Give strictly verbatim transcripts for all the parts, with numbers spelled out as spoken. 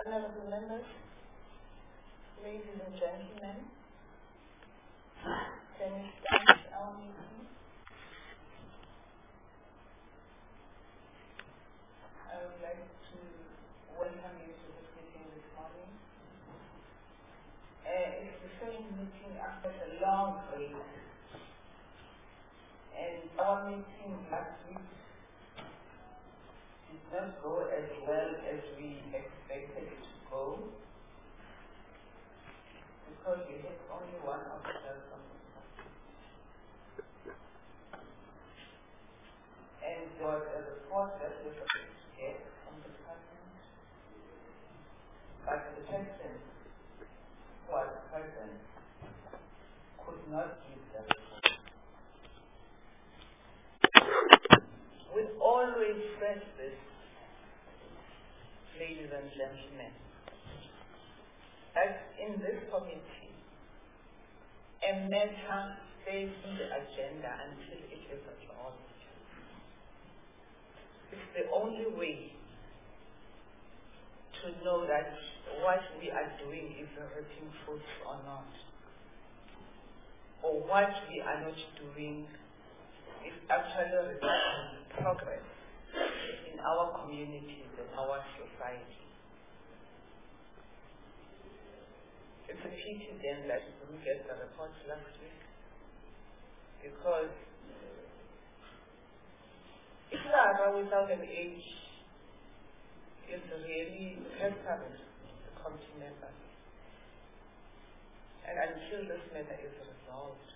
Honourable members, ladies and gentlemen, can we start our meeting? I would like to welcome you to this meeting this morning. Uh, it's the first meeting after a long break, and our meeting last week did not go as well as we expected it to go, because we had only one officer from the department. And there was a report that we were supposed to get from the department, but the person who was present could not give the report. We always stress this, ladies and gentlemen, that in this committee, a matter stays in the agenda until it is resolved. It's the only way to know that what we are doing is hurting fruits or not, or what we are not doing is actually resulting in progress in our communities and our society. It's a pity then that we didn't get the report last week, because Isara without an age is really hampering the committee members. And until this matter is resolved,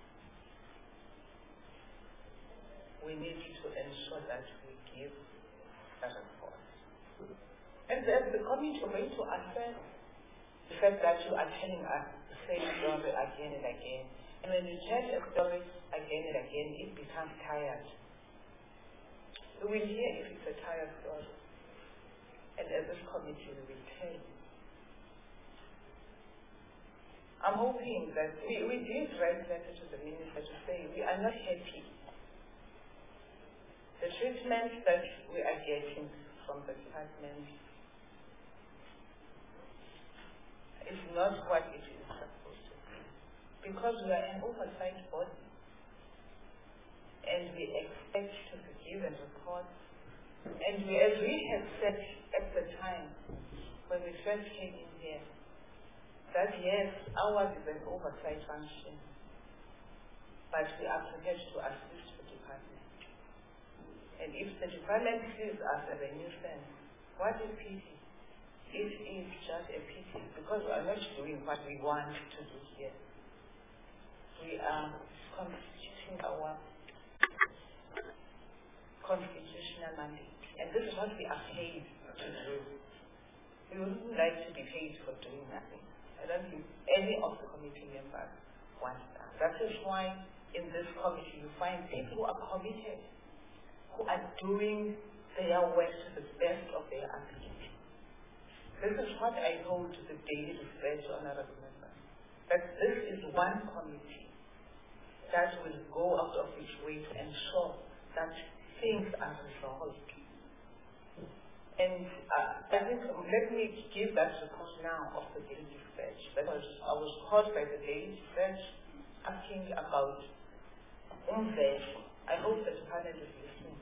we need to ensure that we give a report. And then the committee is going to assess the fact that you are telling us the same story again and again. And when you tell a story again and again, it becomes tired. We will hear if it's a tired story. And as this committee, we will tell you. I'm hoping that we, we did write a letter to the minister to say we are not happy. The treatment that we are getting from the department is not what it is supposed to be, because we are an oversight body and we expect to be given reports. And we, as we have said at the time when we first came in here, that yes, ours is an oversight function, but we are prepared to assist the department. And if the department sees us as a nuisance, what a pity. It is just a pity, because we are not doing what we want to do here. We are constituting our constitutional mandate, and this is what we are paid to do. We wouldn't like to be paid for doing nothing. I don't think any of the committee members want that. That is why in this committee you find people who are committed, who are doing their work to the best of their ability. This is what I told the Daily Dispatch, honourable members, that this is one committee that will go out of its way to ensure that things are resolved. And uh, I think, let me give that report now of the Daily Dispatch. Because I was called by the Daily Dispatch asking about Umvezo. I hope the department is listening.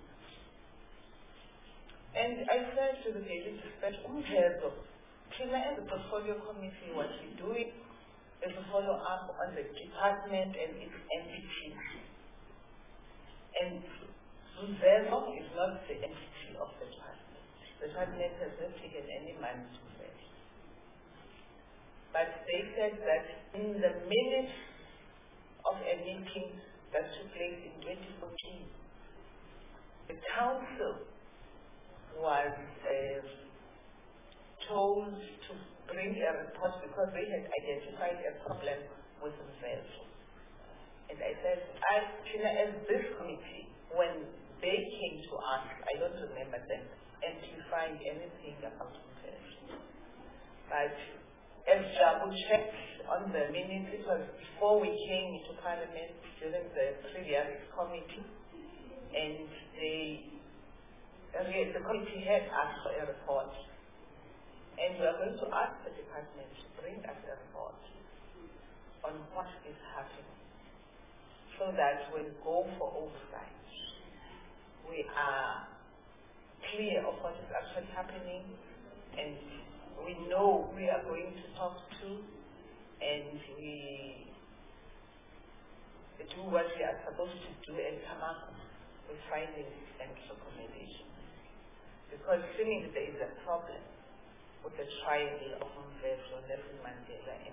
And I said to the Daily Dispatch, Umvezo, Tina and the portfolio committee, what we're doing is to follow up on the department and its entities. And Umvezo is not the entity of the department. The department has not taken any money to Umvezo. But they said that in the minutes of a meeting that took place in twenty fourteen, the council was uh, told to bring a report because they had identified a problem with Umvezo. And I said, I, as this committee, when they came to us, I don't remember them amplifying anything about Umvezo. But as Jabu checked on the minutes, it was before we came into Parliament during the previous committee, and they, the committee had asked for a report. And we are going to ask the department to bring us a report on what is happening, so that when we go for oversight, we are clear of what is actually happening, and we know who we are going to talk to, and we do what we are supposed to do and come up with findings and recommendations. Because seemingly there is a problem with the trial of Mvezo, Nelson Mandela, and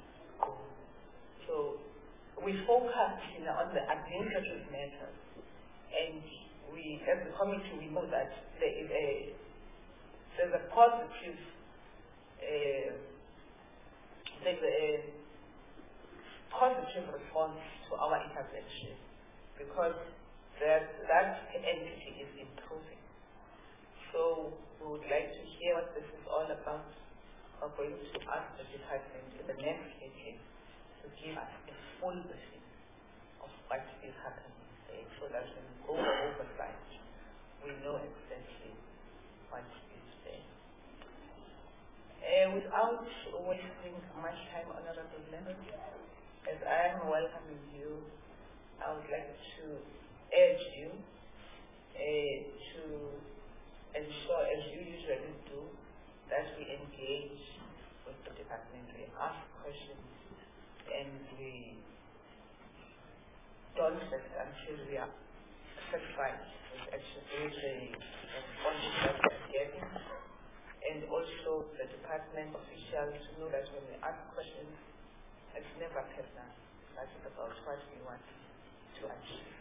so we focus you know, on the administrative matters, and we, as the committee, we know that there is a there's a positive uh, there's a positive response to our intervention, because that that entity is improving. So we would like to hear what this is all about. We're going to ask the department in the next meeting to give us a full briefing of what is happening there, so that when we go oversight, we know exactly what is there. Uh, without wasting much time, Honorable Members, as I am welcoming you, I would like to urge you uh, to ensure, as you usually do, that we engage with the department, we ask questions, and we don't rest until we are satisfied with actually the responses that we are getting, and also the department officials to know that when we ask questions, it's never personal, that is about what we want to achieve.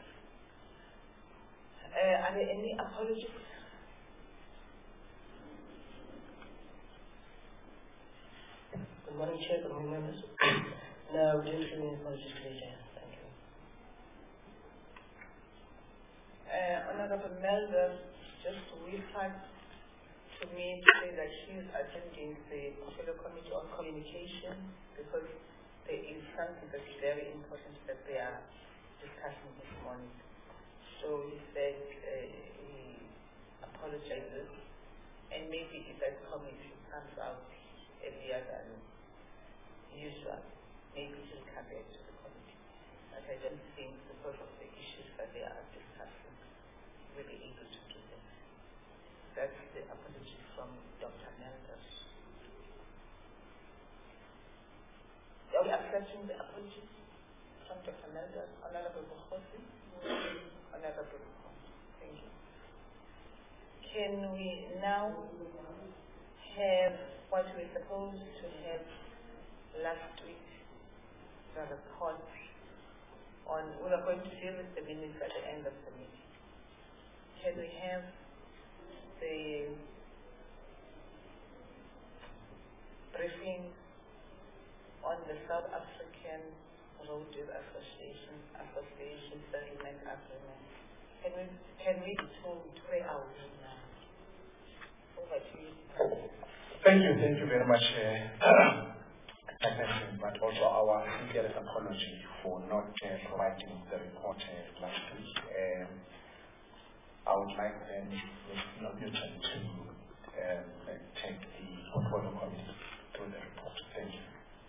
Uh, are there any apologies? Good morning, Chair, good morning, members. No, we didn't receive any apologies today, Chair. Thank you. Uh, Honorable Melder just whispered to me to say that she is attending the Fellow Committee on Communication, because there is something that's very important that they are discussing this morning. So he said uh, he apologizes, and maybe if that committee comes out earlier than usual, maybe he'll come back to the committee. But I don't think, because of the issues that they are discussing, we'll be able to do that. That's the apology from Doctor Melder. Are we accepting the apology from Doctor Melder? Honorable Bukhosi? Honorable Bukhosi. Thank you. Can we now have what we were supposed to have last week, the report on, we are going to deal with the minutes at the end of the meeting. Can we have the briefing on the South African Roadways Association Association Settlement Agreement? Can we can we be told where are we now? Over to you. Thank you, thank you very much, uh, but also our sincerest apology for not uh, providing the report uh, last week. Um, I would like then the opportunity to um, take the portfolio committee through the report. Thank you.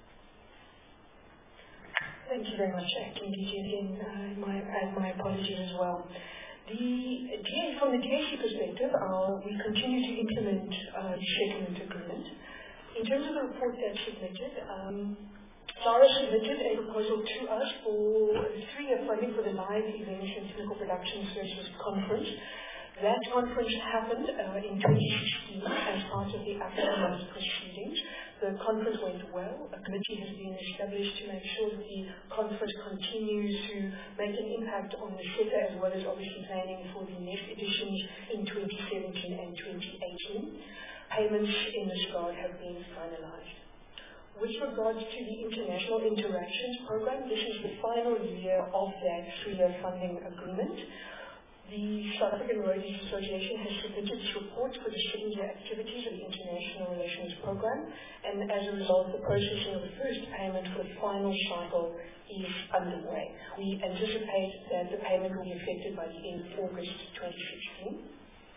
Thank you very much, Acting D G. Again, uh, my, and my apologies as well. The D A, from the D A C perspective, uh, we continue to implement uh, the settlement agreement. In terms of the report that's submitted, um, SARA submitted a proposal to us for three-year funding for the Live Events and Clinical Production Services Conference. That conference happened uh, in twenty sixteen as part of the African proceedings. The conference went well. A committee has been established to make sure that the conference continues to make an impact on the sector, as well as obviously planning for the next editions in twenty seventeen and twenty eighteen. Payments in this regard have been finalized. With regards to the International Interactions Program, this is the final year of that three-year funding agreement. The South African Roadways Association has submitted its report for the second-year activities of the International Relations Program, and as a result, the processing of the first payment for the final cycle is underway. We anticipate that the payment will be effected by the end of August twenty sixteen.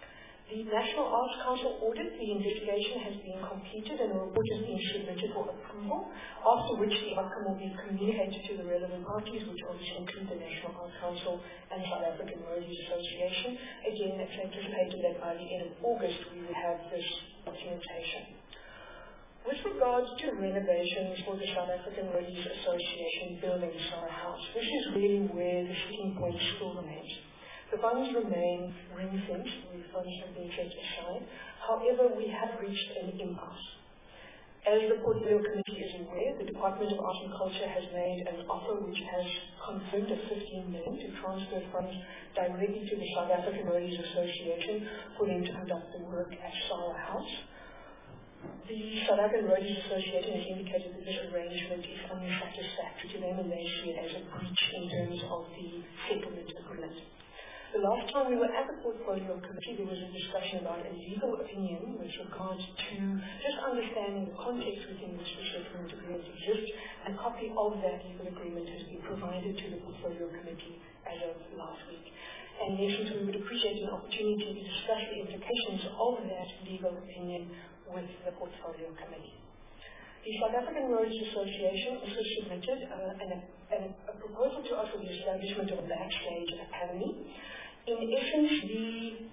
The National Arts Council audit, the investigation has been completed and a report has been submitted for approval, after which the outcome will be communicated to the relevant parties, which obviously include the National Arts Council and the South African Roadies Association. Again, it's anticipated that by the end of August we will have this documentation. With regards to renovations for the South African Roadies Association building Sara House, this is really where the sticking point still remains. The funds remain ring-fenced, the funds have been kept aside. However, we have reached an impasse. As the Portfolio Committee is aware, the Department of Art and Culture has made an offer which has confirmed a fifteen million to transfer funds directly to the South African Roadies Association for them to conduct the work at Sara House. The South African Roadies Association has indicated that this arrangement is unsatisfactory to them and they see it as a breach in terms of the settlement agreement. The last time we were at the Portfolio Committee, there was a discussion about a legal opinion with regards to just understanding the context within which the settlement agreement exists. A copy of that legal agreement has been provided to the Portfolio Committee as of last week. And in essence, we would appreciate an opportunity to discuss the implications of that legal opinion with the Portfolio Committee. The South African Roadies Association also submitted uh, an, an, a proposal to us for the establishment of a backstage academy. In essence, the,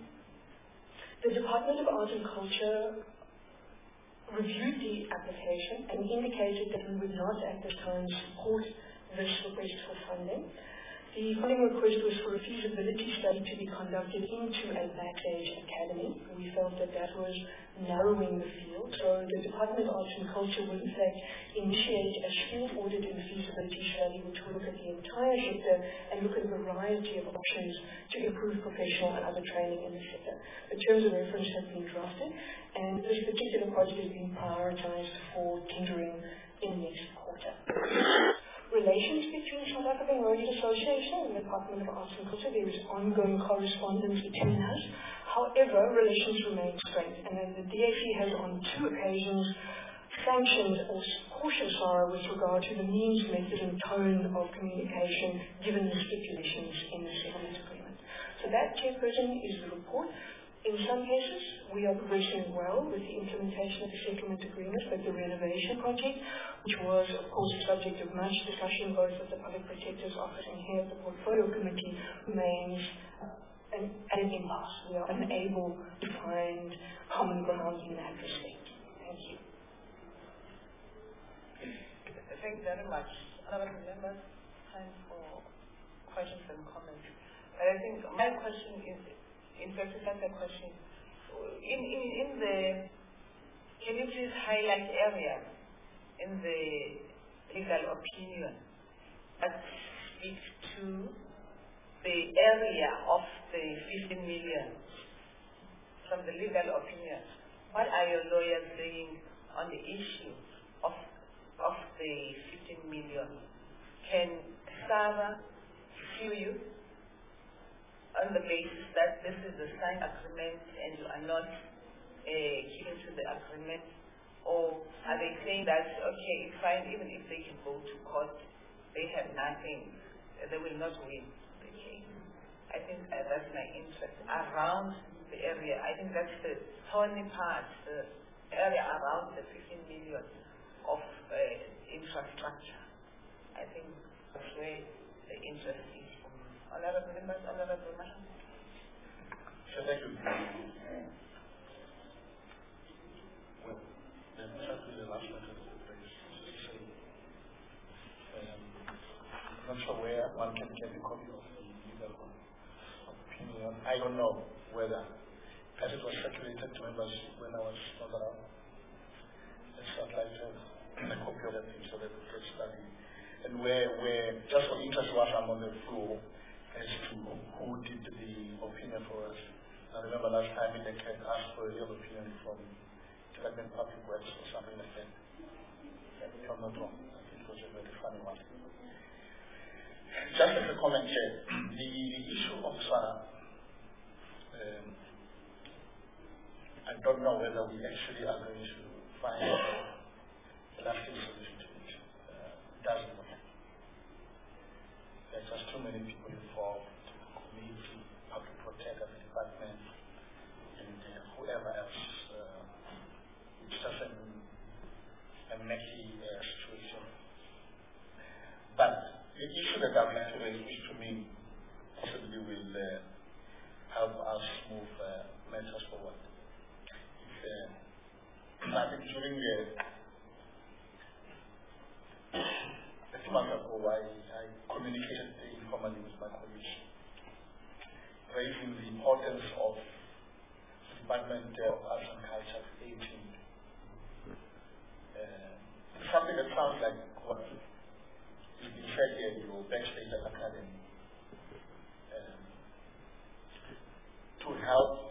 the Department of Art and Culture reviewed the application and indicated that we would not at this time support this request for funding. The funding request was for a feasibility study to be conducted into a backstage academy. We felt that that was narrowing the field, so the Department of Arts and Culture would in fact initiate a field audit and feasibility study which would look at the entire sector and look at a variety of options to improve professional and other training in the sector. The terms of reference have been drafted and this particular project has been prioritized for tendering in the next quarter. Relations between South African Roadies Association and the Department of Arts and Culture, there is ongoing correspondence between us. However, relations remain strained, and then the D A C has on two occasions sanctioned or cautioned Sara with regard to the means, method and tone of communication given the stipulations in the settlement agreement. So that, Chairperson, is the report. In some cases, we are progressing well with the implementation of the settlement agreement, but the renovation project, which was, of course, the subject of much discussion both at the Public Protector's Office and here at the Portfolio Committee, remains an, an impasse. We are unable to find common ground in that respect. Thank you. Thank you very much. Honourable members, time for questions and comments. But I think my question is, in fact, that's a question. In, in, in the, can you please highlight areas in the legal opinion that speak to the area of the fifteen million from the legal opinion? What are your lawyers saying on the issue of, of the fifteen million? Can Sara sue you on the basis that this is a signed agreement and you are not uh, keeping to the agreement? Or are they saying that, okay, it's fine, even if they can go to court, they have nothing, they will not win the case? I think uh, that's my interest. Around the area, I think that's the thorny part, the area around the fifteen million of uh, infrastructure. I think that's where the interest is. Honourable members, Honourable Masha. So thank you. Well, the the last one is um, I'm not sure where one can get a copy of the legal opinion. I don't know whether, as it was circulated to members when I was not around. It's not like a, a copy of that thing so that we could study. And where, where, just for interest, while I'm on the floor, as to who did the opinion for us. I remember last time they had asked for a legal opinion from Department of Public Works or something like that. If I'm not wrong, I think it was a very funny one. Just as a comment here, the, the issue of Sara, um, I don't know whether we actually are going to find a lasting solution to it. Uh, doesn't matter. There's just too many people involved, the community, public protector, the department, and uh, that I'd like to raise, which to me possibly will uh, help us move uh, matters forward. Uh, I think during the a few months ago, I, I communicated informally with my colleagues, raising the importance of the Department of Arts and Culture creating uh, something that sounds like what is being said here, your backstage at Academy, um, to help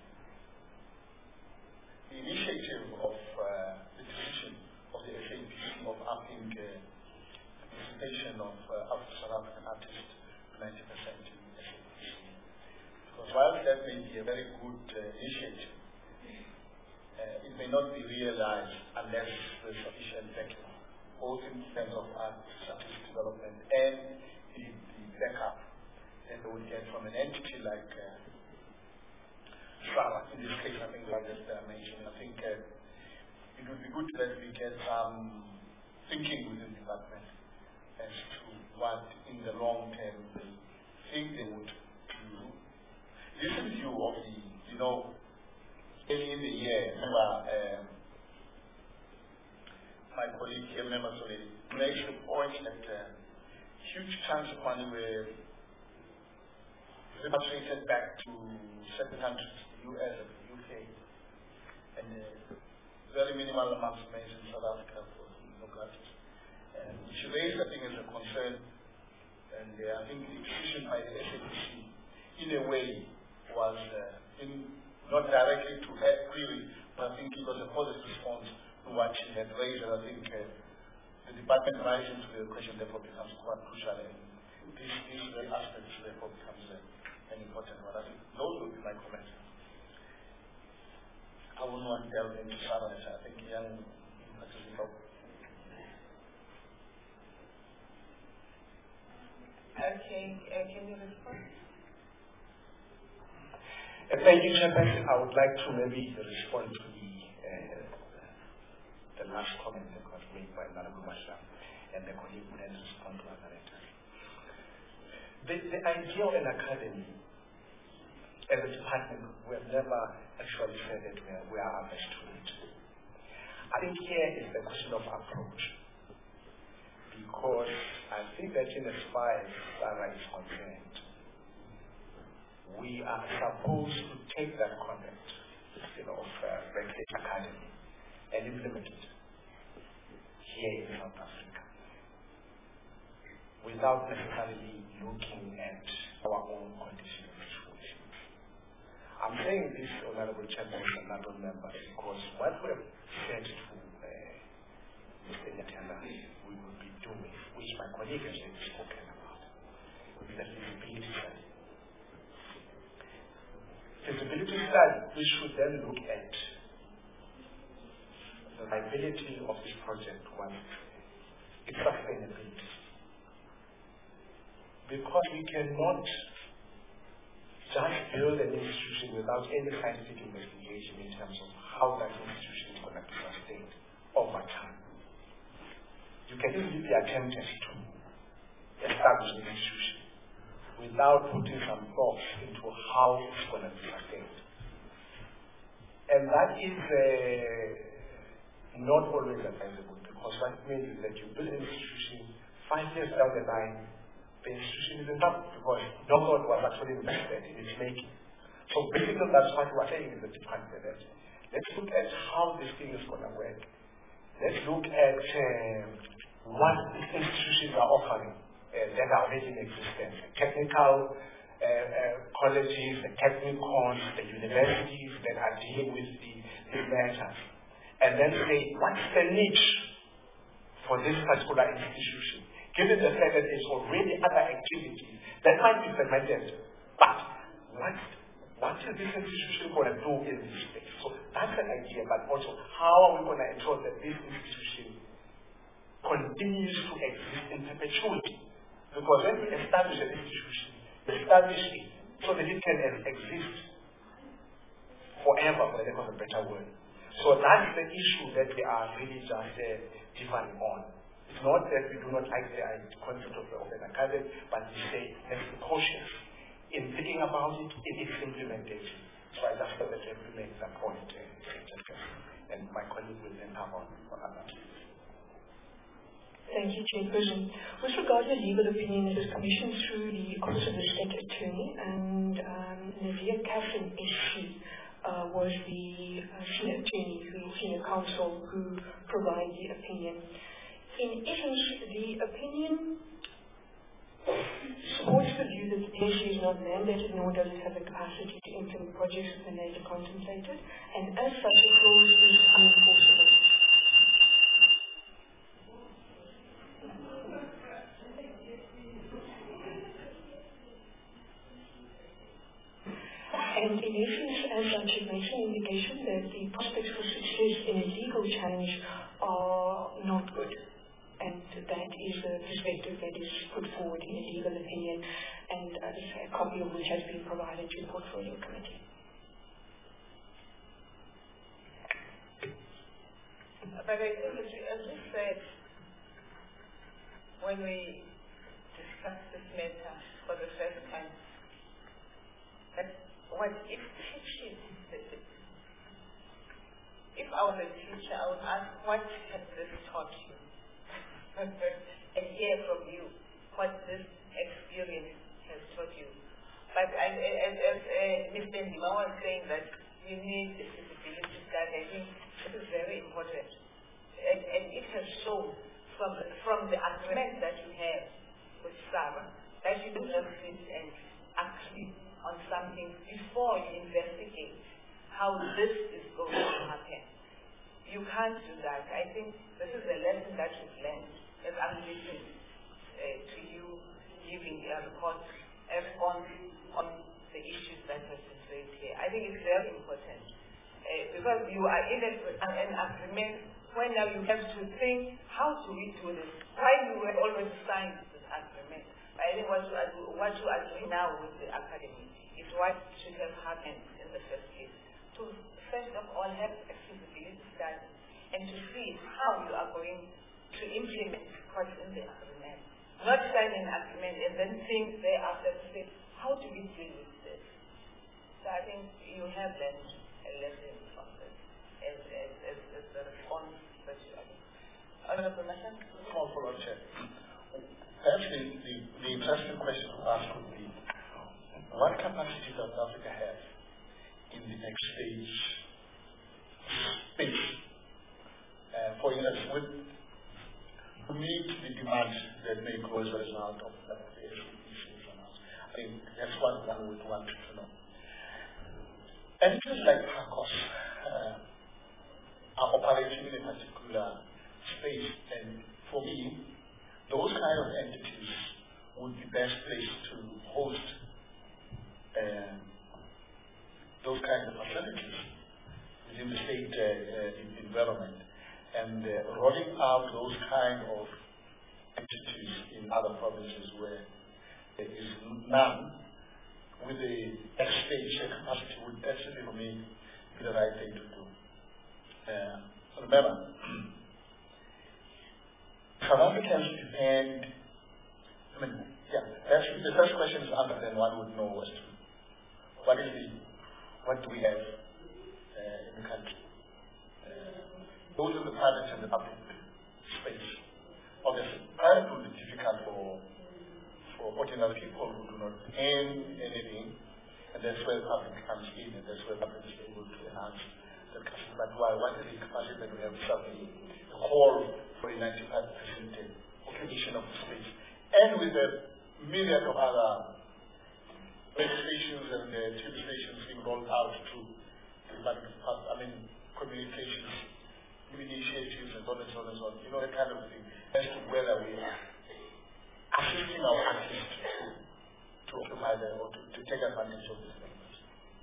the initiative of uh, the decision of the S A P C of upping uh, participation of uh, South African artists to ninety percent in S A P C. Because while that may be a very good uh, initiative, uh, it may not be realized unless there's sufficient backing, both in terms of art, artistic development, and the, the backup that they would get from an entity like uh, in this case, I think, like just uh, mentioned, I think uh, it would be good that we get some thinking within the department as to what, in the long term, they think they would do. This is view of the, you know, early in the year, remember, um, my colleague here, members of it, makes the point that uh, huge chunks of money were repatriated back to certain countries, the U S and the U K, and uh, very minimal amounts made in South Africa for local artists. And which raised, I think, as a concern, and uh, I think the decision by the S A P C, in a way, was uh, in, not directly to her query, but I think it was a positive response to what she had raised, and I think uh, the department rising to the question therefore becomes quite crucial, and this, this very aspect therefore becomes uh, an important one. I think those would be my comments. I wouldn't want to delve into salaries. I think young participants. Okay, uh, can you respond? Uh, thank you, Chairperson. I would like to maybe respond to the uh, the last comment that was made by Madam Masha, and the colleague would then respond to other letters. The, the idea of an academy as a department, we have never actually said that we are, we are averse to it. I think here is the question of approach. Because I think that in as far as Sarah is concerned, we are supposed to take that concept, you know, of uh, Brexit Academy and implement it here in South Africa without necessarily looking at our own conditions. I'm saying this, Honorable Chairperson and Honorable Members, because what we have said to uh, Mister Nyatenda we will be doing, which my colleague has already spoken about, is the feasibility study. Feasibility study, we should then look at the viability of this project once its sustainability. Because we cannot just build an institution without any scientific investigation in terms of how that institution is going to be sustained over time. You can easily be attempted to establish an institution without putting some thought into how it's going to be sustained. And that is uh, not always advisable, because what it means is that you build an institution, five years down the line, the institution isn't up because no one was actually invested in its making. So basically that's what we're saying in the department. Let's look at how this thing is going to work. Let's look at uh, what these institutions are offering uh, that are already in existence. Technical uh, uh, colleges, the technicons, the universities that are dealing with the, these matters. And then say, what's the niche for this particular institution? Given the fact that there's already other activities that might be fermented, but what, what is this institution going to do in this space? So that's an idea, but also how are we going to ensure that this institution continues to exist in perpetuity? Because when we establish an institution, we establish it so that it can exist forever, for the lack of a better word. So that's the issue that we are really just uh, differing on. It's not that we do not like the concept of the open academy, but we say let's be cautious in thinking about it in its implementation. So I just thought that we make that point, uh, and my colleague will then come on for other. Thank you, Chairperson. With regard to the legal opinion that was commissioned through the Office of the State Attorney, and um, Navia Catherine S C uh, was the uh, senior attorney, who, senior counsel who provided the opinion. In essence, the opinion supports the view that the D A C is not mandated, nor does it have the capacity to implement projects of the nature contemplated, and as such, the clause is unenforceable. And in essence, as such, it makes an indication that the prospects for success in a legal challenge are not good. And that is a perspective that is put forward in a legal opinion, and uh, a copy of which has been provided to the Portfolio Committee. But I think, as we said, when we discussed this matter for the first time, that what if teaching, if I was a teacher, I would ask, what has this taught you? And hear from you what this experience has taught you. But as, as, as uh, Mister Ndima was saying that you need a feasibility study, I think this is very important. And, and it has shown from the, from the agreement that you have with Sarah that you do not sit and agree on something before you investigate how this is going to happen. You can't do that. I think this is a lesson that you've learned as I'm listening uh, to you giving a report, a response on the issues that have been raised here. I think it's very important uh, because you are in an agreement when now you have to think, how do we do this? Why you have always signed this agreement? But I think what you are, what you are doing now with the academy is what should have happened in the first place. To first of all have a feasibility study and to see how you are going to implement what's in the agreement. Not sign an agreement and then think thereafter to say, how do we deal with this? So I think you have learned a lesson from this as, as, as, as the response that you are giving. Honorable Mashan? Small follow-up, Chair. Perhaps the, the, the interesting question to ask would be, what capacity does Africa have in the next stage space? Uh, for instance, with to meet the demand that may grow as a result of the issues on us. I think that's what one would want to know. Entities like PACOS uh, are operating in a particular space, and for me, those kind of entities would be best placed to host uh, those kinds of facilities within the state uh, uh, environment. And uh, rolling out those kind of entities in other provinces where there is none with the stage capacity would actually, for me, be the right thing to do. Uh, remember, South Africans depend, I mean, yeah, that's, the first question is answered, then one would know as to what is the, what do we have uh, in the country. Those are the private and the public space. Obviously, private will be difficult for for ordinary people who do not earn anything, and that's where public comes in, and that's where public is able to enhance the capacity. But why? What is the capacity that we have suddenly the call for a ninety-five percent occupation of the space, and with a myriad of other radio stations and uh, tube stations being rolled out to the public, I mean, communications initiatives and so on and so on and so on, you know, that kind of thing, as to whether we are assisting our artists to, to occupy the, or to, to take advantage of this language.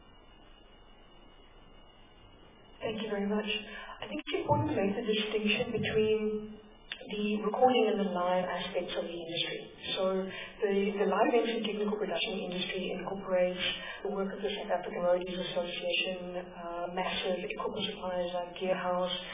Thank you very much. I think it's important to make the distinction between the recording and the live aspects of the industry. So the, the live events and technical production industry incorporates the work of the South African Roadies Association, uh, massive equipment suppliers like Gearhouse,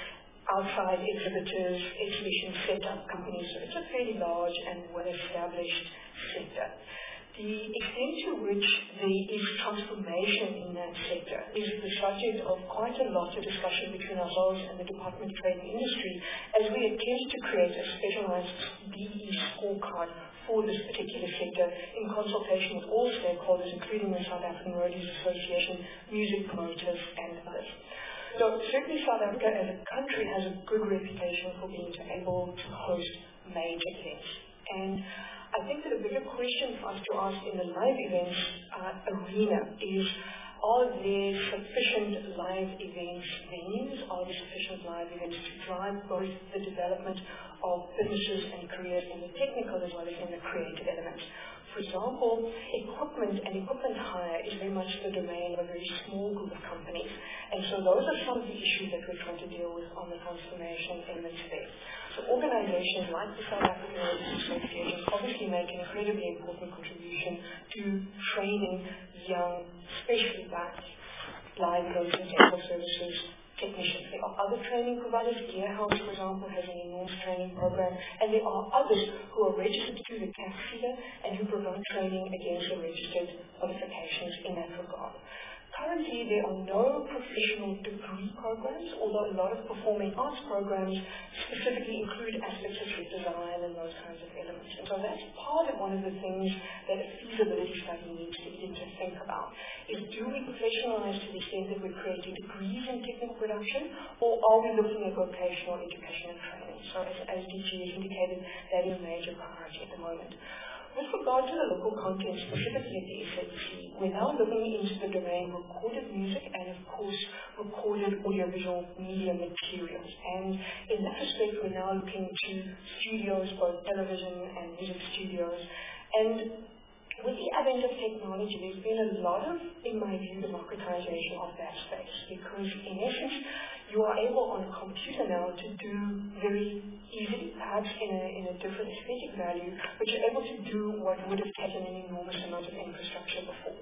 outside exhibitors, exhibition setup companies. So it's a fairly large and well-established sector. The extent to which there is transformation in that sector is the subject of quite a lot of discussion between ourselves and the Department of Trade and Industry as we attempt to create a specialized D E scorecard for this particular sector in consultation with all stakeholders, including the South African Roadies Association, music promoters, and others. So certainly South Africa as a country has a good reputation for being able to host major events. And I think that a bigger question for us to ask in the live events uh, arena is, are there sufficient live events venues? Are there sufficient live events to drive both the development of businesses and careers in the technical as well as in the creative elements? For example, equipment and equipment hire is very much the domain of a very small group of companies. And so those are some of the issues that we're trying to deal with on the transformation elements there. So organizations like the South African Roadies Association obviously make an incredibly important contribution to training young, especially black, live events and technical services technicians. There are other training providers. Gearhouse, for example, has an enormous training program, and there are others who are registered to the C A P feeder and who provide training against the registered qualifications in that regard. Currently, there are no professional degree programs, although a lot of performing arts programs specifically include aspects of design and those kinds of elements. And so that's part of one of the things that a feasibility study needs to begin to think about, is do we professionalize to the extent that we're creating degrees in technical production, or are we looking at vocational education and training? So as, as D G has indicated, that is a major priority at the moment. With regard to the local content, specifically at the S A B C, we're now looking into the domain of recorded music and, of course, recorded audiovisual media materials. And in that respect, we're now looking to studios, both television and music studios. And with the advent of technology, there's been a lot of, in my view, democratization of that space, because in essence, you are able on a computer now to do very easily, perhaps in a, in a different aesthetic value, but you're able to do what would have taken an enormous amount of infrastructure before.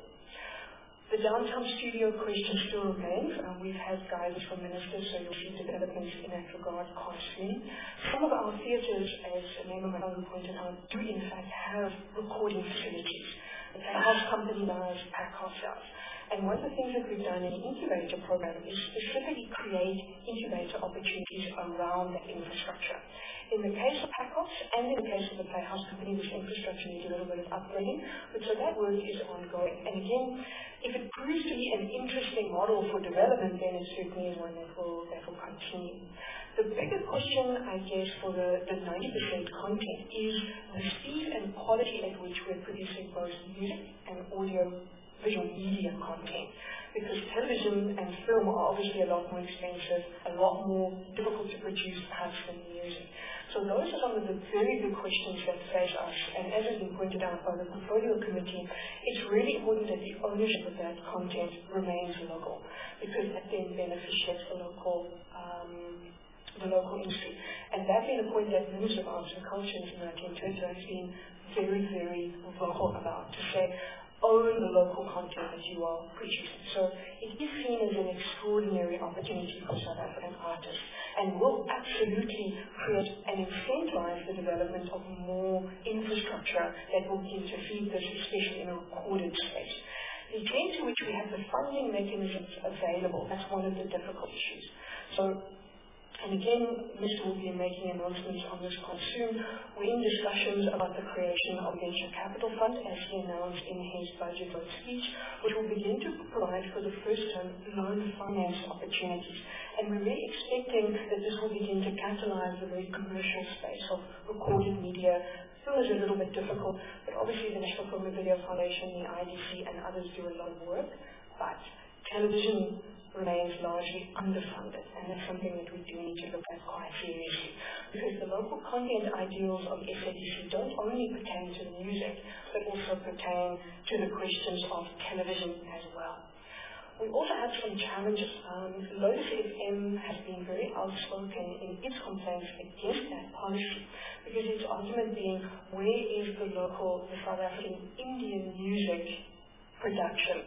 The downtown studio question still remains. Um, we've had guidance from ministers, so you'll see developments in that regard quite soon. Some of our theatres, as a member of my pointed out, do in fact have recording facilities. The Playhouse Company does, Packhouse does. And one of the things that we've done in the incubator program is specifically create incubator opportunities around that infrastructure. In the case of Packhouse and in the case of the Playhouse Company, this infrastructure needs a little bit of upgrading, but so that work is ongoing. And again, if it proves to be an interesting model for development, then it certainly is one that will, that will continue. The bigger question, I guess, for the, the ninety percent content is the speed and quality at which we're producing both music and audio visual media content, because television and film are obviously a lot more expensive, a lot more difficult to produce perhaps than music. So those are some of the very big questions that face us, and as has been pointed out by the Portfolio Committee, it's really important that the ownership of that content remains local, because that then beneficiates the local um, the local industry. And that being a point that the Minister of Arts and Culture in nineteen twenty has been very, very vocal about, to say, own the local content that you are producing. So it is seen as an extraordinary opportunity for South African artists, and will absolutely create and incentivize the development of more infrastructure that will begin to feed this, especially in a recorded space. The extent to which we have the funding mechanisms available, that's one of the difficult issues. So, and again, Mister will be making announcements on this quite soon. We're in discussions about the creation of a venture capital fund, as he announced in his budget vote speech, which will begin to provide for the first time loan finance opportunities. And we're really expecting that this will begin to catalyze the very commercial space of recorded media. Film is a little bit difficult, but obviously the National Film and Video Foundation, the I D C, and others do a lot of work. But television remains largely underfunded, and that's something that we do need to look at quite seriously, because the local content ideals of S A B C don't only pertain to the music, but also pertain to the questions of television as well. We also have some challenges. Um, Lotus F M has been very outspoken in its complaints against that policy, because its argument being, where is the local, the South African Indian music production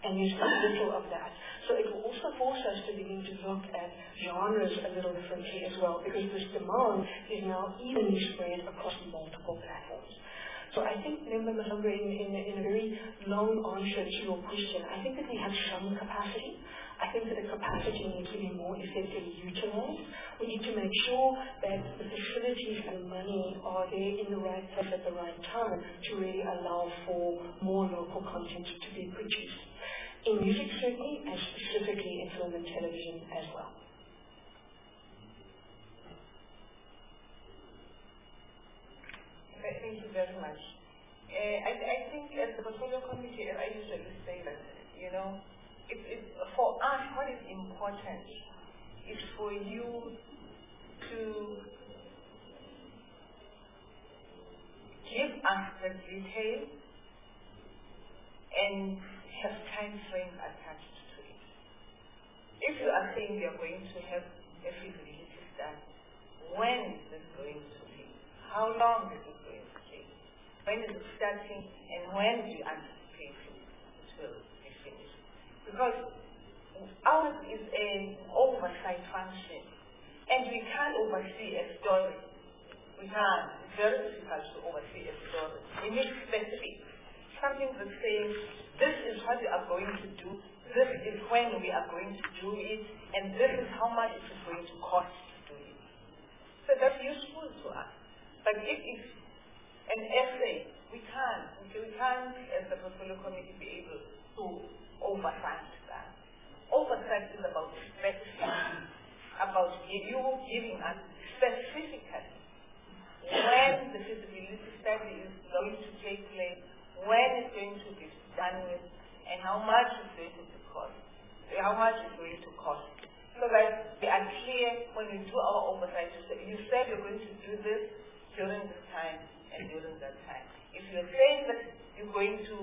and there's very little of that. So it will also force us to begin to look at genres a little differently as well, because this demand is now evenly spread across multiple platforms. So I think, Member Mahlangu, in, in, in a very long answer to your question, I think that we have some capacity. I think that the capacity needs to be more effectively utilized. We need to make sure that the facilities and money are there in the right place at the right time to really allow for more local content to be produced. In music, certainly, and specifically in film and television as well. Thank you very much. Uh, I, I think as the portfolio committee, I usually say that, you know, it, it, for us, what is important is for you to give us the detail and have time frames attached to it. If you are saying we are going to have a feasibility study, when is this going to be? How long is it going to take? When is it starting, and when do you anticipate it will be finished? Because ours is an oversight function, and we can't oversee a story. We can't. It's very difficult to oversee a story. We need specific. Something that says, this is what we are going to do, this is when we are going to do it, and this is how much it is going to cost to do it. So that's useful to us. But if it's an essay, we can't. We can't, as the portfolio committee, be able to oversight that. Oversight is about specifics, about you giving us specifically when the feasibility study is going to take place, when it's going to be done with, and how much it's going to cost. How much it's going to cost. So that we are clear when we do our oversight. You said you're going to do this during this time and during that time. If you're saying that you're going to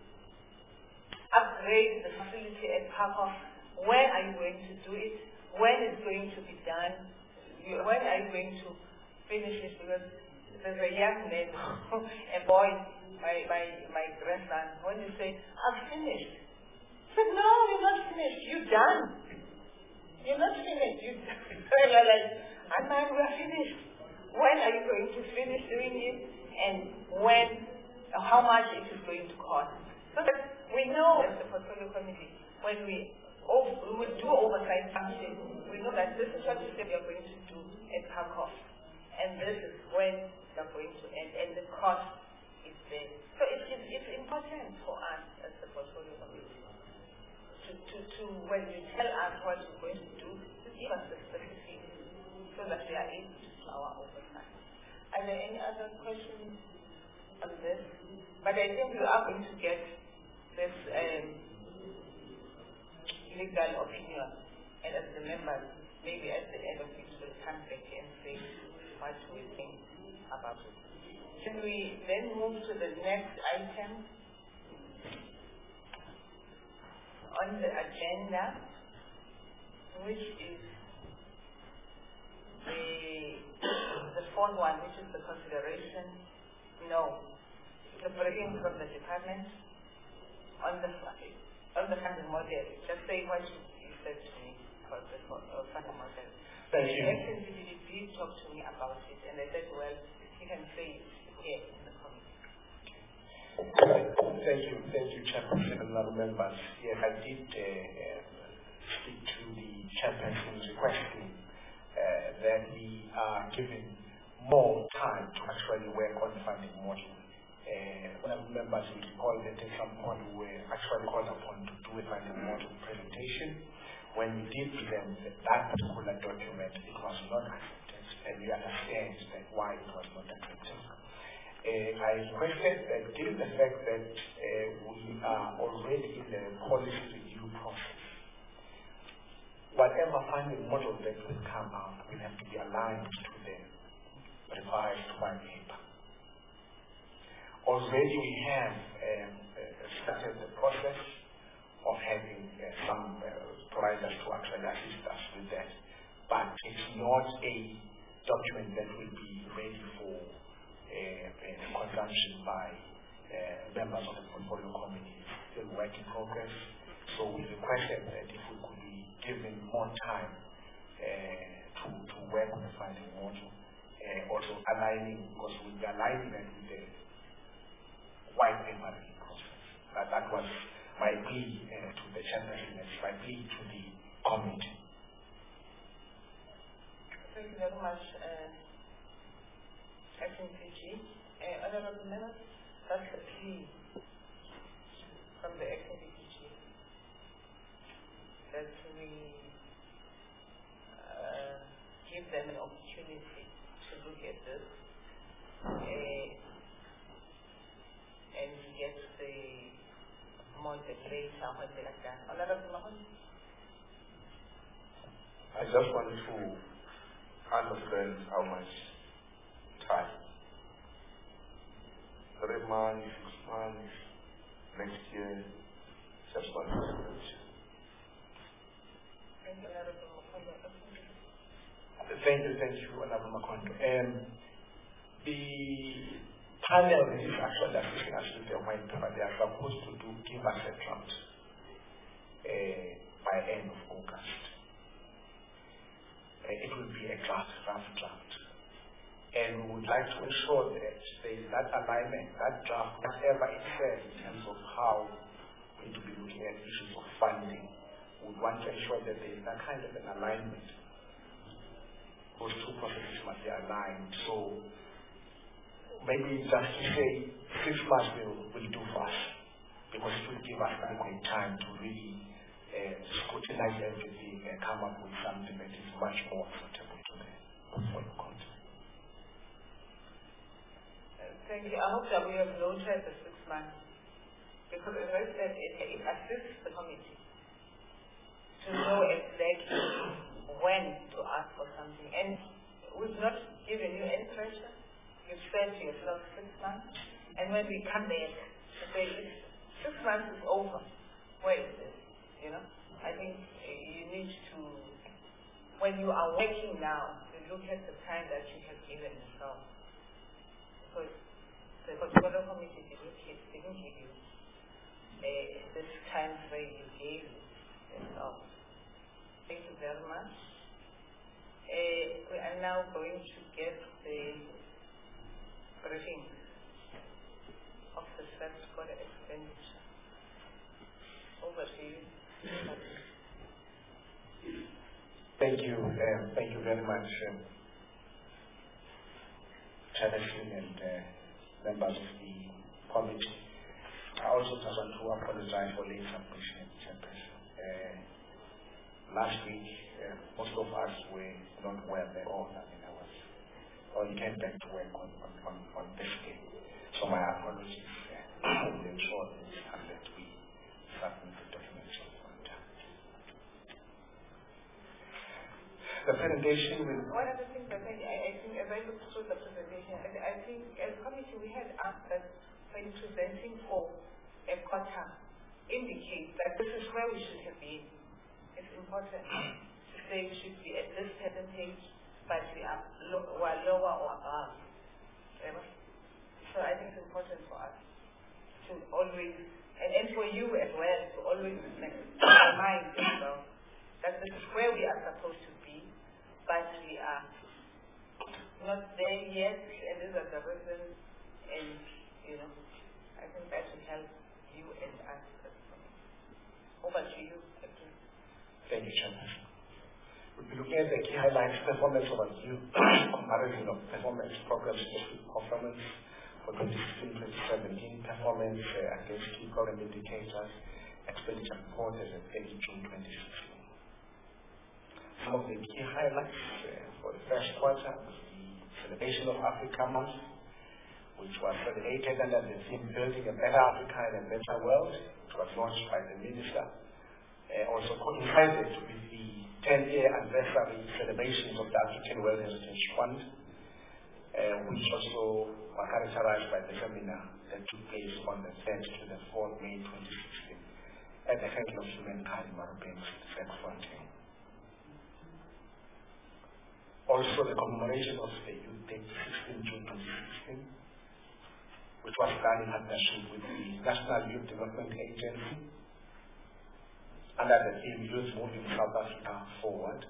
upgrade the facility at Parkhof, when are you going to do it? When is it going to be done? When are you going to finish it? Because there's a young man, a boy, my, my, my grandson, when you say, I've finished. I said, no, you're not finished. You're done. You're not finished. You're done. Like, I'm not, we're finished. When are you going to finish doing it? And when, how much it is going to cost? So that we know as the portfolio committee, when we, over, we will do oversight function, we know that this is what we said we are going to do at Parkhof. And this is when we are going to end. And the cost is there. So it is, it's important for us as the portfolio committee to, to, to, when you tell us what you're going to do, to give us the specifics so that we are able to do our oversight. Are there any other questions on this? But I think we are going to get this um, legal opinion, and as the members, maybe at the end of it, will come back and say what we think about it. Can we then move to the next item on the agenda, which is the, the fourth one, which is the consideration, no, the briefing from the department on the on the funding model. Just say what you said to me about the uh, funding model. Thank you. The F N C D did talk to me about it, and I said, well, you can say it here in the committee. Thank you, thank you, Chairperson and other members. Yes, I did uh, uh, speak to the Chairperson requesting uh, that we are given more time to actually work on the funding model. Uh, one of the members will recall that at some point we were actually called upon to do a funding model presentation. When we did present that particular document, it was not accepted, and we understand that why it was not accepted. Uh, I requested that given the fact that uh, we are already in the policy review process, whatever funding model that will come out will have to be aligned to the revised white paper. Already we have um, uh, started the process of having uh, some uh, providers to actually assist us with that, but it's not a document that will be ready for uh, uh, consumption by uh, members of the portfolio committee. It's still work in progress. So we requested that if we could be given more time uh, to, to work on the funding module, uh, also aligning, because we'll be aligning that with the white paper process. That, that was my plea uh, to the chairperson, my plea to the committee. Thank you very much, uh, Acting P G. Uh, Honourable members, that's the plea from the Acting P G that we uh, give them an opportunity to look at this uh, and get the model later when they are done. Honourable Mahon? I just want to understand how much time. Three months, six months, next year, just one year. Thank you, Honourable Makondo. Thank you, thank you, Honourable Makondo. Um, the panel is actually assisting us with the white paper. They are supposed to do give us a draft uh, by end of August. Uh, it will be a draft, rough draft. And we would like to ensure that there is that alignment, that draft, whatever it says in terms of how we need to be looking at issues of funding. We would want to ensure that there is that kind of an alignment. Those two processes must be aligned. So maybe just to say six months will, will do for us, because it will give us adequate time to really uh, scrutinize everything and come up with something that is much more suitable to the portfolio content. Thank you. I hope that we have noted the six months, because as I said, it, it assists the committee to know exactly when to ask for something. And we've not given you any pressure. You've said to yourself six months. And when we come back to say six months is over, where is it? You know? I think you need to, when you are working now, you look at the time that you have given yourself. Because the portfolio committee didn't give, didn't give you uh, this time frame you gave yourself. Thank you very much. Uh, we are now going to get the briefing of the steps for the expenditure. Over to you. Thank you. Um, thank you very much, um, Chairperson and uh, members of the committee. I also just want to apologize for late submission, Chairperson. Uh, last week, uh, most of us were not well at all. I mean, I was only came back to work on, on, on, on this day. So my apologies. Uh, we'll ensure that we submit the documents on time. The presentation will... One of the things I think, I, I think as I look through the presentation, I, I think as a committee we had asked that when presenting for a quarter, indicate that this is where we should have been. It's important to say we should be at this percentage, but we are lo we're lower or above. So I think it's important for us to always, and, and for you as well, to always remind yourself that this is where we are supposed to be, but we are not there yet, and these are the reasons, and, you know, I think that will help you and us as well. Over to you, again. Thank you, Chairman. We'll be looking at the key highlights, performance overview, comparison of performance programs, performance for twenty sixteen to twenty seventeen, performance uh, against key program indicators, expenditure report as of thirty June twenty sixteen. Some of the key highlights uh, for the first quarter was the celebration of Africa Month, which was celebrated under the theme Building a Better Africa and a Better World. It was launched by the Minister. Uh, also coincided with the ten-year anniversary celebrations of the African World Heritage Fund, uh, which also were characterized by the seminar that took place on the third to the fourth May twenty sixteen at the Center of Humankind Marubeni Fontaine. Also the commemoration of the Youth Day, sixteenth June twenty sixteen, which was done in partnership with the National Youth Development Agency. under the theme Youth Moving South Africa Forward.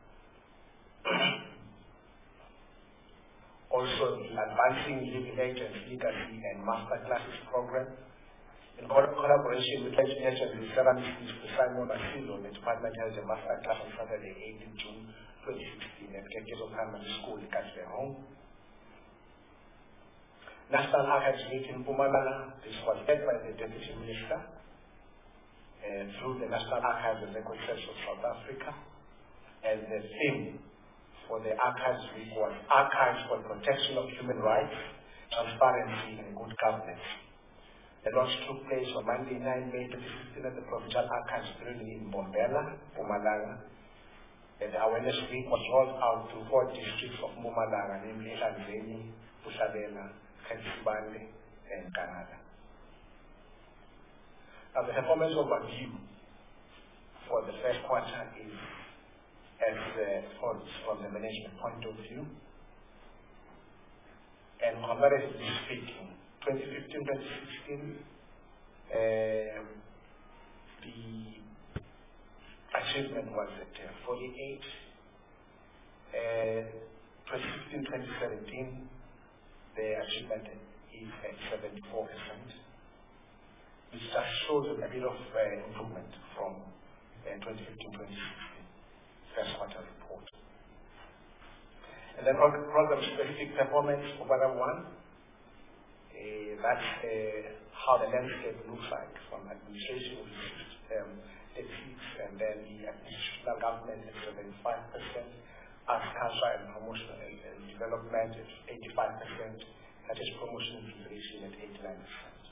Also, the Advancing Living Agents Legacy and Masterclasses program. In collaboration with Education and Ceramics to Simon Asilo, the department has a masterclass on Saturday, eighteenth June twenty sixteen at Kekeso Primary School in Katlehong. National Archives Week in Mpumalanga. This was led by the Deputy Minister uh, through the National Archives and Record Service of South Africa. And the theme for the Archives Week was Archives for the Protection of Human Rights, Transparency and Good Governance. The launch took place on Monday, ninth May twenty sixteen at the Provincial Archives building in Bombela, Mpumalanga. And the Awareness Week was rolled out to four districts of Mpumalanga, namely Elanzeni, Busabela, Khentsibande, and Canada. Now the performance overview for the first quarter is as uh, follows from the management point of view. And comparatively speaking, twenty fifteen twenty sixteen, um, the achievement was at uh, forty-eight. Uh, twenty sixteen twenty seventeen, the achievement is at seventy-four percent, which just shows a bit of uh, improvement from uh, twenty fifteen twenty sixteen first quarter report. And then program specific performance for quarter one. Uh, that's uh, how the landscape looks like from administration, which is um, eighty-six, and then the institutional government at seventy-five percent, arts, culture, and promotion and development at eighty-five percent, heritage promotion and preservation at eighty-nine percent.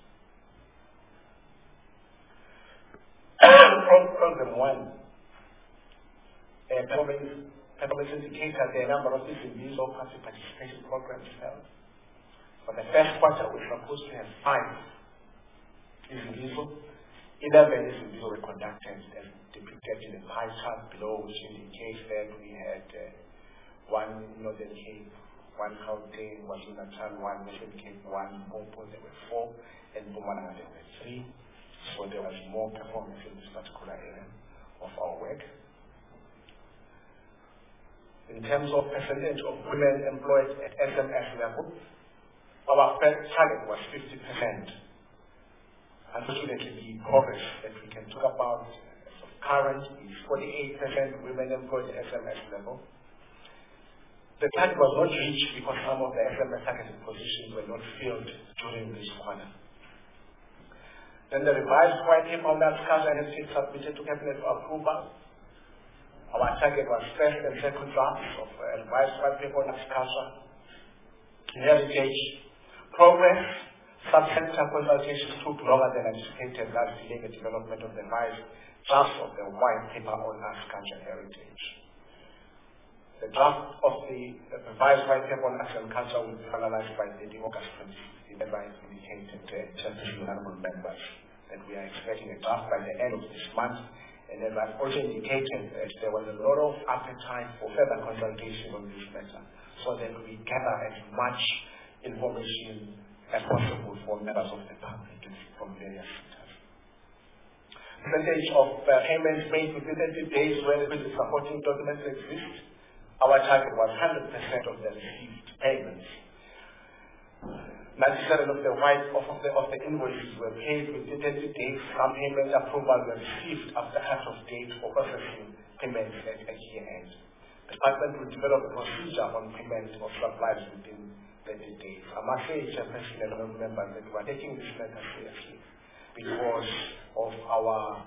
Program one, uh, performance, performance indicator, the number of these in or passive participation programs held. For the first quarter, we're supposed to have five Izingizo. eleven Izingizo were conducted as depicted in the pie chart below, which indicates that we had uh, one Northern Cape, one Gauteng, one Natal, one Western Cape, one Mpopo, there were four, and Mpumalanga there were three. So there was more performance in this particular area of our work. In terms of percentage of women employed at S M S level, our first target was fifty percent. Unfortunately, the progress that we can talk about as of current is forty-eight percent women employed at S M S level. The target was not reached because some of the S M S targeted positions were not filled during this quarter. Then the revised white paper on that culture and history submitted to Cabinet for approval. Our target was first and second drafts of a revised white paper on that culture, heritage, progress. Subsector consultations took longer than anticipated, thus delaying the development of the revised draft of the white paper on arts, culture, and heritage. The draft of the, the revised white paper on arts and culture will be finalized by the August twenty sixteen, as I indicated to the honorable members that we are expecting a draft by the end of this month. And as I've also indicated that there was a lot of appetite for further consultation on this matter, so that we gather as much information as possible for members of the public from various sectors. Percentage of uh, payments made within thirty days where the supporting documents exist. Our target was one hundred percent of the received payments. ninety-seven of the white of the of the invoices were paid within thirty days. Some payment approval were received after cut-off date for processing payments at a year end. The department will develop a procedure on payment of supplies within thirty days. I must say, Chairperson and honorable members, that we are taking this matter seriously because of our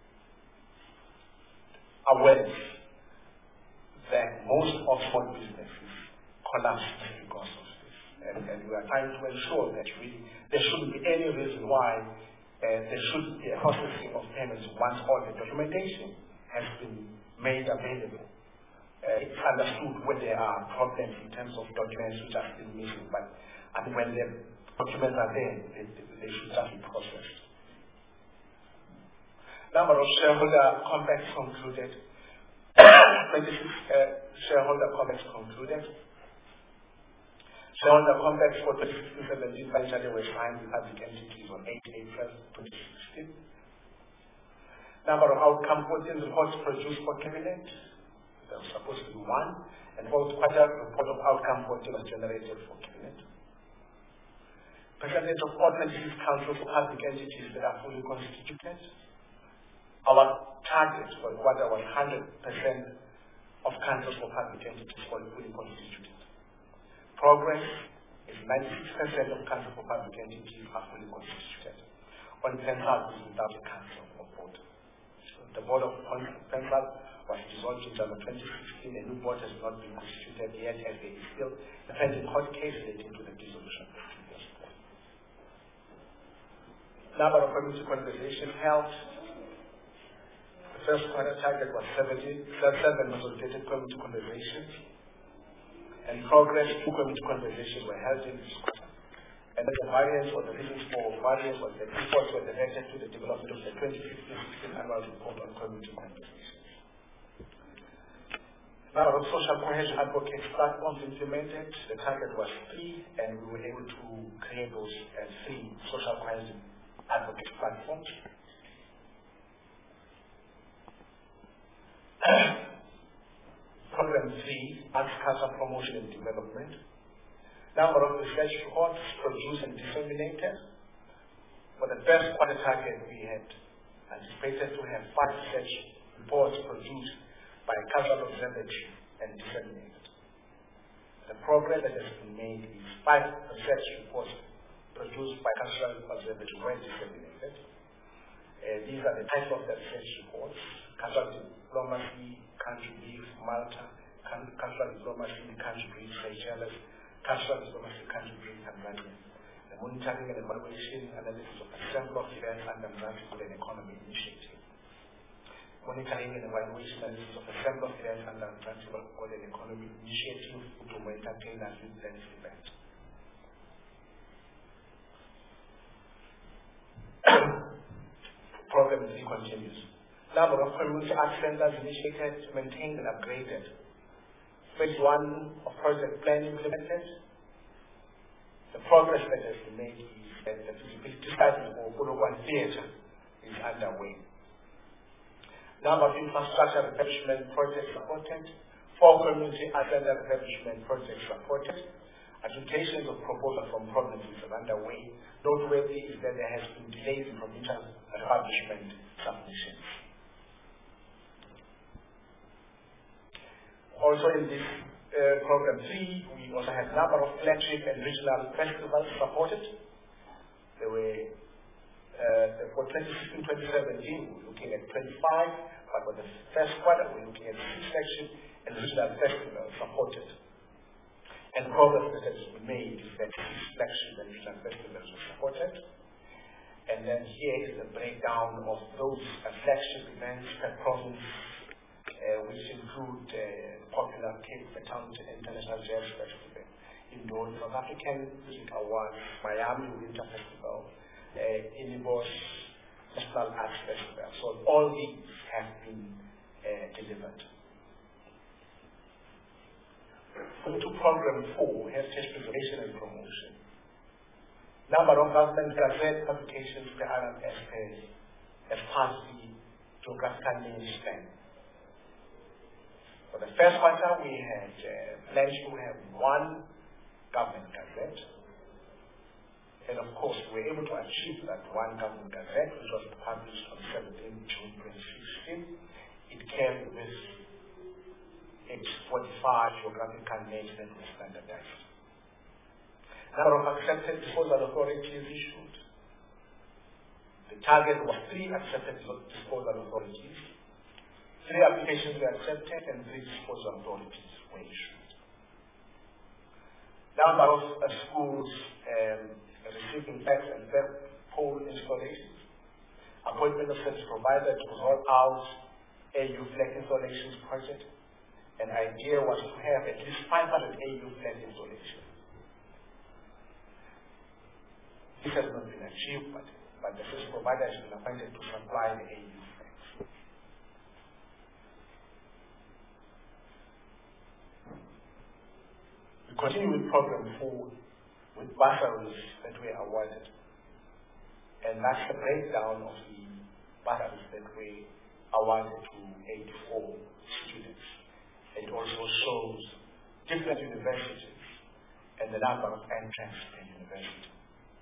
awareness that most of small businesses collapsed because of this. And, and we are trying to ensure that really there shouldn't be any reason why uh, there should be a processing of payments once all the documentation has been made available. Uh, it's understood when there are problems in terms of documents which are still missing, but and when the documents are there, they, they should just be processed. Number of shareholder compacts concluded. twenty-six uh, shareholder compacts concluded. Shareholder compacts for twenty sixteen seventeen financial year were signed with public entities on eight April twenty sixteen. Number of outcome fourteen reports produced for cabinet. There was supposed to be one. And fourth quarter report of outcome fourteen was generated for cabinet. Percentage of ordinances council for public entities that are fully constituted. Our target for the quarter was one hundred percent of councils for public entities fully constituted. Progress is ninety-six percent of councils for public entities are fully constituted. On Pensal is without a council of board. So the board of Pensal was dissolved in January twenty sixteen. A new board has not been constituted yet, as there is still a pending court case relating to the dissolution of the previous board. Number of community conversations held. The first quarter target was seventy, seven consolidated community conversations. And progress, two community conversations were held in this quarter. And the variance or the reasons for variance was the reports were related to the development of the twenty fifteen sixteen annual report on community conversations. Number of social cohesion advocates platforms implemented, the target was three, and we were able to create those uh, three social cohesion advocate platforms. Program three, agriculture promotion and development. Number of research reports produced and disseminated. For the first quarter target, we had anticipated to have five research reports produced by Cultural Observatory and disseminated. The progress that has been made is five research reports produced by Cultural Observatory were disseminated. Uh, these are the types of the research reports: cultural diplomacy, country beef, Malta, cultural diplomacy, country beef, Seychelles, cultural diplomacy, country beef, Tanzania. The monitoring and evaluation analysis of the sample of events under Mzansi Food and Economy Initiative. Monitoring and evaluation analysis of the sample of events under Mzansi Food and Economy Initiative to maintain and youth events. Program three continues. Number of community art centers initiated, maintained, and upgraded. Phase one of project plan implemented. The progress that has been made is that the feasibility study for Polokwane Theatre is underway. Number of infrastructure refurbishment projects supported. Four community art center refurbishment projects supported. Applications of proposal from provinces are underway. Noteworthy is that there has been delays in provincial refurbishment submissions. Also in this uh, program three, we also have a number of flagship and regional festivals supported. They were, uh, for twenty sixteen twenty seventeen, we're looking at twenty-five, but for the first quarter, we're looking at six flagship and regional festivals supported. And progress that has been made is that six flagship and regional festivals were supported. And then here is the breakdown of those uh, flagship events per province, Uh, which include uh, popular Cape Town International Jazz Festival, Indon South African Music Awards, Miami Winter Festival, uh, Inibos National Arts Festival. So all these have been uh, delivered. To program four, heritage preservation and promotion. Number of government gazette publications per annum as per as part of the geographical name span. For the first quarter, we had uh, planned to have one government gazette. And of course, we were able to achieve that one government gazette, which was published on seventeenth June twenty sixteen. It came with its forty-five geographical names that were standardized. Number of accepted disposal authorities issued. The target was three accepted disposal authorities. Three applications were accepted and three disposal authorities were issued. Number of uh, schools um, receiving tax and theft pole installations. Appointment of service provider to roll out A U flag installations project. An idea was to have at least five hundred A U flag installations. This has not been achieved, but, but the service provider has been appointed to supply the A U flags. We continue with program four with bursaries that were awarded. And that's the breakdown of the bursaries that were awarded to eighty-four students. It also shows different universities and the number of entrants per university.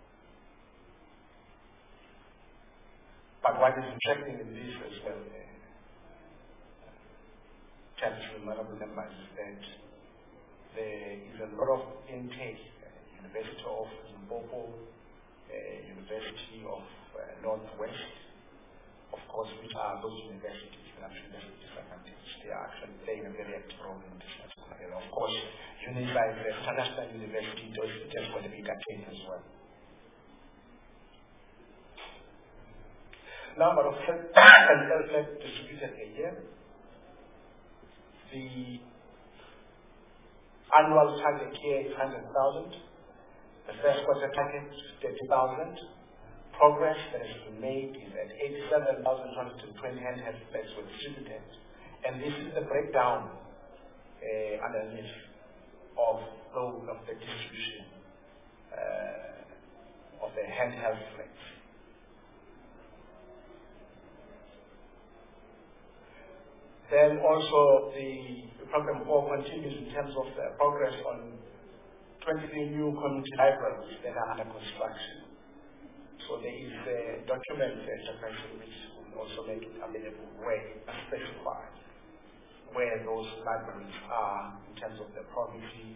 But what is interesting in this as well, uh, Chancellor, honorable members, is that there is a lot of intake. Uh, University of Limpopo, uh, University of uh, Northwest, of course, which are those universities that are university disadvantaged. They are actually playing a very active role in this particular area. Of course, UNISA is the international university, does just for the bigger case as well. Number of health and health lab distributed a year. The annual target here is one hundred thousand. The first quarter target is thirty thousand. Progress that has been made is at eighty-seven thousand one hundred twenty handheld flags were distributed. And this is the breakdown uh, underneath of, of the distribution uh, of the handheld flags. Then also the program four continues in terms of the progress on twenty-three new community libraries that are under construction. So there is a document enterprise which will also make it available where it specifies where those libraries are in terms of the provinces.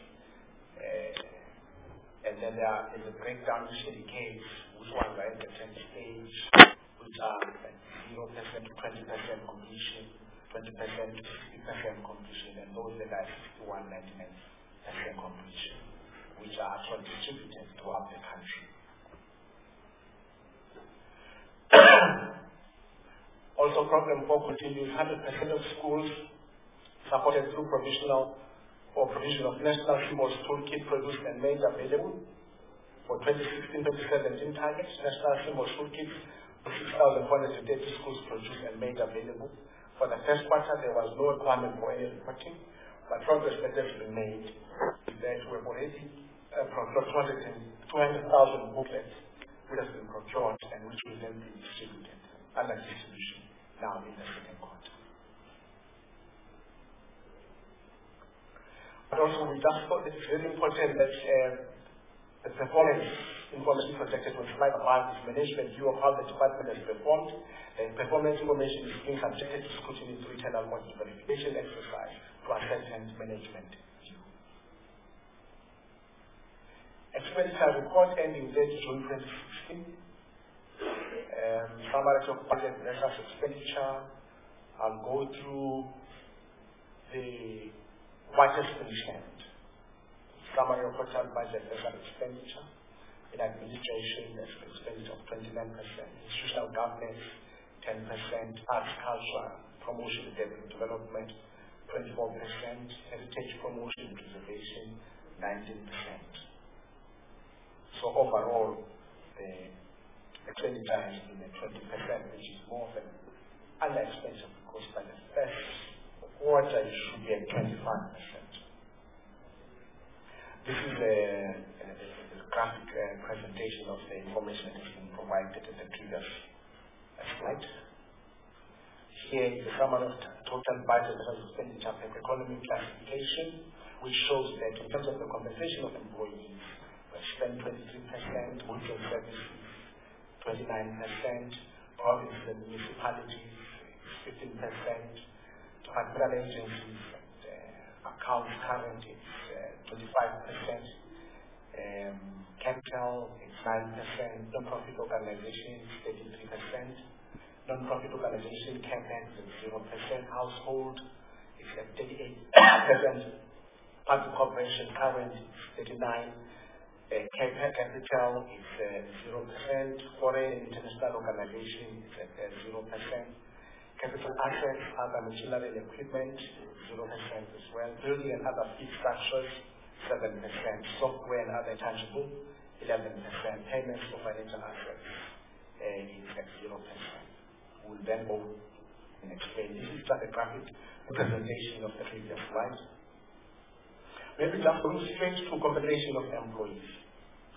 Uh, and then there is a breakdown which indicates which ones are at the tenth stage, which are at zero percent to twenty percent completion, twenty percent to fifty percent completion, and those that are sixty-one to ninety-nine percent completion, which are actually distributed throughout the country. Also, program four continues. one hundred percent of schools supported through provisional or provision of national symbols toolkit produced and made available for twenty sixteen to twenty seventeen targets. National symbols toolkits for six thousand four hundred thirty schools produced and made available. For the first quarter, there was no requirement for any reporting, but progress that has been made is that we have already uh, procured two hundred thousand booklets which has been procured and which will then be distributed under distribution now in the second quarter. But also we just thought it's very important that uh, the performance information projected was slide about this management view of how the department has performed. The performance information is being subjected to scrutiny through internal audit verification exercise to assess and management view. Expenditure report ending date June twenty sixteen. Um, summary of budget versus expenditure. I'll go through the what has been spent. Summary of total budget versus expenditure. In administration, there's an expenditure of twenty-nine percent. Institutional governance, ten percent. Arts, culture, promotion, and development, twenty-four percent. Heritage promotion, preservation, nineteen percent. So overall, the expenditure has been at twenty percent, which is more than under expenditure, because by the first quarter it should be at twenty-five percent. This is a, a, a graphic uh, presentation of the information that has been provided in the previous uh, slide. Here is the summary of total budget versus expenditure per economic classification, which shows that in terms of the compensation of employees, we spend twenty-three percent, goods and services, twenty-nine percent, provinces and municipalities, fifteen percent, federal agencies and uh, accounts current is uh, twenty-five percent, um, capital is nine percent, non-profit organizations thirty-three percent, non-profit organization capex is zero percent, household is at thirty-eight percent, public corporation current is thirty-nine percent, Uh, capital is uh, zero percent, foreign international organization is at uh, zero percent, capital assets, other machinery and equipment, zero percent as well, building and other fixed structures, seven percent, software and other tangible, eleven percent, payments for financial assets uh, is at zero percent. We'll then go and explain. This is just a graphic representation of the previous slide. Maybe just go straight to compensation of employees.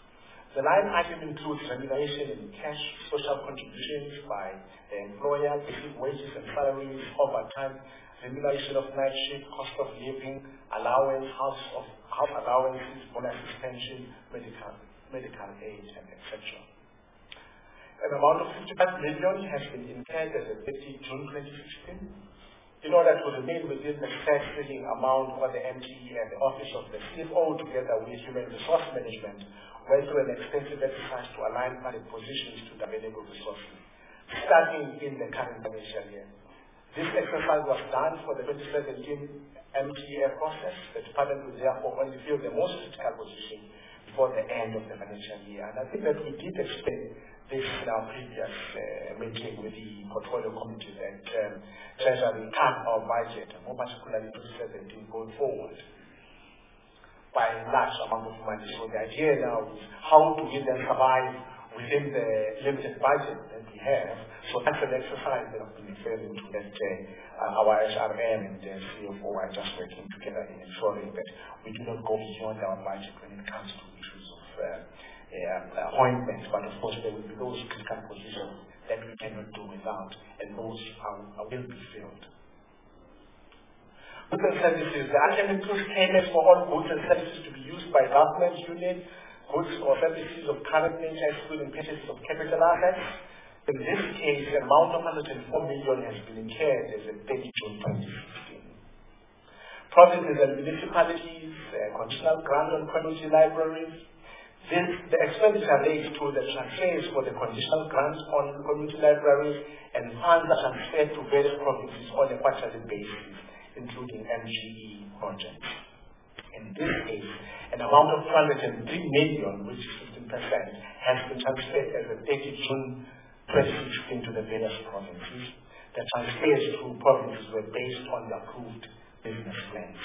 The line item includes remuneration in cash, social contributions by the employer, basic wages and salaries, overtime, remuneration of night shift, cost of living, allowance, house of house allowances, bonuses, pension, medical, medical aid, and et cetera. An amount of fifty-five million has been incurred as of thirtieth June twenty sixteen. In order to remain within the set ceiling amount for the M T E and the Office of the C F O, together with Human Resource Management, went through an extensive exercise to align funding positions to the available resources, starting in the current financial year. This exercise was done for the twenty seventeen M T E process. The department will therefore only fill the most critical position before the end of the financial year. And I think that we did explain this in our previous uh, meeting with the portfolio committee that um, Treasury cut our budget, more particularly twenty seventeen going forward, by a large amount of money. So the idea now is how do we then survive within the limited budget that we have. So that's an exercise that I've been referring to that uh, our H R M and the C F O are just working together in ensuring that we do not go beyond our budget when it comes to issues of uh, uh, appointments, but of course there will be those critical positions that we cannot do without, and those are, are will be filled. Goods and services. The item includes payments for all goods and services to be used by government units, goods or services of current nature, excluding purchases of capital assets. In this case, the amount of one hundred four million has been incurred as of thirtieth June twenty sixteen. Provinces and municipalities, uh, conditional grant on community libraries. This, the expenditure relates to the transfers for the conditional grants on community libraries, and funds are transferred to various provinces on a quarterly basis, including M G E projects. In this case, an amount of two hundred three million, which is fifteen percent, has been transferred as of thirtieth June twenty sixteen to the various provinces. The transfers to provinces were based on the approved business plans.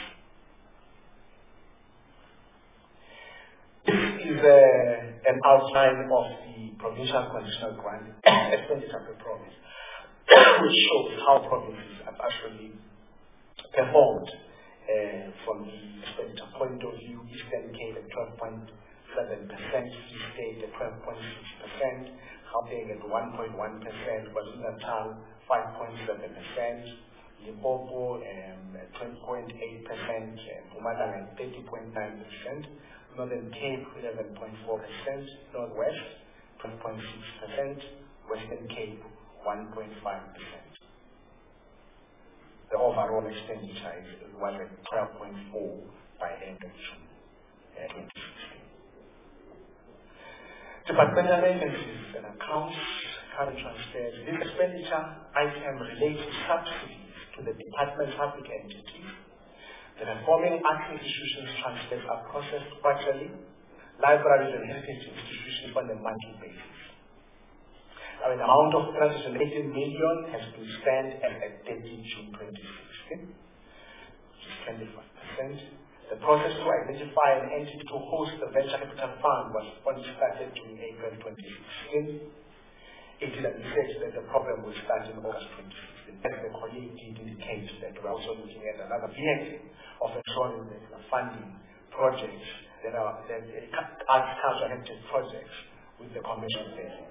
This is uh, an outline of the provincial conditional grant expenditure per province, which shows how provinces have actually performed uh, from the expenditure point of view. Eastern Cape at twelve point seven percent, Free State at twelve point six percent, Gauteng at one point one percent, KwaZulu-Natal five point seven percent, Limpopo um, at twenty point eight percent, Mpumalanga at thirty point nine percent, Northern Cape eleven point four percent, Northwest twelve point six percent, Western Cape one point five percent. The overall expenditure was at twelve point four by end of June twenty sixteen. Departmental agencies and accounts, current transfers. This expenditure item relates to subsidies to the department's public entities. The performing arts institutions transfers are processed quarterly, libraries and heritage institutions on a monthly basis. Now, an amount of three hundred eighteen million has been spent as at thirtieth June twenty sixteen, which is twenty-five percent. The process to identify an entity to host the venture capital fund was only started in April twenty sixteen. It is anticipated that the program will start in August twenty sixteen. As the colleague did indicate that we're also looking at another vehicle of ensuring that we're funding projects that are that arts culture heritage projects with the commercial setting.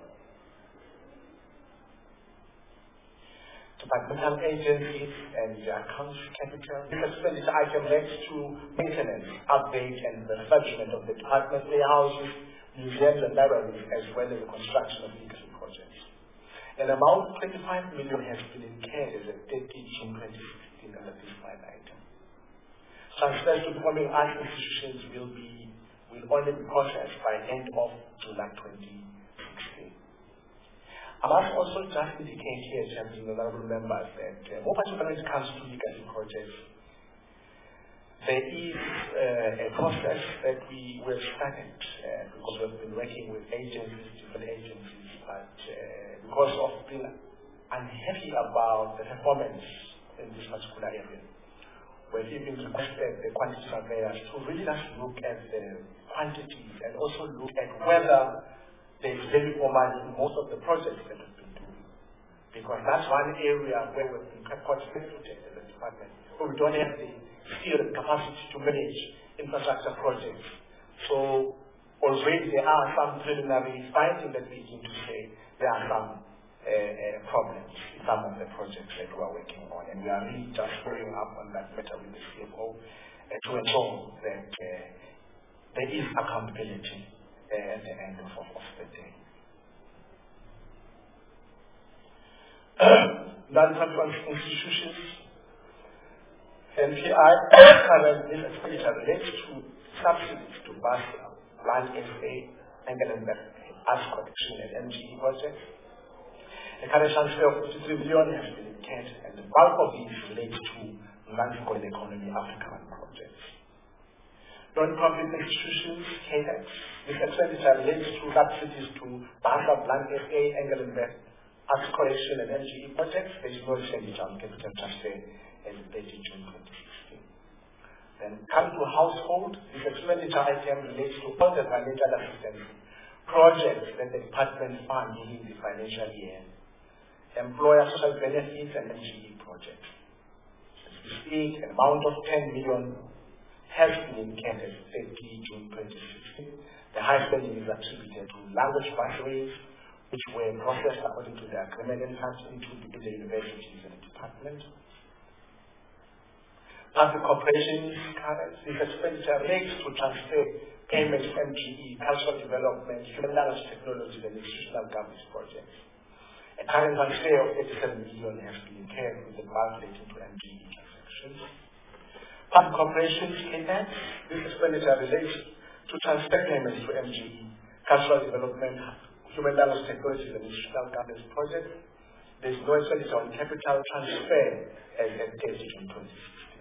Departmental agencies and the accounts capital. This expenditure item relates to maintenance, update, and the refurbishment of the department warehouses, museums, and libraries, as well as the construction of legacy projects. An amount of twenty-five million has been incurred as of thirtieth June twenty sixteen under this line item. Transfers to performing arts institutions will be will only be processed by end of July twenty sixteen. I must also just indicate here, Chairman and honorable members, that uh, more particularly when it comes to legacy projects, there is uh, a process that we will started uh, because we've been working with agencies, different agencies, but uh, because of being unhappy about the performance in this particular area, we've even requested the quantity surveyors to really just look at the quantities and also look at whether there is value for money in most of the projects that we've been doing. Because that's one area where we've been quite frustrated as a department, where we don't have the skill and capacity to manage infrastructure projects. So, already there are some preliminary findings that begin to say there are some uh, uh, problems in some of the projects that we are working on, and we are really just following up on that matter with the C F O uh, to ensure that uh, there is accountability uh, at the end of, of the day. Non-profit institutions, N P I, current this expenditure relates to subsidies to bus, land S A, England, as collection and M G E projects. The current transfer of fifty-three billion has been incurred, and the bulk of these relates to non-gold economy African projects. Non-profit institutions, K X, this expenditure relates to subsidies to bus, land S A, England, as collection and M G E projects. There is no expenditure on capital transfer as of thirty June twenty sixteen. Then come to household, this expenditure item relates to all the financial assistance projects that the department fund during the financial year. Employer social benefits and M G E projects. As we speak, an amount of ten million has been incurred as of thirty June twenty sixteen. The high spending is attributed to language pathways, which were processed according to the agreement entered into between the universities and the department. Public corporations, this expenditure relates to transfer payments, M G E, cultural development, human language technology, and institutional governance projects. A current transfer of eighty-seven million has been incurred with the bulk relating to M G E transactions. Public corporations, K X, this expenditure relates to transfer payments to M G E, cultural development, human language technology, and institutional governance projects. There is no expenditure on capital transfer as at thirty June twenty sixteen.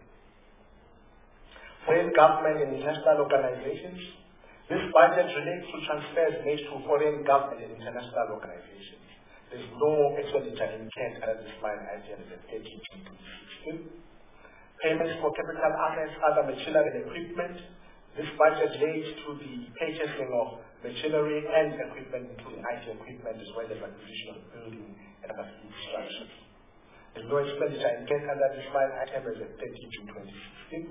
Foreign government and international organizations. This budget relates to transfers made to foreign government and international organizations. There is no expenditure incurred at this line item as at thirty June twenty sixteen. Payments for capital assets, other machinery and equipment. This budget relates to the purchasing of machinery and equipment, including I T equipment, as well as acquisition of building and other infrastructure. There is no expenditure incurred under this line item as at thirty June twenty sixteen.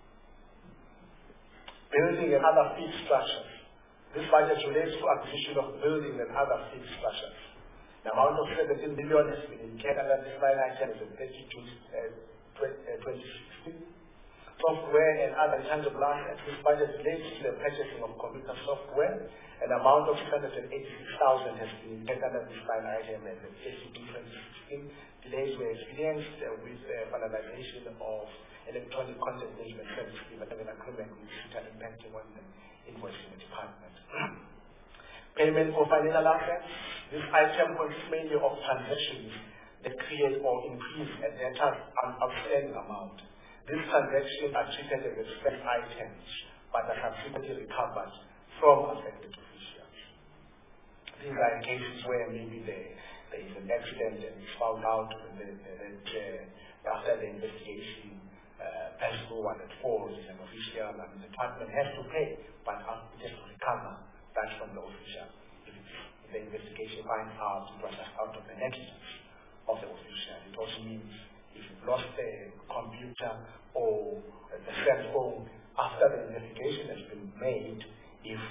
Building and other fixed structures. This budget relates to acquisition of building and other fixed structures. The amount of seventeen billion has been incurred under this line item as of thirty June twenty sixteen. Software and other intangible assets. This budget relates to the purchasing of computer software. An amount of six hundred eighty-six thousand has been incurred under this line item as of thirty June twenty sixteen. Delays were experienced uh, with the uh, finalization of electronic content management service development agreement with CETA impacting on the invoicing department. Payment for financial assets. This item consists mainly of transactions that create or increase a debtor's outstanding amount. These transactions are treated as expense items, but are subsequently recovered from affected officials. These are cases where maybe there, there is an accident and it's found out that, that uh, after the investigation, uh, person one that falls is an official and the department has to pay, but it has to recover that from the official. If, if the investigation finds out it was out of the negligence of the official, it also means if you've lost the computer or the cell phone after the investigation has been made, if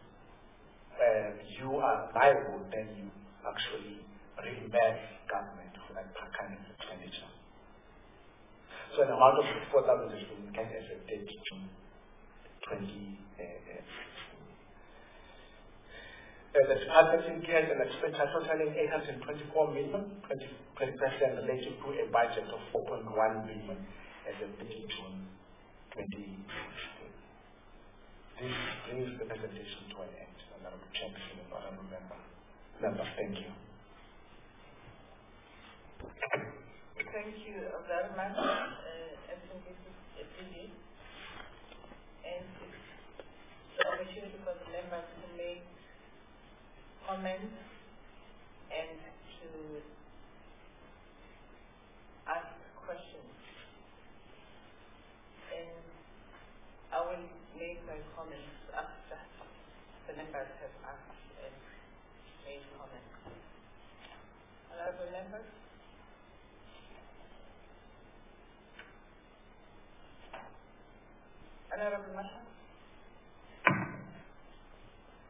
uh, you are liable, then you actually reimburse government for that kind of expenditure. So an amount of four thousand has been kept as a date to twenty sixteen. Uh, the department incurred an expenditure totaling eight hundred twenty-four million, twenty percent related to a budget of four point one billion as of thirty June twenty sixteen. This brings the presentation to an end. Honorable Chairperson and Honorable Member. Members, thank you. Thank you very much, uh, S N D C. And it's the opportunity for the members to make comments and to ask questions. And I will make my comments after the members have asked and made comments. Honorable members? Honorable Masha?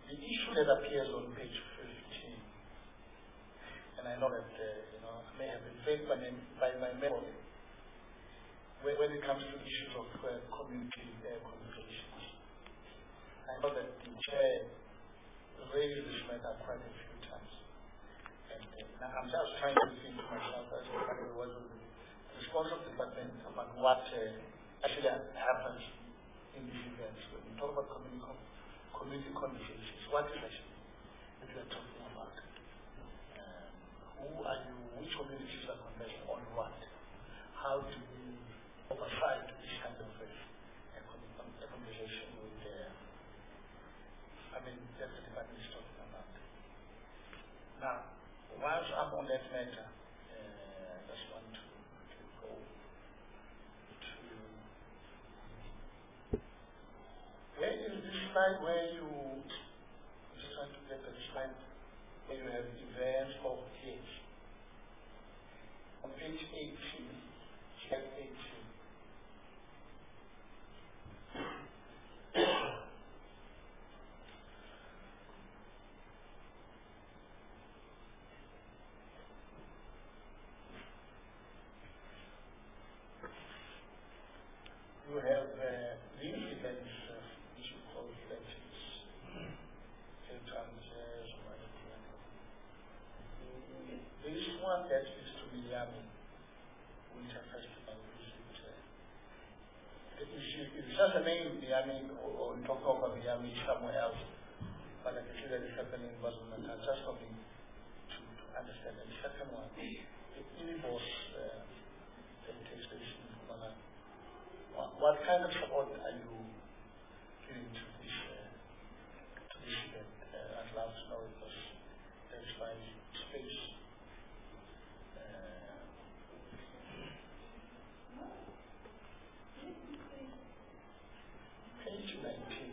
the issue that appears on page fifteen, and I know that uh, you know I may have been failed by, by my memory when, when it comes to issues of uh, community uh, communications. I know that the chair raised this matter quite a few times, and uh, now I'm just trying to think to myself as to what was the response of the department about what uh, actually happens in these events. When we talk about community community conversations, what is actually that we are talking about? Um, who are you? Which communities are conversing on what? How do we oversight this kind of a, a, a conversation with the, I mean, that's the department is talking about. Now, whilst I'm on that matter, uh, I just want to, to go to, where is this slide where you, I'm just trying to get the slide where you have events of dates. On page eighteen, slide eighteen. You have uh, these events, uh, which you call elections, Tangiers, or anything. There is one that is to Miami Winter Festival. It is, it is just a name, Miami, or, or talk about Miami somewhere else, but I can see that it's happening in KwaZulu-Natal. Just something to, to understand. And the second one, the Ilibos uh, that takes place in Kumala. What, what kind of support are you giving to this uh, to this event? Uh, I'd love to know because there's my space. Uh, page nineteen.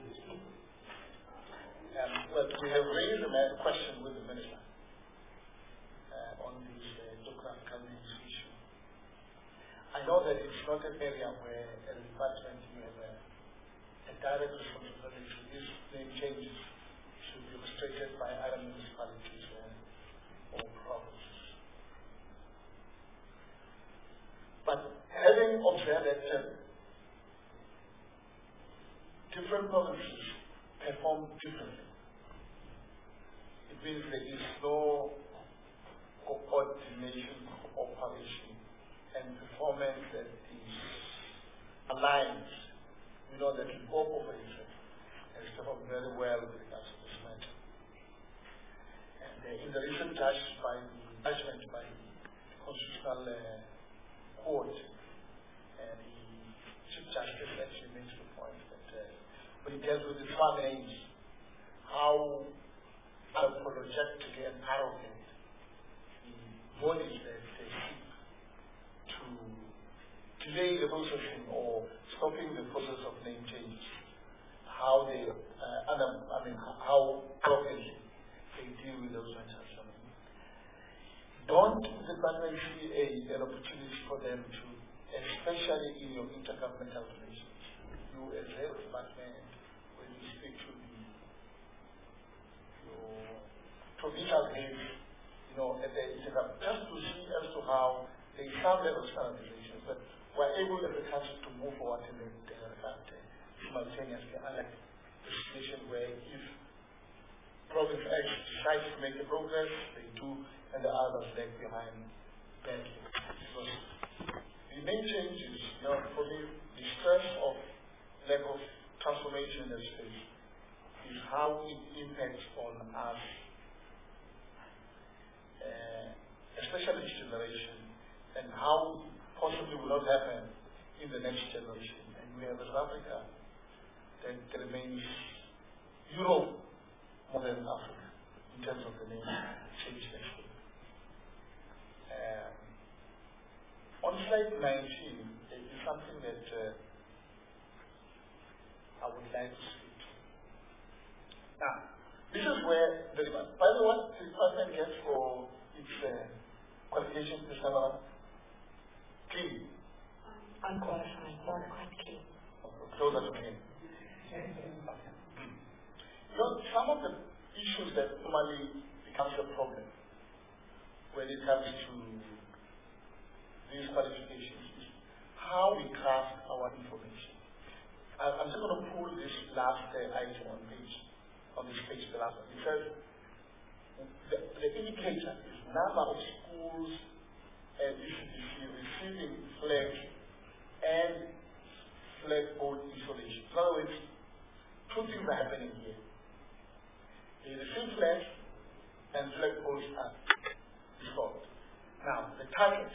Um, well, we have raised a question with the minister uh, on this uh, geographical names issue. I know that it's not an area where as a department you have a, a direct responsibility. These name changes should be orchestrated by other municipalities uh, or provinces. But having observed that uh, different provinces perform differently, it means there is no coordination, cooperation, and performance that is aligned. We know that we cooperate and perform very well with regards to this matter. And uh, in the recent touch by the judgment by the Constitutional uh, Court, and the Chief Justice actually makes the point that uh, when it deals with the farm names, how apologetic and arrogant the bodies that they seek to delay the processing or stopping the process of name changes, how they, uh, I mean, how properly they deal with those matters. I mean, don't the department see a, an opportunity for them to, especially in your intergovernmental relations, you as head of department, when you speak to the, your provincial heads, you know, at the intergovernmental, just to see as to how they some level of standardization, but we're able as a country to move forward in the regard simultaneously, unlike the situation where if province X decides to make a progress, they do, and the others lag behind badly. Because the main changes, you know, for me, the stress of lack of transformation in the space is how it impacts on us, uh, especially this generation, and how possibly will not happen in the next generation. And we have South Africa that remains Europe more than Africa in terms of the name change next week. Um, on slide nineteen, it is something that uh, I would like to speak to. Now, this is where the by the way, what the department gets for its uh, qualification is about clean. Unqualified, not quite clean. Closer to clean. Okay. You know, some of the issues that normally becomes a problem when it comes to these qualifications is how we craft our information. I, I'm just going to pull this last uh, item on page, on this page, the last one. It says the, the indicator is number of schools and E C D C receiving flag and flag board installation. In other words, two things are happening here. They receive flags and flag poles are installed. Now, the target,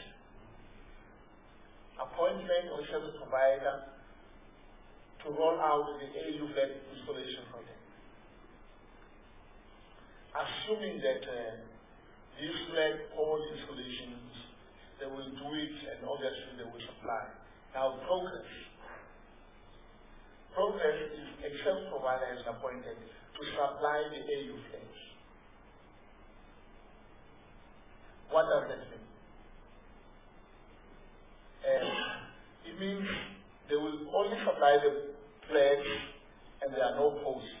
appointment of a service provider to roll out the A U flag installation project. Assuming that uh, these flag pole installations, they will do it and obviously they will supply. Now, progress. Progress is a service provider has appointed to supply the A U flags. What does that mean? Uh, it means they will only supply the flags and there are no posts.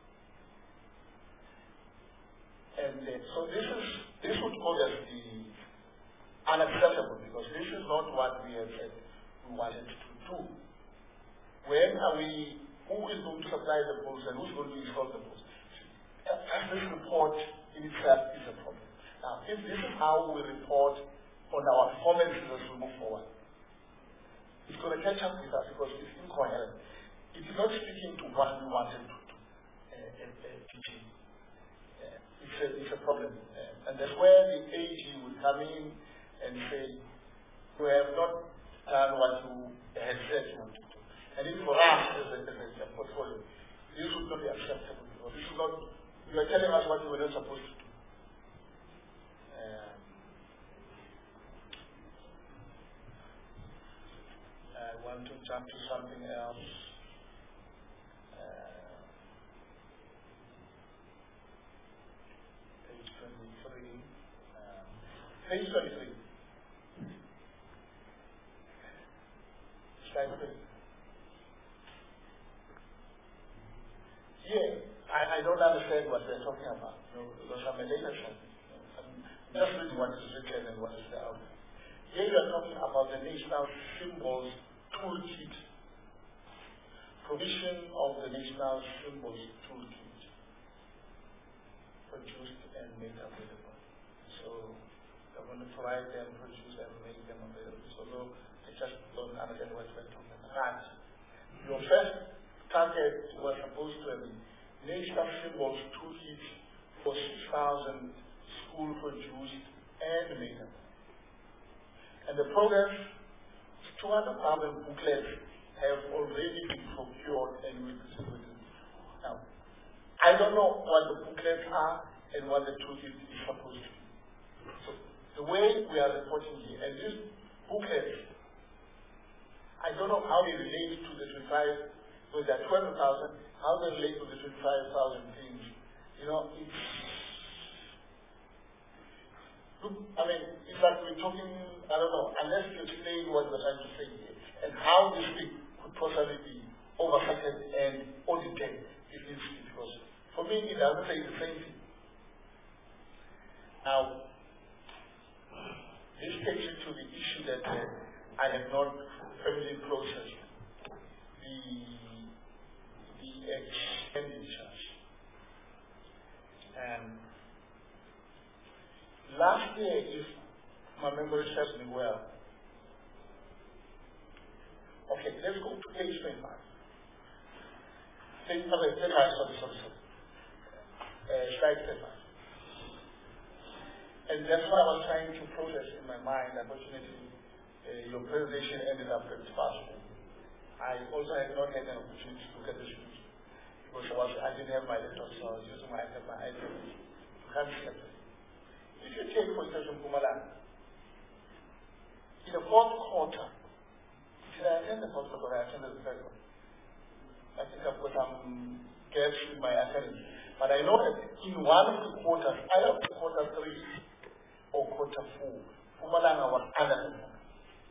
And uh, so this is this would obviously be unacceptable because this is not what we have said we wanted to do. When are we, who is going to supply the posts and who's going to install the posts? This report in itself is a problem. Now, if this is how we report on our performances as we move forward, it's going to catch up with us because it's incoherent. It is not speaking to what we wanted to do. Uh, uh, uh, teaching. Uh, it's, a, it's a problem. Uh, and that's where the A G will come in and say, you have not done what you had said you want to do. And if for us as a, as a portfolio, this would not be acceptable because this is not, you are telling us what we were not supposed to do. Um, I want to jump to something else. Uh, page twenty-three. Uh, page twenty-three. Slide three. Yeah, I, I don't understand what they're talking about. You know, because I'm a data scientist. Just reading what is written and what is there out there. Here you are talking about the National Symbols Toolkit. Provision of the National Symbols Toolkit. Produced and made available. So, I'm going to provide them, produce and make them available. So, though I just don't understand what we're talking about. Your first target was supposed to have National Symbols Toolkit for six thousand school produced and made up. And the progress, two hundred thousand booklets have already been procured and will be distributed. Now, I don't know what the booklets are and what the toolkit is supposed to be. So, the way we are reporting here, and these booklets, I don't know how they relate to the twenty-five, so there are twelve thousand, how they relate to the twenty-five thousand things. You know, it's I mean, it's like we're talking, I don't know, unless you explain what we're trying to say here, and how this thing could possibly be oversighted and audited if it's because for me, it doesn't say the same thing. Now, this takes you to the issue that uh, I have not firmly processed, the, the expenditures. Um, Last year, if my memory serves me well, okay, let's go to page twenty-five. Page twenty-five, sorry, sorry, sorry. Uh, slide twenty-five. And that's what I was trying to process in my mind. Unfortunately, uh, your presentation ended up very fast. I also had not had an opportunity to look at this because I, was, I didn't have my laptop, so I was using my iPad, my iPad to come here. If you take, for instance, Mpumalanga, in the fourth quarter, did I attend the fourth quarter or I attended the third one? I think I've got some gaps in my attendance. But I know that in one of the quarters, either quarter three or quarter four, Mpumalanga was underperforming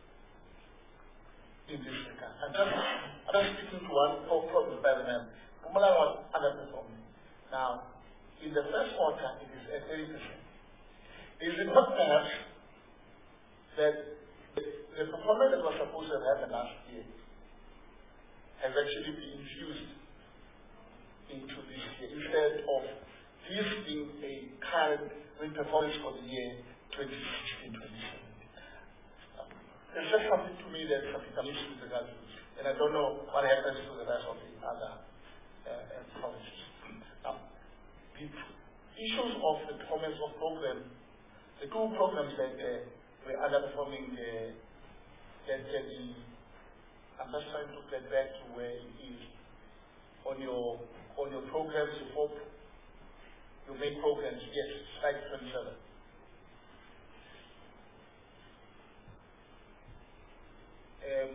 in this regard. I'm just, I'm just speaking to one problem by the name. Mpumalanga was underperforming. Now, in the first quarter it is at thirty percent. Is it not perhaps that the, the performance that was supposed to have happened last year has actually been infused into this year instead of this being a current performance for the year twenty sixteen twenty seventeen? There's just something to me that's something I'm used with regard to this, and I don't know what happens to the rest of the other uh, provinces. Now, the issues of the performance of program, the two programs that uh, were underperforming, uh, that uh, the, I'm just trying to get back to where it is on your on your programs. You hope you make programs. Yes, slide twenty-seven. Um,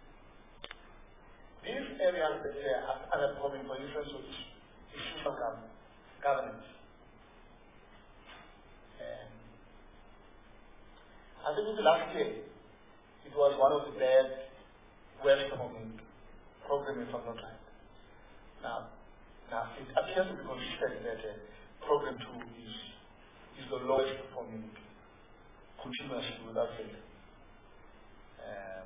these areas that uh, are underperforming, for instance, is social government, governance. Um, I think in the last year, it was one of the bad, worst performing programs, if I'm not right. Now, now it appears to be consistent that uh, program two is, is the lowest performing continuously without failure. Um,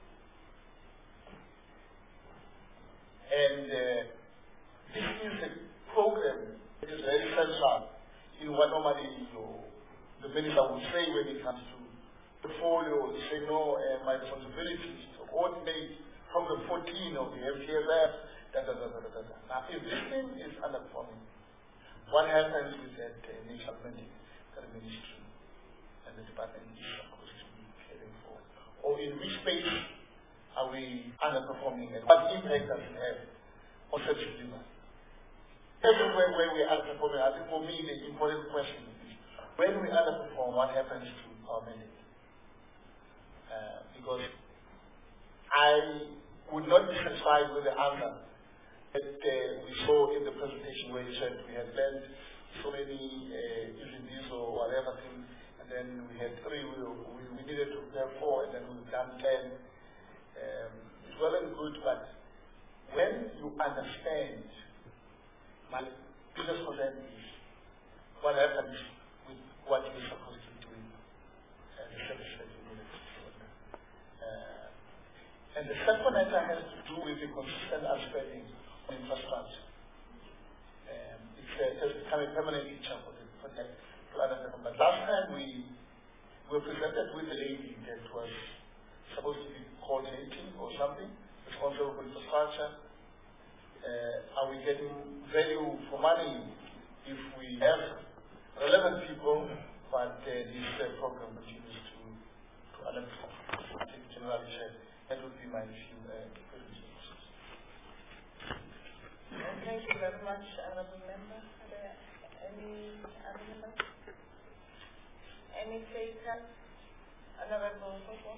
and uh, this is a program that is very central in what normally you know, the minister would say when it comes to portfolio. You say, no, uh, my responsibility is to coordinate program fourteen of the M T S F. Da, da, da, da, da, da. Now, if this thing is underperforming, what happens with that uh, national mandate that the ministry and the department is supposed to be caring for? Or in which space are we underperforming, and what impact does it have on such a delivery? Everywhere where we are underperforming, I think for me the important question is, when we underperform, what happens to our mandate? Uh, because I would not be satisfied with the answer that uh, we saw in the presentation where you said we had planned so many uh, issues or whatever thing, and then we had three, we, we, we needed to prepare four, and then we've done ten. Um, it's well and good, but when you understand, my biggest concern is what happens with what you're supposed to be doing, uh, the service that you need to do. Uh, and the second matter has to do with the consistent spending on infrastructure. Um, it's uh, has become a permanent feature for the for the planet. But last time we were presented with a lady that was supposed to be coordinating or something, responsible for infrastructure. Uh, are we getting value for money if we have relevant people, but uh, this uh, program continues to, to underperform? I think generally said that would be my few uh, questions. Thank you very much, honourable member. Are there any other members? Any takers? Honourable Fogo?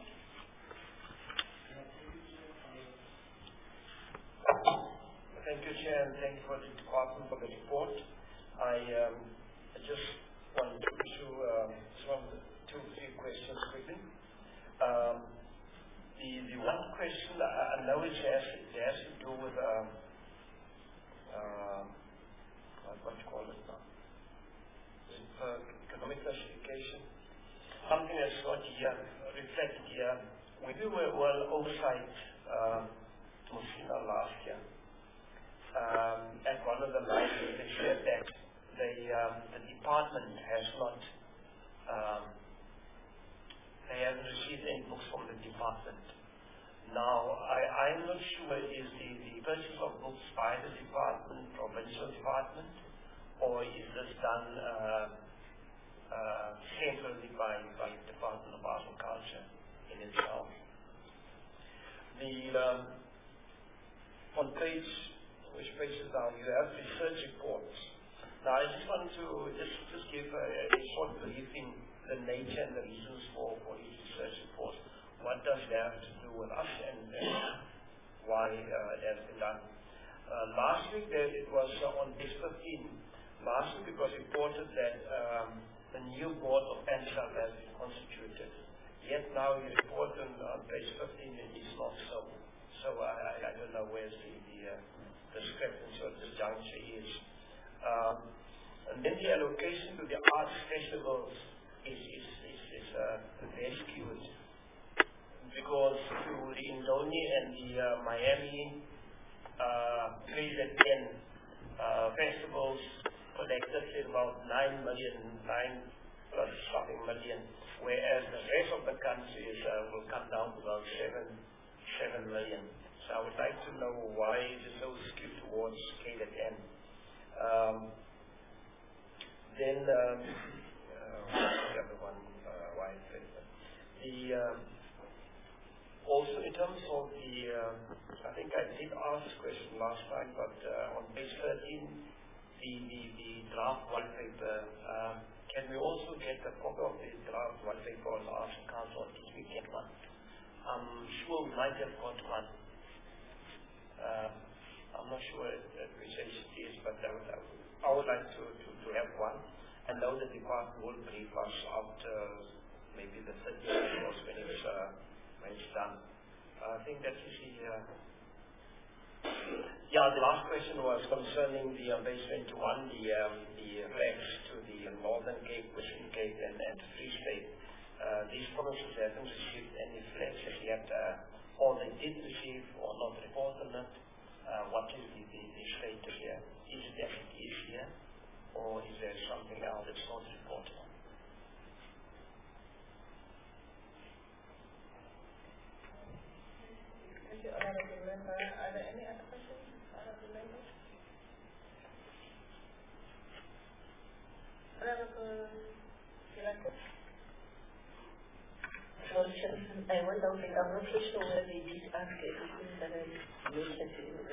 Thank you, Chair, and thank you for the department for the report. I, um, I just wanted to issue um, some two, three questions quickly. Um, the the one question I, I know it has it has to do with um, uh, what, what you call it now? Uh, economic classification. Something that's not here reflected here. We do a well oversight um, to Mufina last year. Um, at one of the lines, they said that the, um, the department has not, um, they haven't received any books from the department. Now, I, I'm not sure is the, the purchase of books by the department, provincial department, or is this done uh, uh, centrally by, by the Department of Arts and Culture in itself? The, um, on page which pages down, you have research reports. Now, I just want to just, just give a, a short briefing the nature and the reasons for, for each research report. What does it have to do with us and, and why uh, it has been done? Uh, last week, there, it was uh, on page fifteen. Last week, it was reported that um, the new board of ANSAM has been constituted. Yet now, you report on, on page fifteen, it is not so. So I, I, I don't know where's the, the uh, discrepancy at this juncture is. Um, And then the allocation to the arts festivals is, is, is, is uh, very skewed. Because to the Indonesia and the uh, Miami uh, three and ten uh, festivals collected about nine million, nine plus something million, whereas the rest of the countries uh, will come down to about seven, seven million. So I would like to know why it is so skewed towards K Z N. Um, then um, uh, the other one, uh, why is it? The um, also in terms of the, uh, I think I did ask this question last time, but uh, on page thirteen, the, the, the draft white paper, uh, can we also get a copy of the draft white paper on the Arts Council? Did we get one? I'm sure we might have got one. Uh, I'm not sure at which age it is, but I would, I would, I would like to, to, to have one. I know the department will brief us after maybe the thirtieth when it's, uh, when it's done. Uh, I think that is the, uh, yeah, the last question was concerning the uh, base twenty-one, the, um, the flags to the Northern Cape, Western Cape, and, and Free State. Uh, these provinces haven't received any flags as yet, uh, or they did receive or not report on it. Uh, what is the, the, the status here? Is it as it is here, or is there something else that's not reported on? Thank you, Honorable Member. Are there any other questions, Honorable Member? Honorable Kilako? I wonder, I'm not so sure whether they did ask everything that I mentioned to you.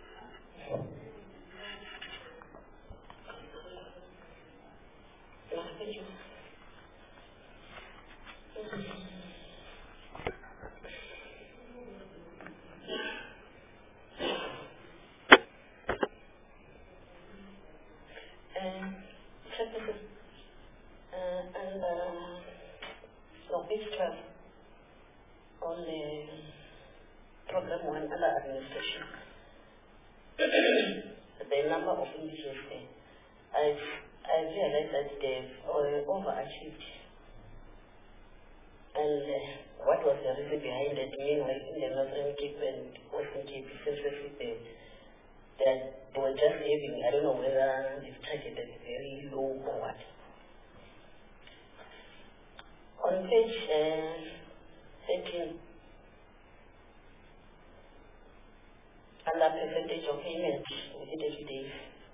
Thank you. And uh, and uh, so page twelve on the program one under administration, the number of individuals there, I've, I realized that they've uh, overachieved. And uh, what was the reason behind it? Meanwhile, in the Northern Cape and Western Cape, essentially they, that they were just having, I don't know whether they've targeted very low or what. On page uh, thirteen, under percentage of payment within thirty days,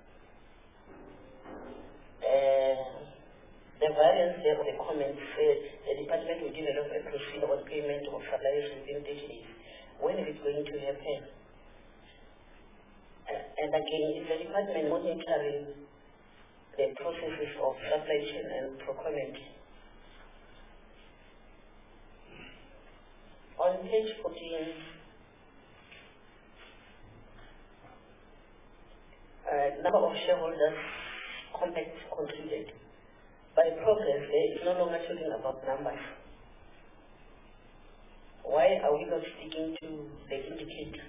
uh, the variance there of the comments said the department will develop a procedure on payment of suppliers within thirty days. When is it going to happen? Uh, and again, is the department monitoring the processes of supply chain and procurement? On page fourteen, uh, number of shareholders compacts concluded. By progress, there is no longer talking about numbers. Why are we not sticking to the indicator?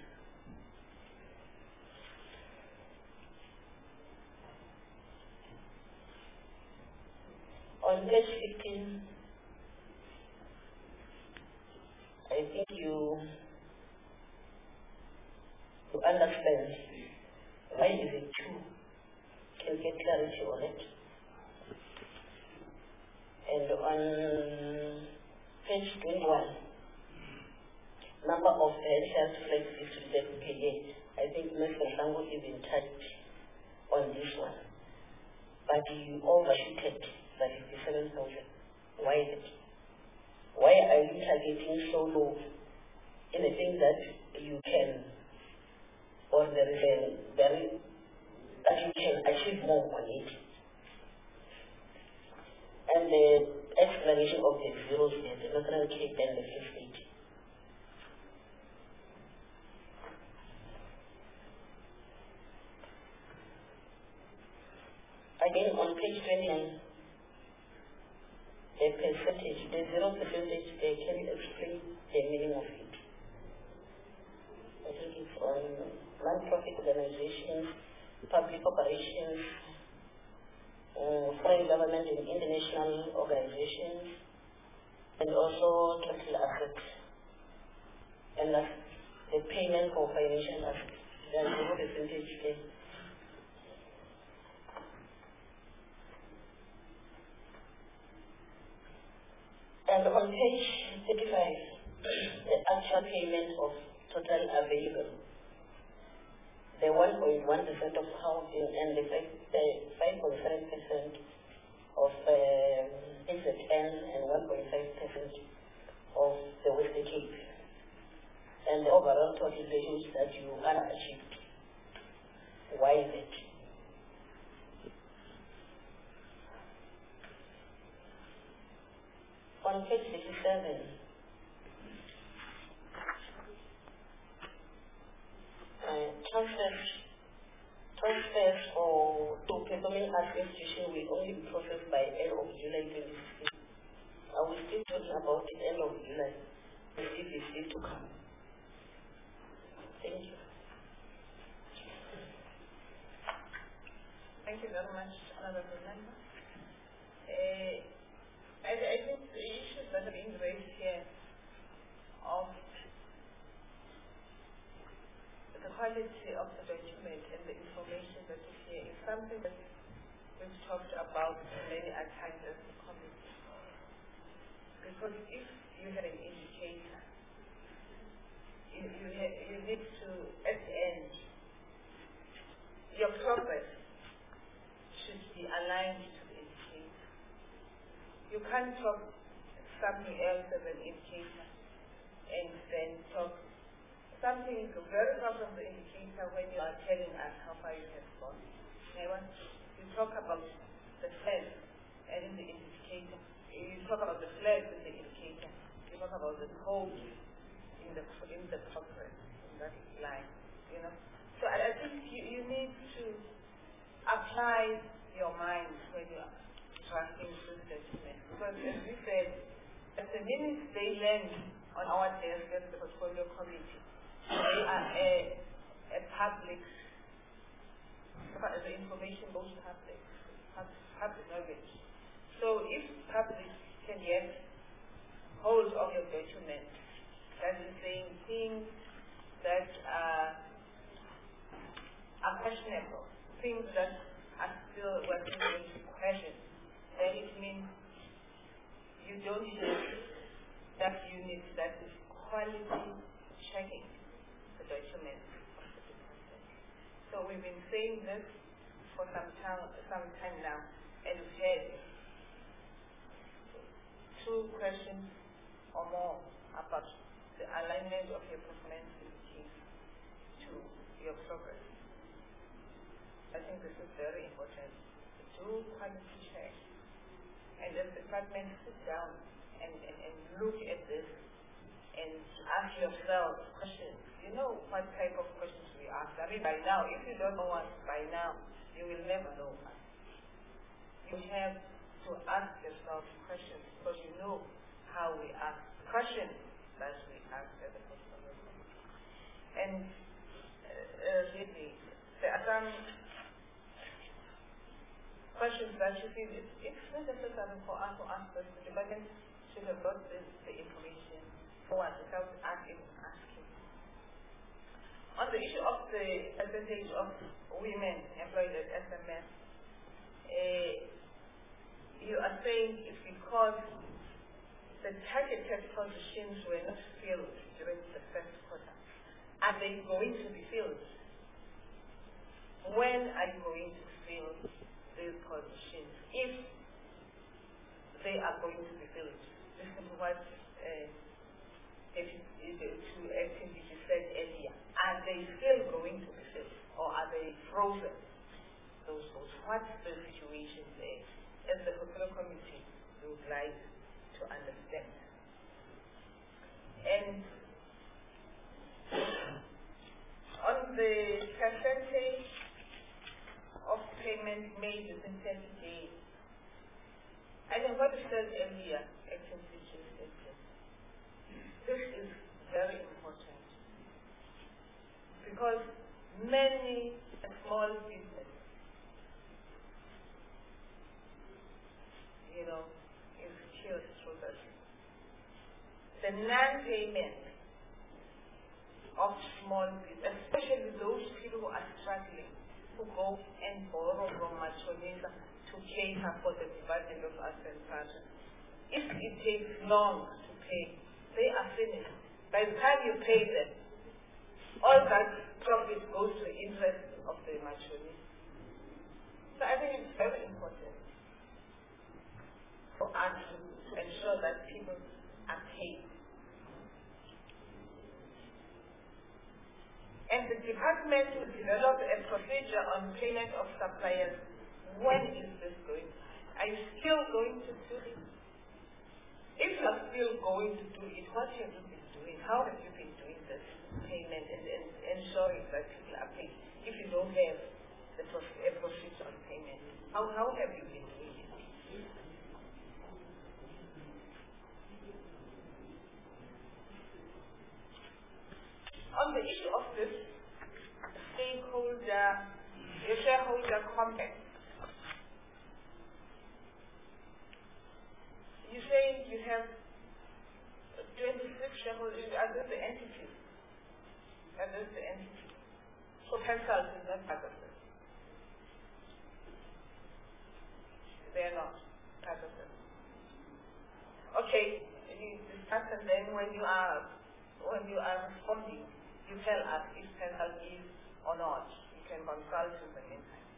On page fifteen, I think you, you understand why is it two. Can get clarity on it. And on page twenty-one, number of headshots flags is rejected per year. I think Mister Sango is in touch on this one. But you overshooted that fifty-seven thousand. Why is it? Why are you targeting so low in a thing that you can, or there is a, there is, that you can achieve more on it? And the explanation of the zeros there, the Northern Cape and the Free State. Again, on page twenty-nine, the percentage, the zero percentage, they can explain the meaning of it. I think it's on non-profit organizations, public operations, uh, foreign government and international organizations, and also capital assets, and that's the payment for financial assets. There's no percentage there. And on page thirty-five, the actual payment of total available, the one point one percent of housing and the five point five percent of uh, S Z N and one point five percent of the Western Cape, and the overall total values that you are achieved. Why is it? On page sixty-seven, uh, transfers, transfers for to performing arts institution will only be processed by end of July twenty sixteen. Are we still talking about the end of July? The receipt is still to come. Thank you. Thank you very much, Honorable Member. Uh, I, I think the issues that are being raised here of the quality of the document and the information that is here is something that we've talked about many a times as a committee. Because if you have an indicator, you, you, have, you need to, at the end, your progress should be aligned to the indicator. You can't talk something else as an indicator and then talk something very far from the indicator when you are telling us how far you have gone. You talk about the flag and in the indicator. You talk about the flag in the indicator. You talk about the code in the in the progress in that line. You know. So I, I think you, you need to apply your mind when you are drafting this document. Because as we said, at the minute they land on our desk as the portfolio committee, they are a, a public, the information goes public, public knowledge. So if public can get hold of your document, that is saying things that are, are questionable, things that are still working into question, then it means you don't have that unit that is quality checking the document of the department. So we've been saying this for some time, some time now, and we've had two questions or more about the alignment of your performance indicators to your progress. I think this is very important. Do quality check. And as the department sit down and, and, and look at this and ask yourself questions. You know what type of questions we ask. I mean, by now, if you don't know us by now, you will never know us. You have to ask yourself questions because you know how we ask questions that we ask at the portfolio committee. And uh, really, there are some questions that you feel it's, it's necessary for us to ask us. The department should have got this, the information for us without us even asking. On the issue of the percentage of women employed at S M S, uh, you are saying it's because the targeted positions were not filled during the first quarter. Are they going to be filled? When are you going to fill these positions? If they are going to be filled, listen to what uh, the two activities you said earlier. Are they still going to be filled, or are they frozen? Those votes. What's the situation there? As the portfolio committee, we would like to understand. And on the percentage of payment made within thirty days, I think what we said earlier, this is very important because many small businesses the non-payment of small business, especially those people who are struggling, who go and borrow from Machonisa to cater for the development of us and partners. If it takes long to pay, they are finished. By the time you pay them, all that profit goes to the interest of the Machonisa. So I think it's very important for us to ensure that people are paid. And the department will develop a procedure on payment of suppliers. When is this going to happen? Are you still going to do it? If you are still going to do it, what have you been doing? How have you been doing this payment and, and ensuring that people are paid? If you don't have the prof a procedure on payment, how, how have you been doing it? On the issue of this stakeholder, your shareholder compact, you say you have twenty-six shareholders. Are those the entities? Are those the entities? So Pensals is not part of this. They are not part of this. Okay, you discuss, and then when you are when you are responding, you tell us if Pensal is or not. You can consult in the meantime.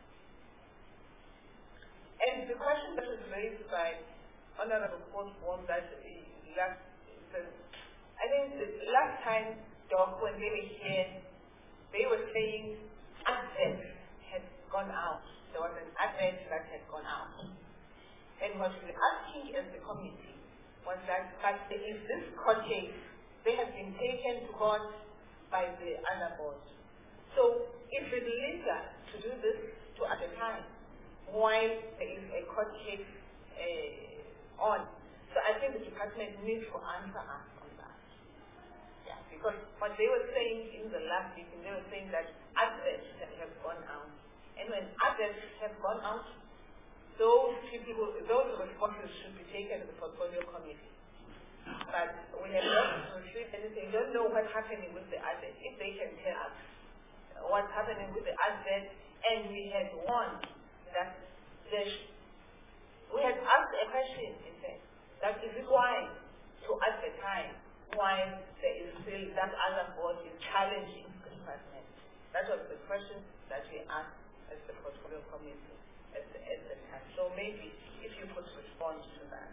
And the question that was raised by Honorable Postform that last, the, I think the last time, Doc, when they were here, they were saying advert had gone out. There was an advert that had gone out. And what we were asking as the committee was that, but is this court case, they have been taken to court by the other board. So if it's legal to do this to at a time, while there is a court case uh, on. So I think the department needs to answer us on that. Yeah, because what they were saying in the last meeting, they were saying that adverts have gone out. And when adverts have gone out, those people, those responses should be taken to the portfolio committee. But we have not received anything. We don't know what's happening with the advert. If they can tell us what's happening with the advert, and we had warned that there we had asked a question, in fact, that is it wise to advertise while there is still that other board is challenging the department? That was the question that we asked as the portfolio committee at the, at the time. So maybe if you could respond to that.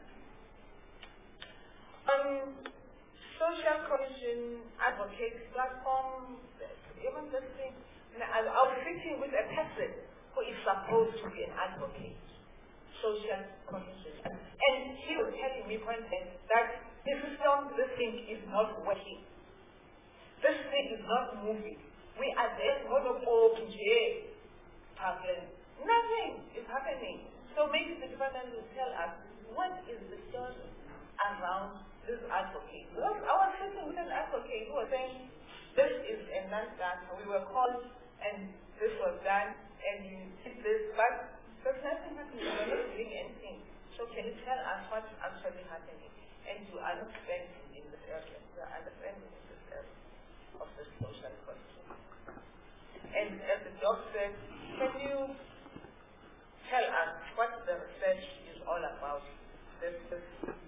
Um, social cohesion advocates platform, even this thing, I, I was sitting with a person who is supposed to be an advocate, social cohesion. And he was telling me one day that the system, this thing is not working. This thing is not moving. We are there, monopole, J, nothing is happening. So maybe the department will tell us what is the story around this advocate. Because I was sitting with an advocate who was saying, this is a non-done. We were called and this was done and you did this, but there's nothing happening. We're not doing anything. So can you tell us what's actually happening? And you are not spending in this area. You are understanding in this area of the social question. And as the doc said, can you tell us what the research is all about? This, this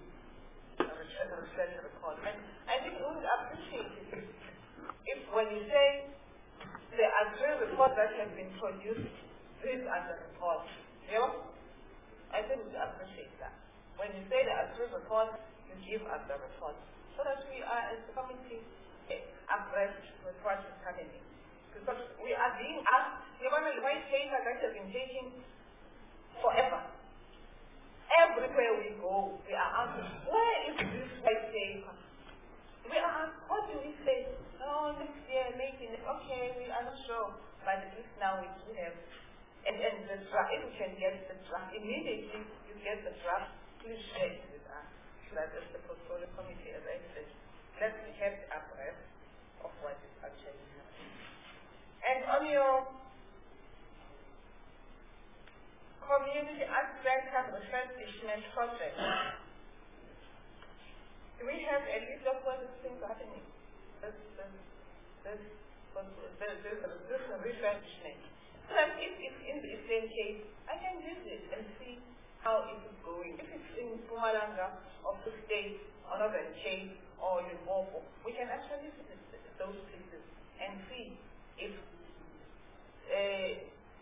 research report. And I think we would appreciate it if, if when you say there are three reports that have been produced, these are the reports. You know? I think we appreciate that. When you say there are three reports, you give us the reports so that we are, as a committee, abreast with what is happening. Because we are being asked, you want to white paper that has been taking forever. Everywhere we go, we are asked, where is this white paper? We are asked, what do we say? Oh, next year, maybe, okay, we are not sure. But at least now we do have, and, and the draft, if we can get the draft, immediately you get the draft, please share it with us. So that is the portfolio committee, as I said. Let's be kept abreast of what is actually happening. And on your community aspect of refurbishment project, Do we have a list of what these things are happening? This, this, this, this, this, this refurbishment. So that if it's in the same case, I can visit and see how it is going. If it's in Mpumalanga, or the state, or Northern Cape, or Limpopo, we can actually visit those places and see if uh,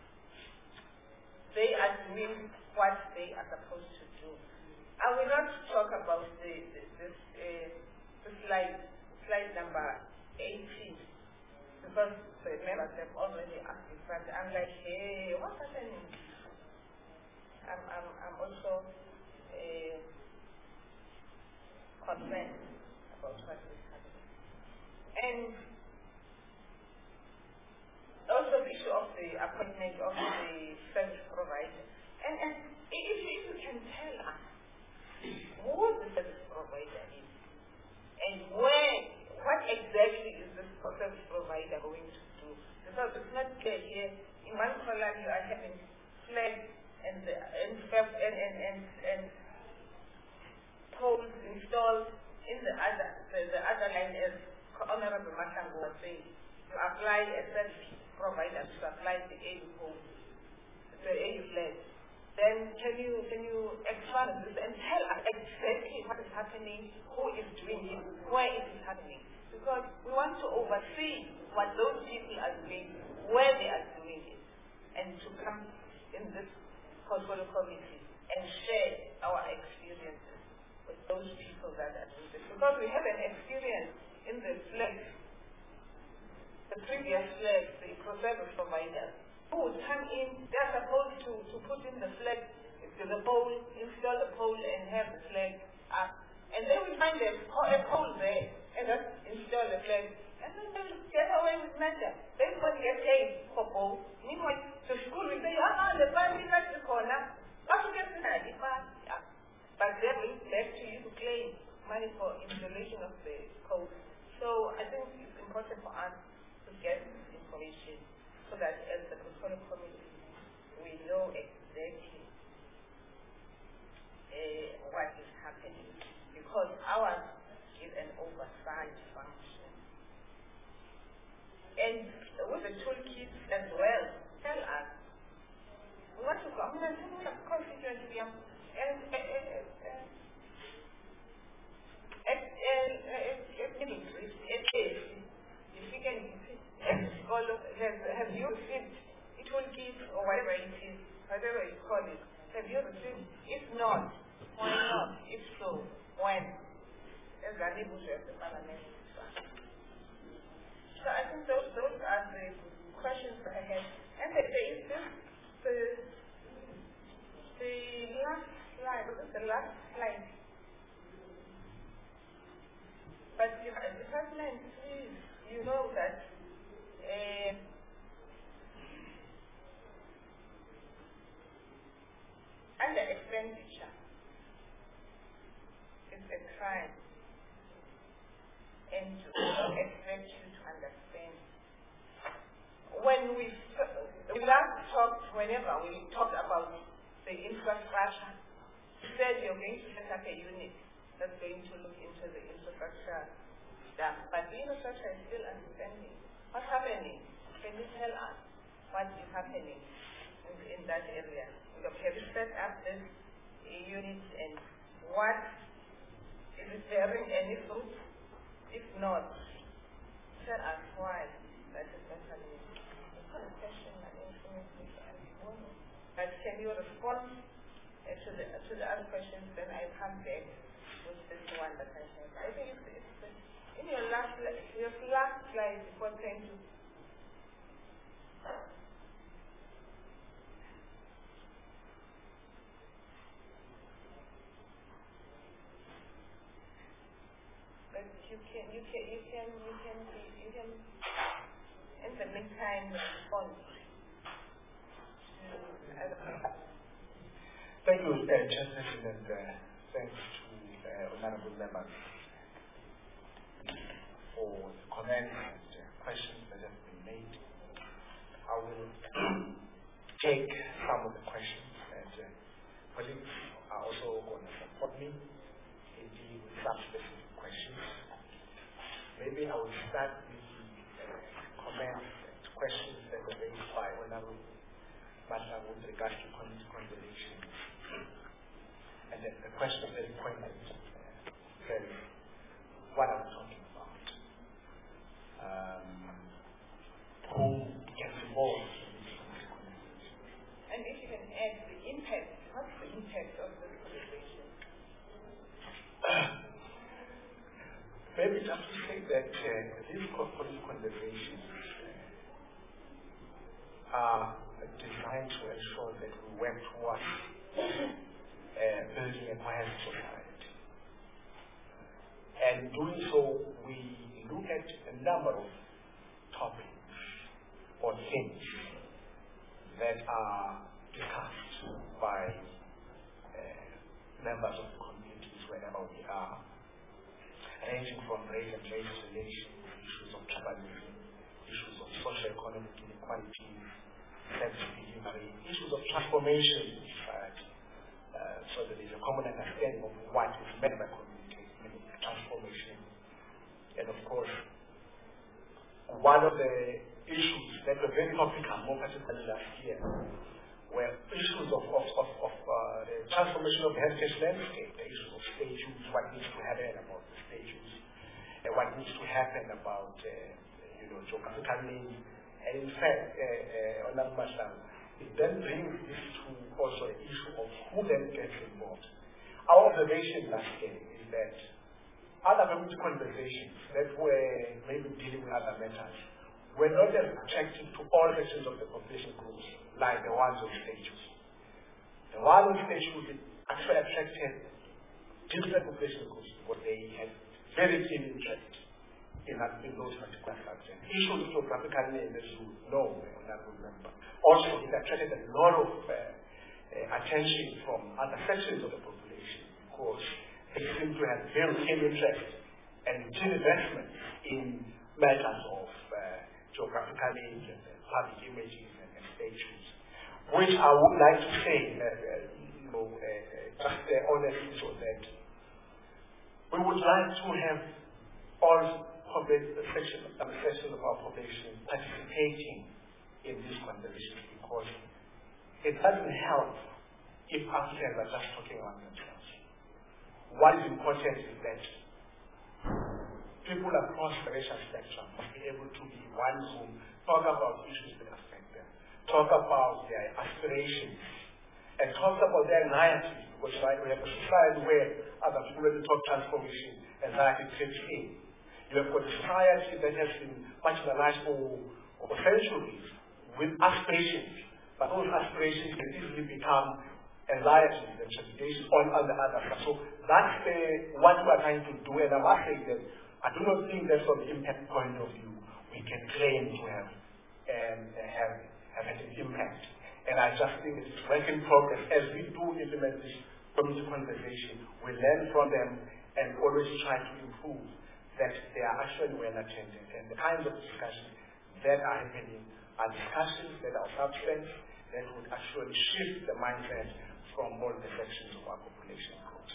they are doing what they are supposed to do. I will not talk about the, the, this uh, the slide, slide number eighteen, because the members have already asked it, but I'm like, hey, what's happening? I'm, I'm, I'm also uh, concerned about what is happening. And also the issue of the appointment of the service provider. And, and if, you, if you can tell us who the service provider is, and where, what exactly is this service provider going to do? Because it's not clear here. In one column you are having flags and the, and, and, and, and, and poles installed. In the other, the, the other line, as Honorable Matango was saying, to apply a service provider to apply the A U pole, the A U flag. Then can you can you expand this and tell us exactly what is happening, who is doing it, where it is happening? Because we want to oversee what those people are doing, where they are doing it, and to come in this portfolio committee and share our experiences with those people that are doing this. Because we have an experience in the flag, the previous flag, the service providers, who would come in, they're supposed to, to put in the flag, the pole, install the pole and have the flag up. And then we find a, a pole there, and just install the flag. And then they get away with matter. Everybody gets paid for both. Meanwhile, the school will say, ah, the party that's the corner. But they're going back to you to claim money for installation of the pole. So I think it's important for us to get this information so that as the portfolio committee, we know exactly uh, what is happening. Because ours is an oversight function. And with the toolkit as well, tell us what is government constituency and ministries, if we can all of have have you received it will give or whatever it is, whatever you call it, have you received? If not, why not? If so, when? As the parliament. So I think those those are the questions that I have. And there is this the the last slide, what is the last slide? But the department, please, you know that uh, under expenditure is a crime, and to expect you to understand. When we, we last talked, whenever we talked about the infrastructure, you said you're going to set up a unit that's going to look into the infrastructure stuff. But the infrastructure is still understanding. What's happening? Can you tell us what is happening in, in that area? Have you set up this unit and what is it bearing any fruit? If not, tell us why that is not happening. It's not a question and information. But can you respond uh, to the to the other questions? Then I come back with this one that I have. I think it's, it's in your last your last slide before trying to. But you can you can you can you can you can in the meantime respond. Thank you, uh, Chairperson, and uh, thanks to uh, honorable members for the comments and uh, questions that have been made. I will take some of the questions, and uh, colleagues are also going to support me in dealing with some specific questions. Maybe I will start with the uh, comments and questions that were raised by Honorable Masha with regards to community conservation. And the, the question very poignant, uh, very, what are we talking about? Um, who gets involved in this community conservation? And if you can add the impact, what's the impact of this conversation? Maybe just to say that uh, these community conversations uh, are designed to ensure that we work towards uh, building a cohesive society. And doing so, we look at a number of topics or things that are discussed by uh, members of the communities wherever we are, ranging from race and race relations, issues of tribalism, issues of socio-economic inequality, service delivery, issues of transformation in society, uh, so that there is a common understanding of what is meant by community transformation. And of course, one of the issues that were very topical, more particularly last year, were issues of, of, of, of uh, the transformation of the heritage landscape, the issues of statues, what needs to happen about the statues, and what needs to happen about, uh, you know, geographical names. And in fact, uh, uh, it then brings this to also the issue of who then gets involved. Our observation last year is that other community conversations that were maybe dealing with other matters were not as attractive to all sections of the population groups like the ones on statues. The ones on statues actually attracted different population groups because they had very keen interest in, that, in those particular subjects. Issues of geographical names, as you know, and I remember. Also, it attracted a lot of uh, uh, attention from other sections of the population because they seem to have very keen interest and keen investment in matters of uh, geographical names and uh, public images and, and statues, which I would like to say, uh, uh, you know, uh, uh, just uh, honestly, so that we would like to have all sections uh, section of our population participating in these conversations because it doesn't help if Africans are just talking about themselves. What is important is that people across the racial spectrum must be able to be one who talk about issues that affect them, talk about their aspirations, and talk about their anxieties, because right, we have a society where other people, when they talk transformation, anxiety creeps in. You have got a society that has been marginalized for, for centuries with aspirations, but those aspirations can easily become anxieties and trepidation on, on the other side. So that's the, what we are trying to do, and I must say that I do not think that from the impact point of view we can claim to have um, have, have had an impact. And I just think it's work in progress. As we do implement this community conversation, we learn from them and always try to improve that they are actually well attended. And the kinds of discussions that are happening are discussions that are substance that would actually shift the mindset from all the sections of our population groups.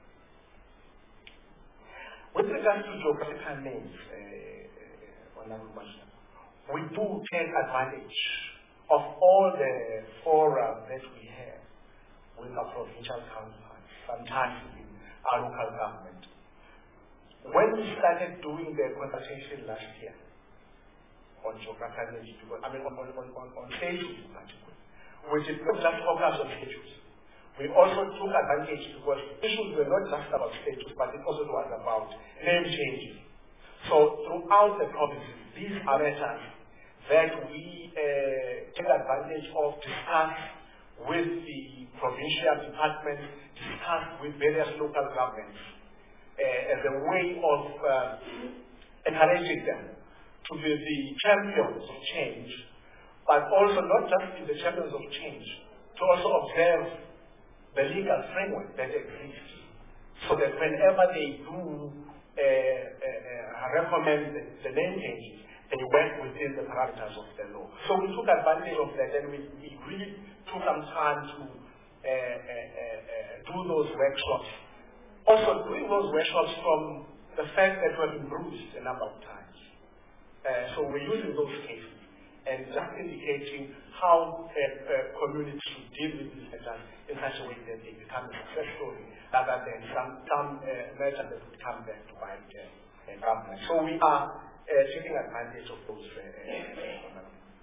With regards to geographical names, uh, uh, we do take advantage of all the fora that we have with our provincial counterparts, sometimes in our local government. When we started doing the consultation last year on geographical names, because, I mean on, on, on, on statues in particular, we did not just focus on statues. We also took advantage because issues were not just about statues, but it also was about name changing. So throughout the provinces, these are matters that we uh, take advantage of, discuss with the provincial departments, discuss with various local governments uh, as a way of uh, encouraging them to be the champions of change, but also not just be the champions of change, to also observe the legal framework that exists, so that whenever they do uh, uh, uh, recommend the, the name changes, they work within the parameters of the law. So we took advantage of that, and we, we really took some time to uh, uh, uh, uh, do those workshops also doing those workshops from the fact that we have been bruised a number of times. Uh, so we're using those cases and just indicating how a, a community should deal with these matters in such a way that they become a success story rather than some, some uh, measure that would come back to bite uh, uh, government. So we are uh, taking advantage of those. Uh, uh,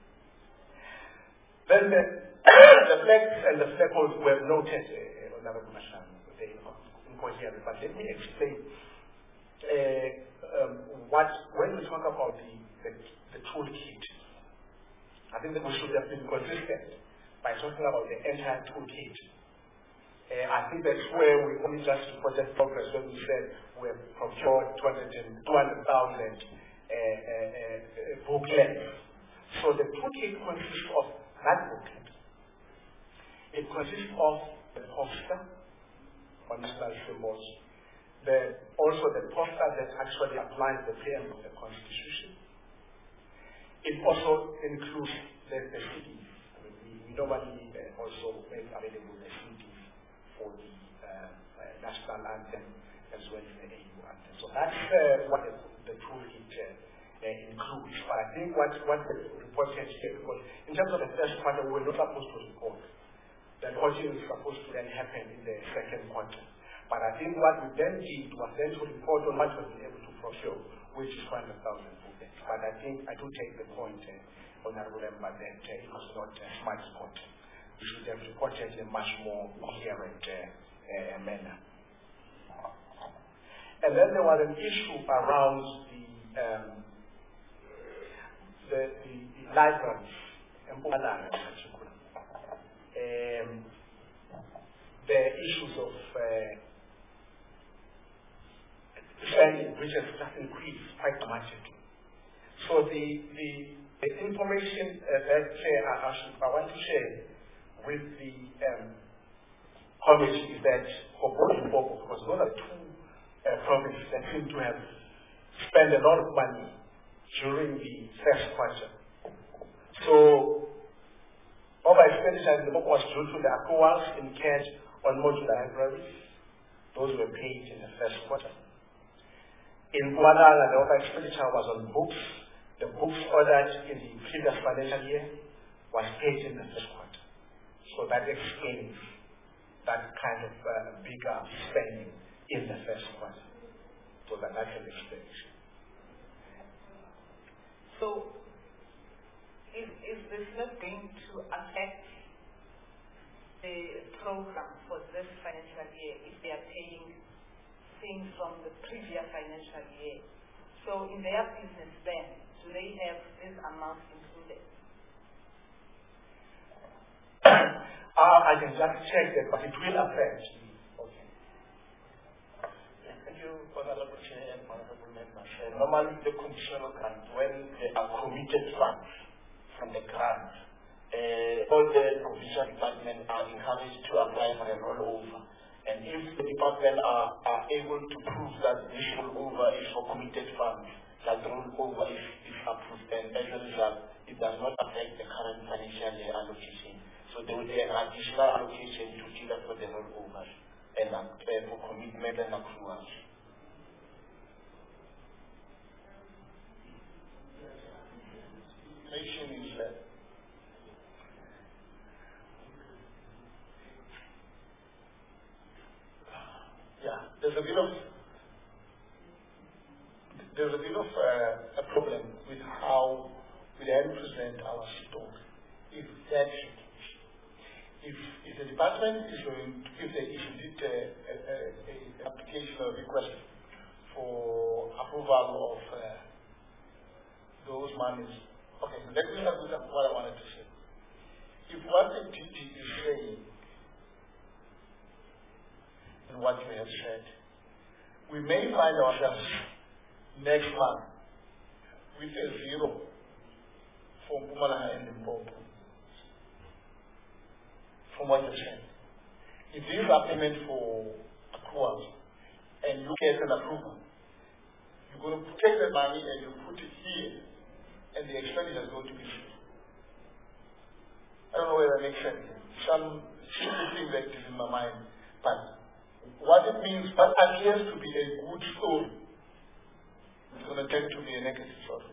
then the, the flags and the flagpoles were noted, uh, Honorable Mashan, they incoherent, but let me explain uh, um, what, when we talk about the, the, the toolkit, I think that we should have been consistent by talking about the entire toolkit. Uh, I think that's where we only just reported progress when we said we have procured two hundred thousand uh, uh, uh, booklets. So the toolkit consists of that booklet. It consists of the poster on national symbols, the, also the poster that actually applies the preamble of the Constitution. It also includes the, the C Ds. I mean, we, we normally uh, also make available the C Ds for the uh, uh, national anthem as well as the A U anthem. So that's uh, what the, the toolkit uh, uh, includes. But I think what, what the report says here, because in terms of the first quarter, we were not supposed to report. The reporting is supposed to then happen in the second quarter. But I think what we then did was then to report on what we've been able to procure, which is one hundred thousand booklets. But I think I do take the point, uh, Honorable Member, that uh, it was not a smart report. We should have reported in a much more coherent uh, uh, manner. And then there was an issue around the um, the, the, the libraries, in Mpumalanga in particular. Um, the issues of uh, spending, which has just increased quite dramatically. So the, the, the information uh, that uh, I, should, I want to share with the um, committee is that for both Limpopo, because those are two uh, provinces that seem to have spent a lot of money during the first quarter. So over expenditure in Limpopo was due to the accruals incurred on modular libraries. Those were paid in the first quarter. In Mpumalanga, the over expenditure was on books. The books ordered in the previous financial year was paid in the first quarter. So that explains that kind of uh, bigger spending in the first quarter. So that that's an explanation. So is, is this not going to affect the program for this financial year if they are paying things from the previous financial year? So in their business plan, do they have this amount included? uh, I can just check that, but it will affect. Okay. Thank you, Honorable Chair and Honorable Members. Uh, normally, the conditional grant, when they are committed funds from the grant, uh, all the provincial departments are encouraged to apply for a rollover. And if the department are, are able to prove that this rollover is for committed funds, that rollover is, is approved, and as a result, it does not affect the current financial year allocation. So there will be an additional allocation to cater for the rollover and uh, for commitment and accruals. Nation is uh, yeah, there's a bit of there's a bit of uh, a problem with how we then present our story. If that if if the department is going to, if they issued a, a, a, a application or request for approval of uh, those monies, okay, so let me start with what I wanted to say. If what the D T is saying and what you have said, we may find ourselves next month with a zero for Mpumalanga and Limpopo. From what you said, if these are payment for accruals and you get an approval, you're going to take the money and you put it here, and the expenditure is going to be zero. I don't know whether that makes sense. Some simple thing that is in my mind, but what it means, but appears to be a good story, it's going to tend to be a negative story.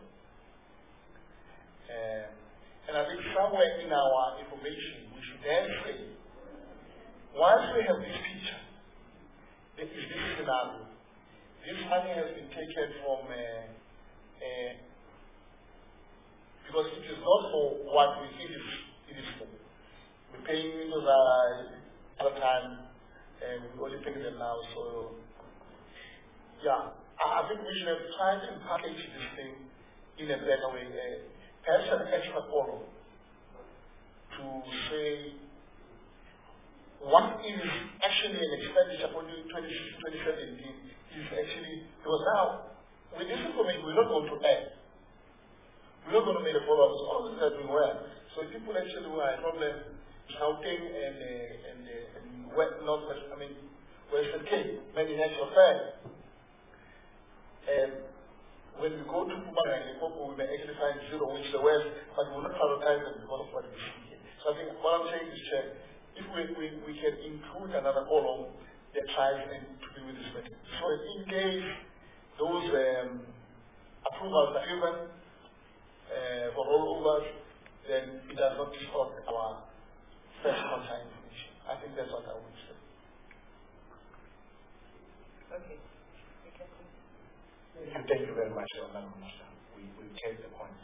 Uh, and I think somewhere in our information, we should then say, once we have this picture, there is this scenario. This money has been taken from, uh, uh, because it is not for what we think it is for. We're paying Windows at other time, and we only pay them now, so yeah. I think we should have tried to package this thing in a better way. Uh, perhaps an extra column to say what is actually an expenditure for twenty sixteen twenty seventeen is actually, because now, with this information, we're not going to add. We're not going to make a follow-up. So all of this has been well. So people actually who are problem shouting and, uh, and, uh, and wet, not, I mean, Western Cape, many national affairs. And when we go to Puma and Limpopo, we may actually find zero, which is the West, but we will not prioritize them because of what we see here. So I think what I'm saying is, Chair, if we, we, we can include another column that tries and to be with this matter. So in case those um, approvals are given uh, for rollovers, then it does not distort our first contact information. I think that's what I would say. Okay. Thank you very much, Madam Minister. We we take the point.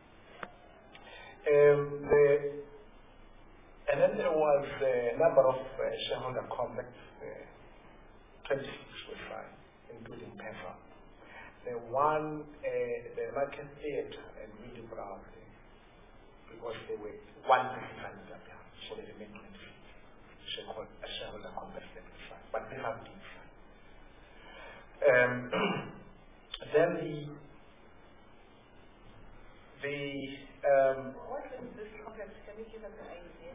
Um, the, and then there was a number of uh, shareholder complex, uh, twenty-six were signed, including P E F A. The one, uh, the market theatre, and really proud because they were one percent up here, so they remain twenty-six. A shareholder complex that we signed, but they have been signed. Um, Then the the um, what is this complex? Can you give us an idea?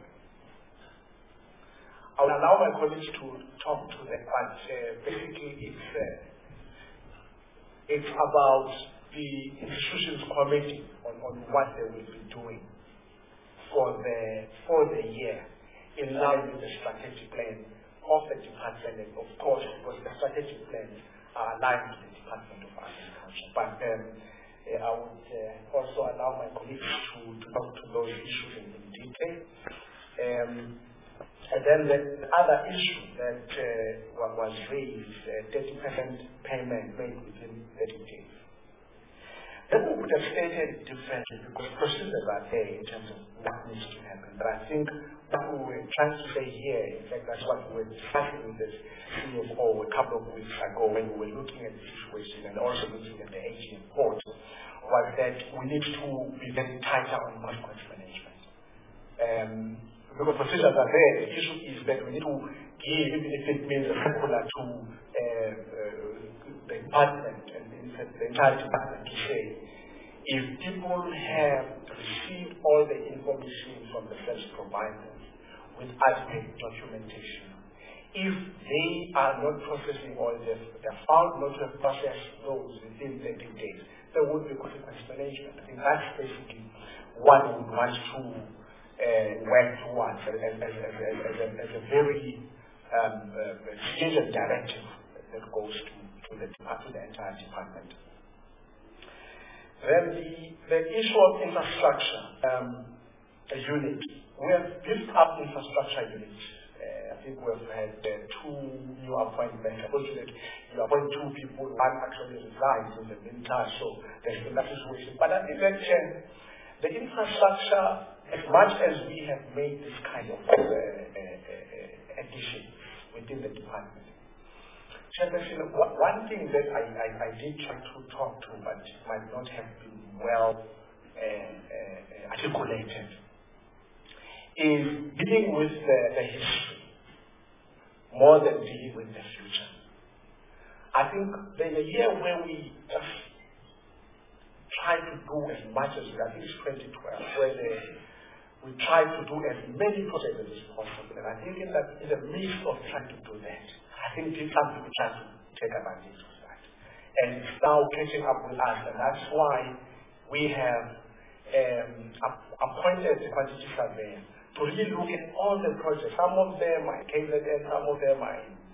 I will allow my colleagues to talk to them, but uh, basically it's uh, it's about the institutions committee on, on what they will be doing for the for the year in line with the strategic plan of the department, and of course because the strategic plans are aligned with the Department of Agriculture. But um, uh, I would uh, also allow my colleagues to, to talk to those issues in, in detail. Um, and then the, the other issue that uh, was raised, uh, thirty percent payment made within thirty days. Then we would have stated differently because procedures are there in terms of what needs to happen. But I think what we were trying to say here, in fact, that's what we were discussing with the C F O a couple of weeks ago when we were looking at the situation and also looking at the A G M report, was that we need to be very tighter on consequence management. Um, because procedures are there, the issue is that we need to give, even if it means a circular to uh, uh, the department and the entire department to say, if people have received all the information from the service providers with adequate documentation, if they are not processing all this, they're found not to have processed those within thirty days, there would be consequence management. I think that's basically what we want to uh, work towards as, as, as, as, as, a, as a very um, uh, stringent directive that goes to, to, the, to the entire department. Then the, the issue of infrastructure um, a unit. We have built up infrastructure units. Uh, I think we've had uh, two new appointments. Unfortunately, you appoint two people, one actually resigned in the meantime, so there's been that situation. But I think that uh, the infrastructure, as much as we have made this kind of uh, uh, uh, additions within the department, Chairperson, one thing that I, I, I did try to talk to, but might not have been well uh, uh, articulated, is dealing with the, the history more than dealing with the future. I think there's a year where we just try to do as much as we, I think it's twenty twelve, where the, we try to do as many projects as possible. And I think in, that, in the midst of trying to do that, I think some people try to take advantage of that. And it's now catching up with us, and that's why we have um, appointed the quantity surveyor to really look at all the projects. Some of them are K Z N, some of them are in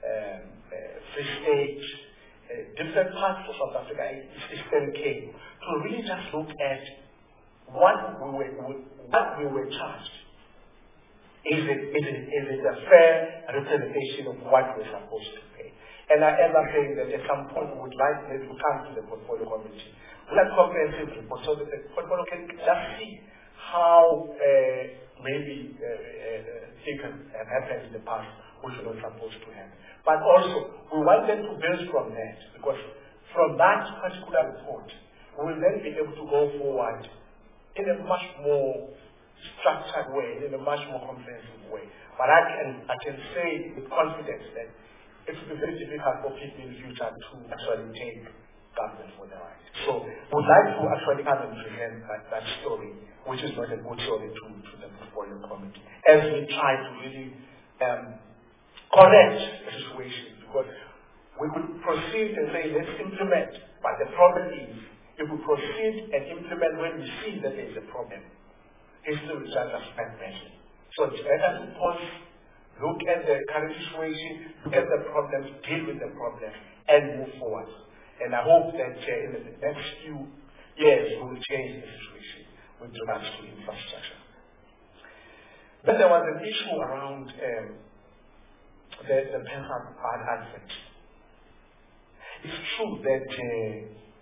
um, uh, Free State, uh, different parts of South Africa, Eastern Cape, to really just look at what we were, what we were charged. Is it, is it, is it a fair representation of what we're supposed to pay? And I am saying that at some point we would like maybe to come to the portfolio committee with a comprehensive report so that the portfolio can just see how uh, maybe uh, uh, things have happened in the past which were not supposed to happen. But also, we want them to build from that, because from that particular report, we will then be able to go forward in a much more structured way, in a much more comprehensive way. But I can, I can say with confidence that it will be very difficult for people in the future to actually take government for the right. So we'd like to actually come and present that, that story, which is not a good story to, to the portfolio committee, as we try to really um, correct the situation. Because we could proceed and say, let's implement, but the problem is, if we proceed and implement when we see that there is a problem, history will judge us backwards. So it's better to pause, look at the current situation, look at the problems, deal with the problems, and move forward. And I hope that uh, in the next few years we will change the situation with regards to infrastructure. Then there was an issue around um, the, the Pentagon advent. It's true that uh,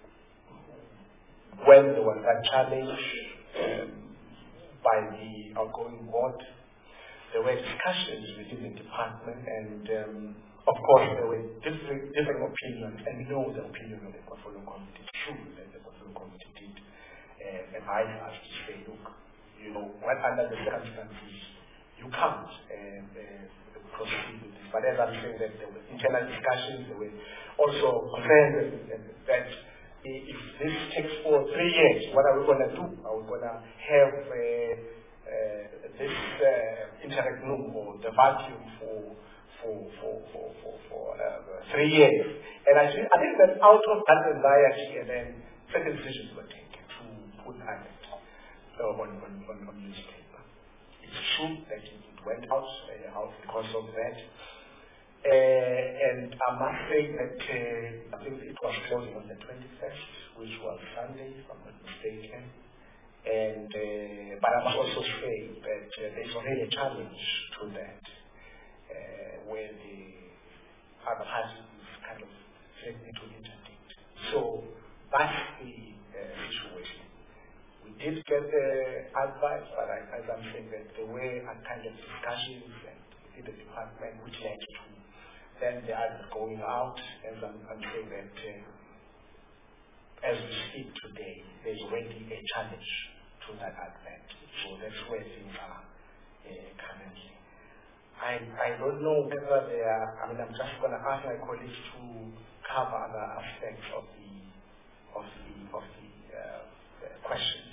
when there was a challenge um, by the outgoing board, there were discussions within the department, and um, of course there were different, different opinions, and we know the opinion of the portfolio committee. It's true that the portfolio committee did uh, advise us to say, look, you know, what under the circumstances you can't uh, uh, proceed with this. But as I'm saying, that there were internal discussions, there were also concerns that if this takes for three years, what are we going to do? Are we going to have uh, uh, this uh, interregnum or the vacuum for for for for for, for uh, three years? And I think I think that out of that anxiety, and then certain decisions were taken to put that uh, on, on on on newspaper. It's true that it went out uh, out because of that. Uh, and I must say that uh, I think it was closing on the twenty-first, which was Sunday, if I'm not mistaken. And uh, but I must also say that uh, there's already a challenge to that, uh, where the other parties kind of threatening to interdict. So that's the uh, situation. We did get the advice, but I, as I'm saying that there were a kind of discussions and within the department which led to then the others going out, as I'm, I'm saying that uh, as we speak today, there's already a challenge to that advent. So that's where things are uh, currently. I, I don't know whether they are, I mean, I'm just going to ask my colleagues to cover other aspects of the, of the, of the uh, uh, questions.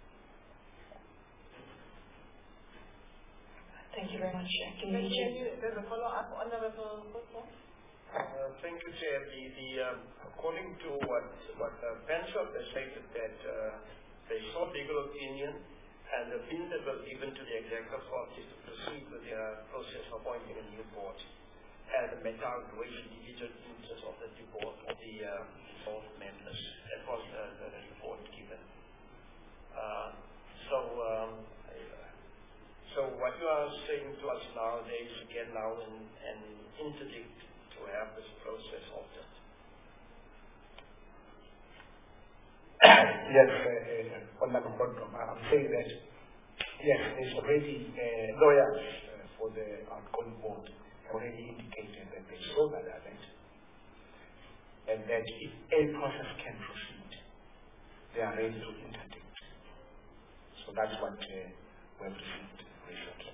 Thank you very much. Can Can you you, there's a follow-up on the report? Uh, thank you, Chair. The, the, um, according to what, what uh, PenShop has stated that uh, they sought legal opinion and the opinion given to the executive authorities to proceed with their process of appointing a new board and the mental the individual interests of the board of the uh, board members. That was the, the report given. Uh, so, um, So what you are saying to us nowadays, you get now and, and interdict to have this process altered. Yes, uh, uh, I'm saying that, yes, there's already uh, lawyers uh, for the outgoing board already indicated that they saw that event, and that if a process can proceed, they are ready to interdict. So that's what uh, we've received recently.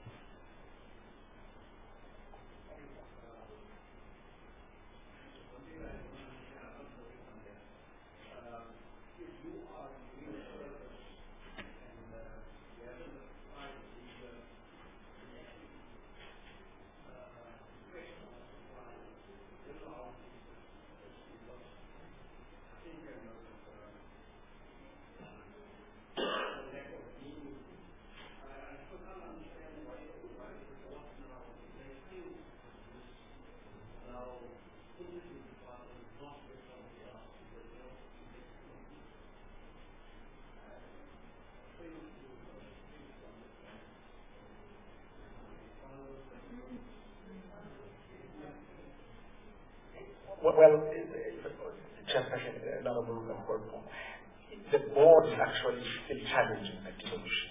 well, Chairperson, another move of Corpo. The board is actually still challenging the dissolution.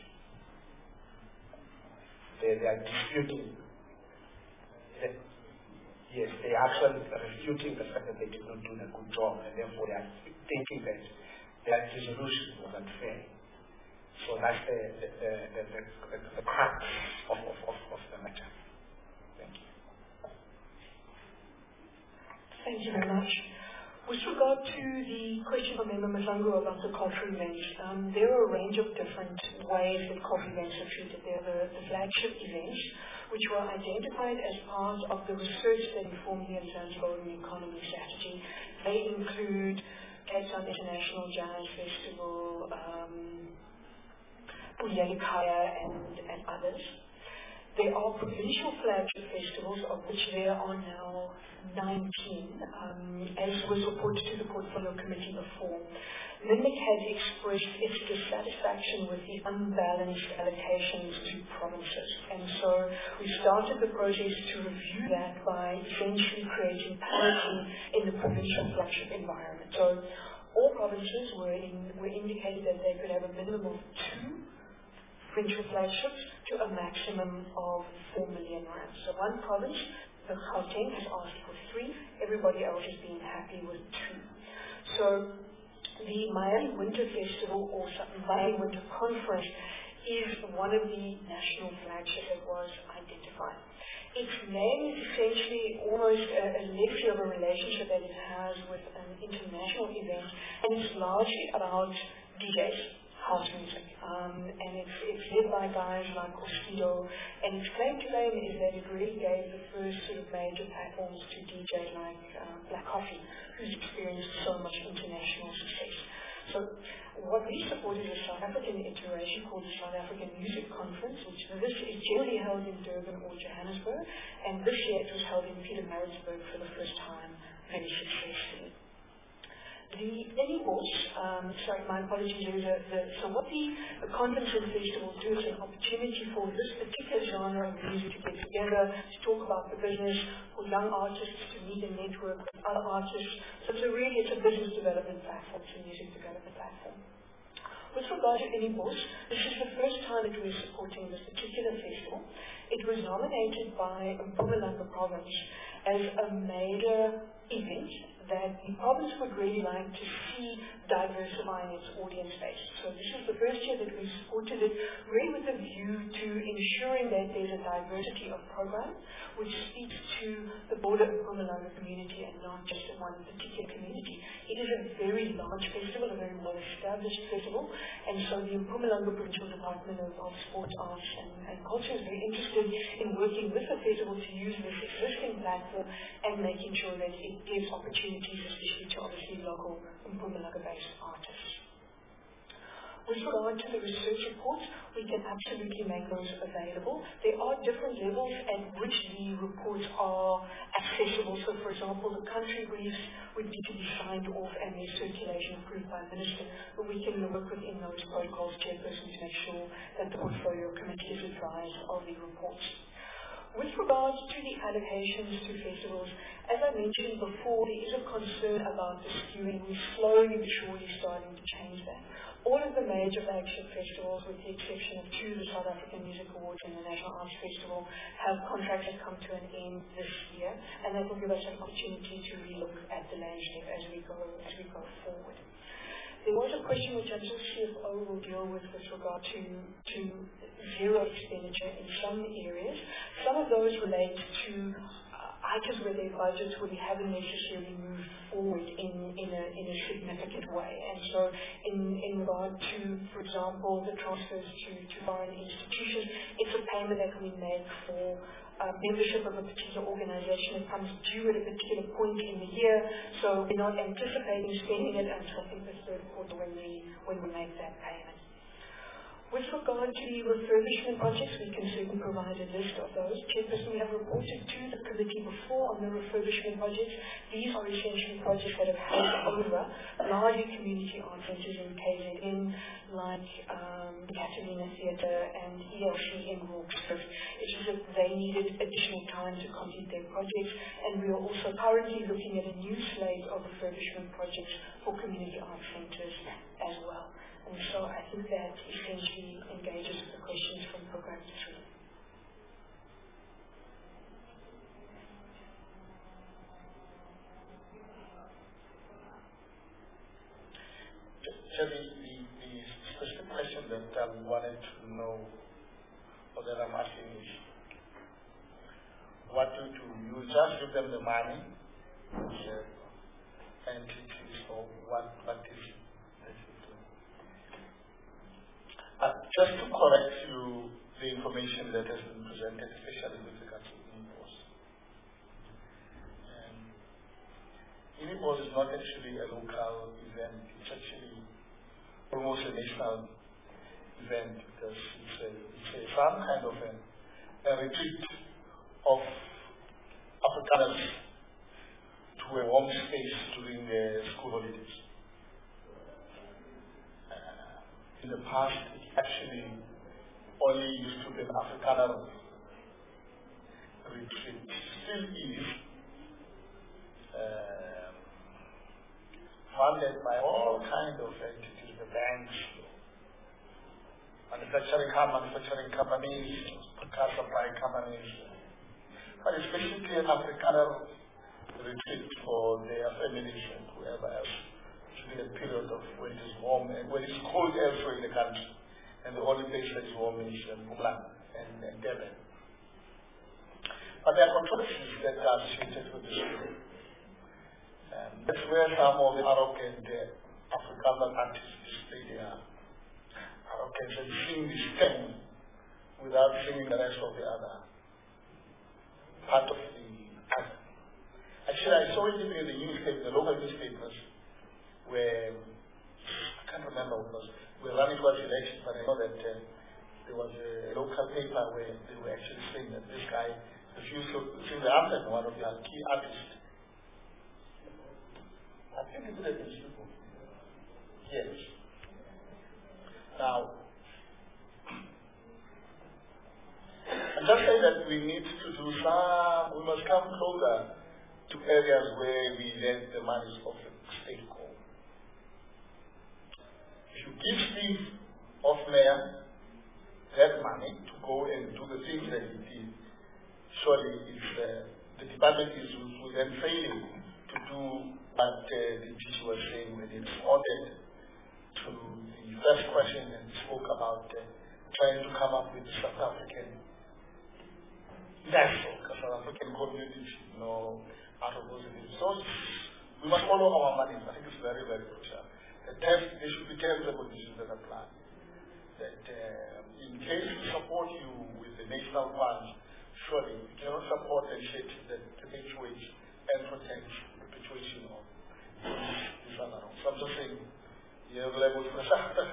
They, they are disputing. The, yes, they are actually refuting the fact that they did not do a good job, and therefore they are thinking that their dissolution was unfair. So that's the the the, the, the, the crux of, of, of, of the matter. Thank you. Thank you very much. With regard to the question from Member Mazango about the cultural events, um, there are a range of different ways that cultural events are treated. There are the, the flagship events, which were identified as part of the research that informed the Zanzibar Golden Economy Strategy. They include Cape Town International Jazz Festival, um, Uyalikaya, and, and others. There are provincial flagship festivals, of which there are now nineteen, um, as was reported to the Portfolio Committee before. MINDIC has expressed its dissatisfaction with the unbalanced allocations to provinces, and so we started the process to review that by essentially creating parity in the provincial flagship environment. So all provinces were, in, were indicated that they could have a minimum of two provincial flagships to a maximum of four million rand. So one province, the Gauteng, has asked for three. Everybody else has been happy with two. So the Miami Winter Festival, or Miami Winter Conference, is one of the national flagships that was identified. Its name is essentially almost a, a legacy of a relationship that it has with an international event, and it's largely about D Js. House music, um, and it's, it's led by guys like Oskido, and its claim to fame is that it really gave the first sort of major platforms to D Js like uh, Black Coffee, who's experienced so much international success. So what we support is a South African iteration called the South African Music Conference, which this is generally held in Durban or Johannesburg, and this year it was held in Pietermaritzburg for the first time, very successfully. The Enibos, um, sorry, my apologies, there is a, the, so what the, the conference and festival do is an opportunity for this particular genre of music to get together, to talk about the business, for young artists to meet and network with other artists. So it's a really, it's a business development platform, it's a music development platform. With regard to Enibos, this is the first time that we're supporting this particular festival. It was nominated by Mpumalanga Province as a major event that the province would really like to see diversifying its audience base. So this is the first year that we supported it, really with a view to ensuring that there's a diversity of program which speaks to the broader Mpumalanga community and not just one particular community. It is a very large festival, a very well-established festival, and so the Mpumalanga Provincial Department of, of Sport, Arts and, and Culture is very interested in working with the festival to use this existing platform and making sure that it gives opportunities, especially to obviously local Mpumalanga-based artists. With regard to the research reports, we can absolutely make those available. There are different levels at which the reports are accessible. So, for example, the country briefs would need to be signed off and their circulation approved by the Minister, but we can work within those protocols, Chairperson, to make sure that the Portfolio Committee is advised of the reports. With regards to the allocations to festivals, as I mentioned before, there is a concern about the skewing. We're slowly but surely starting to change that. All of the major flagship festivals, with the exception of two, the South African Music Awards and the National Arts Festival, have contracts that come to an end this year, and that will give us an opportunity to relook at the landscape as we go as we go forward. There was a question which I'm sure C F O will deal with with regard to, to zero expenditure in some areas. Some of those relate to uh, items where their budgets really haven't necessarily moved forward in, in, a, in a significant way. And so in, in regard to, for example, the transfers to, to foreign institutions, it's a payment that we make for Uh, membership of a particular organization that comes due at a particular point in the year, so we're not anticipating spending it until I think the third quarter when we when we make that payment. With regard to the refurbishment projects, we can certainly provide a list of those. Chairperson, we have reported to the committee committee before on the refurbishment projects. These are essentially projects that have handed over largely community art centres in K Z N, like um, Catalina Theatre and E L C in Hawkscliff. It's just that they needed additional time to complete their projects, and we are also currently looking at a new slate of refurbishment projects for community art centres as well. And so I think that essentially engages with the questions from Program three. So the, the, the specific question that I wanted to know, or that I'm asking is, what do you do? You just give them the money, the entities, or what, what is it that you do? Uh, just to correct you, the information that has been presented, especially with regard to INEBOS. Um, INEBOS is not actually a local event, it's actually almost a national event because it's a, it's a some kind of a, a retreat of Afrikaners to a warm space during the school holidays. Uh, in the past, it actually only used to be an Afrikaner retreat. Still is uh, funded by all kinds of entities, the banks, manufacturing, manufacturing companies, car supply companies, but it's basically an Afrikaner retreat for their families and whoever else during a period of when it is warm and when it's cold elsewhere in the country. And the only place that is warm is Puntland and, and Durban. But there are controversies that are associated with this. Um, that's where some of the arrogant uh, Afrikaner artists display their arrogance and sing the stem without singing the rest of the other part of the art. Actually, I saw it in the newspaper, the local newspapers, where I can't remember what it was. We were running towards election, but I know that uh, there was a local paper where they were actually saying that this guy refused to sing the anthem, one of their key artists. I think it's a newspaper. Yes. Now, I'm just saying that we need to do some, we must come closer to areas where we let the money of the state go. If you give Steve Hofmeyr that money to go and do the things that he did, surely if uh, the department is will then failing to do what uh, the teacher was saying when it responded to the first question and spoke about uh, trying to come up with the South African national, South African community, you know, out of those things. So we must follow our money. I think it's very, very crucial. The terms, there should be terms and conditions that apply. That uh, in case we support you with the national funds, surely we cannot support and shit that perpetuates and protects perpetuation of this other. So I'm just saying, you have levels for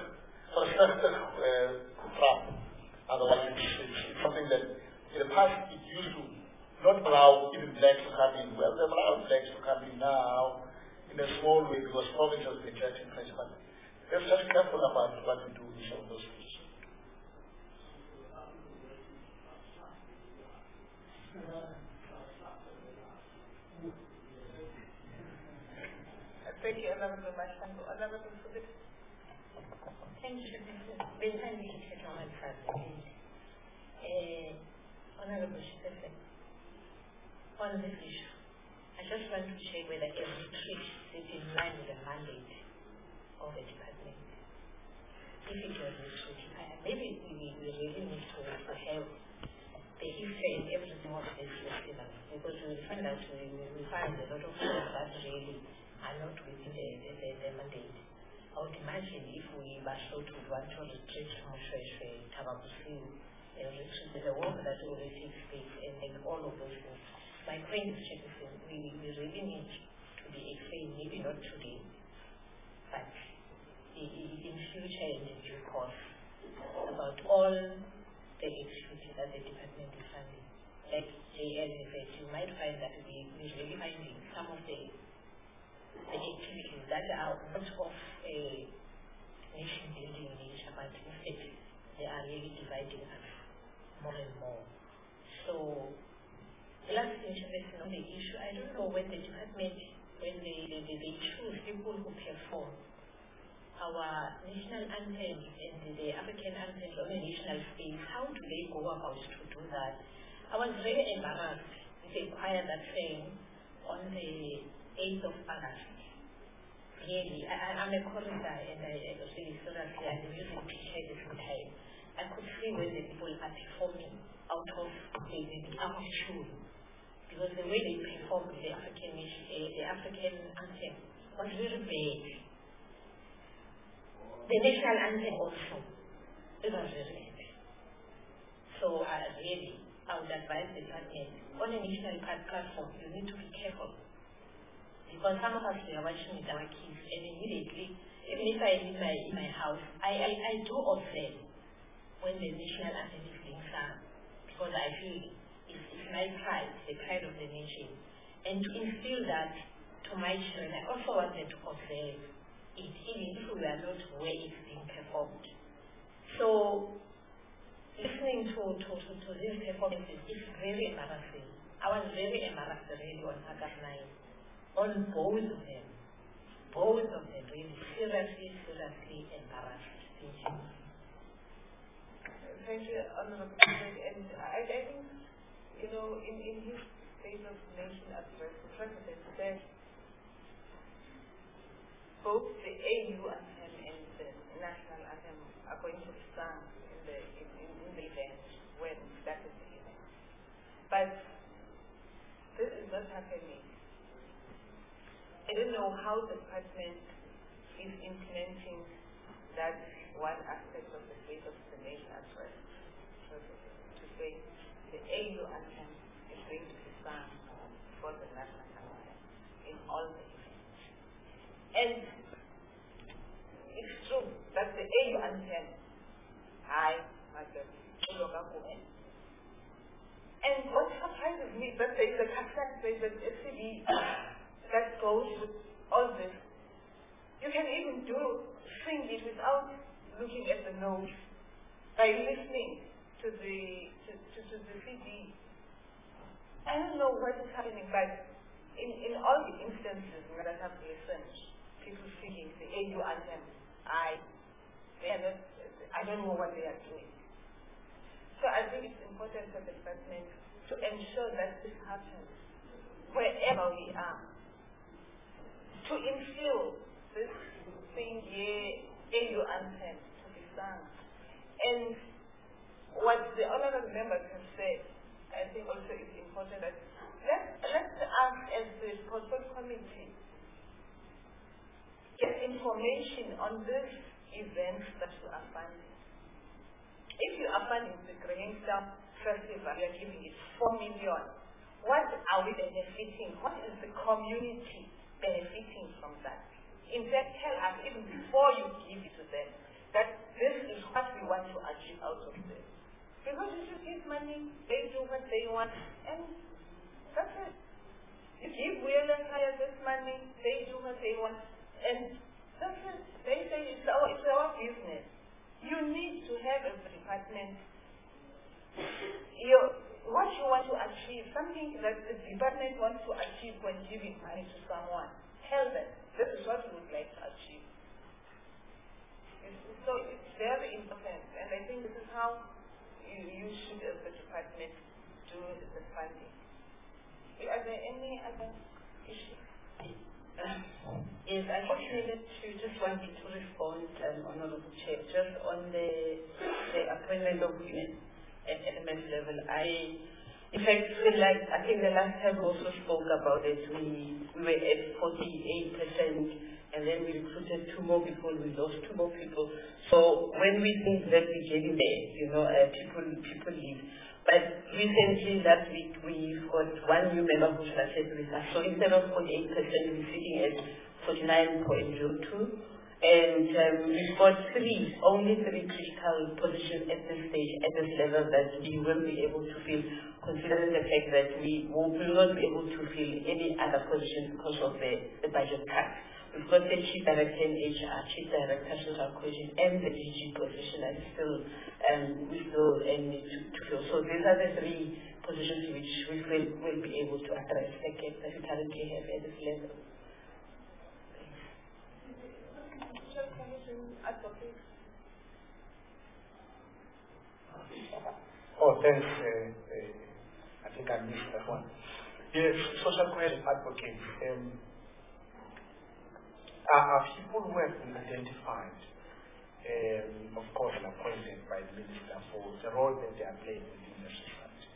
a otherwise it's, it's, it's something that in the past it used to not allow even blacks to come in. Well, they've allowed blacks to come in now in a small way because province has been getting pressure. But let's just be careful about what we do with some of those things. Thank you, Honorable Mashango. Honorable Subit. Thank you. Very kindly, gentlemen, uh, Honorable Shipese, on this issue, I just want to check whether every retreat is in line with the mandate of the department. If it was retreat, maybe we, we really need to, to have the history and everything of this festival, because we find out we, we find a lot of things that really are not within the, the, the, the mandate. I would imagine if we were so to want to retreat from Shweshwe, Tababusiu, retreat, the work that already takes place, and then all of those things. My point is, we, we really need to be explained, maybe not today, but in future and in due course, about all the activities that the department is funding. like J L has said, you might find that we, we're really finding some of the, the activities that are not of a nation building nature, but instead they are really dividing us more and more. So, the last intervention on the issue, I don't know when the department, when they, they, they, they choose people who perform our national anthem and the, the African anthem on a national stage, how do they go about to do that? I was very embarrassed with the choir that sang on the eighth of August. Really, I, I'm a chorister and I, I was really seriously, I'm a music teacher at the same time. I could see when the people are performing out of the, the out of tune. Because the way they performed the African nation, uh, the African anthem was really bad. The national anthem also, it was very bad. So uh, really, I would advise the department, on a national platform, you need to be careful. Because some of us, we are watching with our kids, and immediately, even if I am in my, in my house, I, I, I do observe when the national anthem is being sung. Because I feel it's, it's my pride, the pride of the nation. And to instill that to my children, I also want them to observe it, even if we are not where it's being performed. So, listening to, to, to, to these performances is very embarrassing. I was very embarrassed really on August ninth, on both of them. Both of them really seriously, seriously embarrassed. Thank you. Thank you, Honorable President. And I, I think, you know, in, in his State of Nation address, the President said both the A U anthem and the national anthem are going to be sung in the in, in, in the event when that is the event. But this is not happening. I don't know how the department is implementing that one aspect of the State of the Nation address. To say the A U anthem is going to be sung for the national anthem in all the events. And it's true that the A U anthem, I, Margaret, and what surprises me is that there is a cassette, there is a C D that goes with all this. You can even do sing it without looking at the notes by listening to the to, to, to the C D. I don't know what is happening, but in, in all the instances that I have listened, people singing the A U anthem, I they are not, I don't know what they are doing. So I think it's important for the department to ensure that this happens wherever we are. To instill this thing here, A U anthem to be sung. And what the honorable members have said, I think also is important that let's, let's ask as the protocol committee get information on these events that you are funding. If you are funding the Greenstown Festival, you are giving it four million. What are we benefiting? What is the community benefiting from that? In fact, tell us even before you give it to them that this is what we want to achieve out of this. Because if you give money, they do what they want, and that's it. You give Will and Hire this money, they do what they want, and that's it. They say it's our, it's our business. You need to have as a department your, what you want to achieve, something that the department wants to achieve when giving money to someone. Tell them, this is what we would like to achieve. It's, so it's very important, and I think this is how you, you should, as the department, do the funding. Are there any other issues? Uh, yes, I actually just wanted to respond, um, Honorable Chair, just on the, the appointment of women at L M S level. I, in fact, feel like, I think the last time we also spoke about it, we, we were at forty-eight percent, and then we recruited two more people, we lost two more people. So when we think that we're getting there, you know, uh, people, people leave. But recently, last week, we've got one new member who started with us. So instead of forty-eight percent, we're sitting at forty-nine point zero two. And um, we've got three, only three critical positions at this stage, at this level, that we will be able to fill considering the fact that we will not be able to fill any other positions because of the, the budget cut. We've got the Chief Director in H R, Chief Director Social Cohesion, and the D G position, and still um, we still uh, need to, to fill. So these are the three positions which we will will be able to address the gap that we currently have at this level. Social Commission advocate. Oh, thanks. Uh, uh, I think I missed that one. Yes, social cohesion advocates um, are, are people who have been identified, um, of course, and appointed by the minister for the role that they are playing within the society.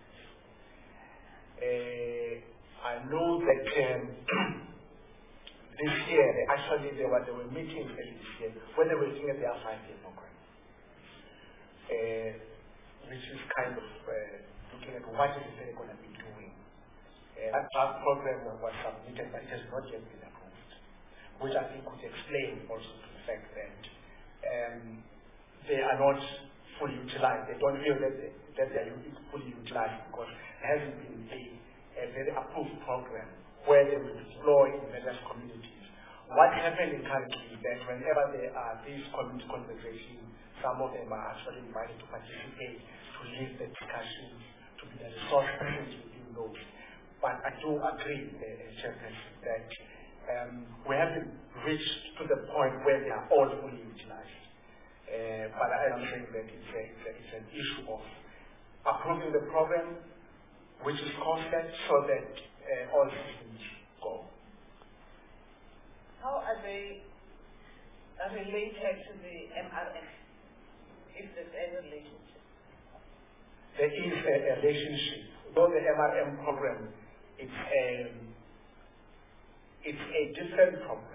Uh, I know that um, this year, they actually, there were, there were meetings this year when they were looking at their five-year program. Uh, which is kind of uh, looking at what is it they're going to be doing. Uh, that draft program was submitted, but it has not yet been approved, which I think would explain also to the fact that um, they are not fully utilized. They don't feel that, they, that they are fully utilized because there hasn't been a, a very approved program where they will deploy in various communities. What's happening currently is that whenever there are these community conversations, some of them are actually invited to participate, to lead the discussions, to be the resource persons within those. But I do agree, uh, Chairperson, that um, we haven't reached to the point where they are all fully utilized. Uh, but I am saying that it's, a, it's, a, it's an issue of approving the program, which is constant, so that uh, all systems go. How are they uh, related to the M R M? If there's any relationship? There is a, a relationship. Though the M R M program, it's a, it's a different program.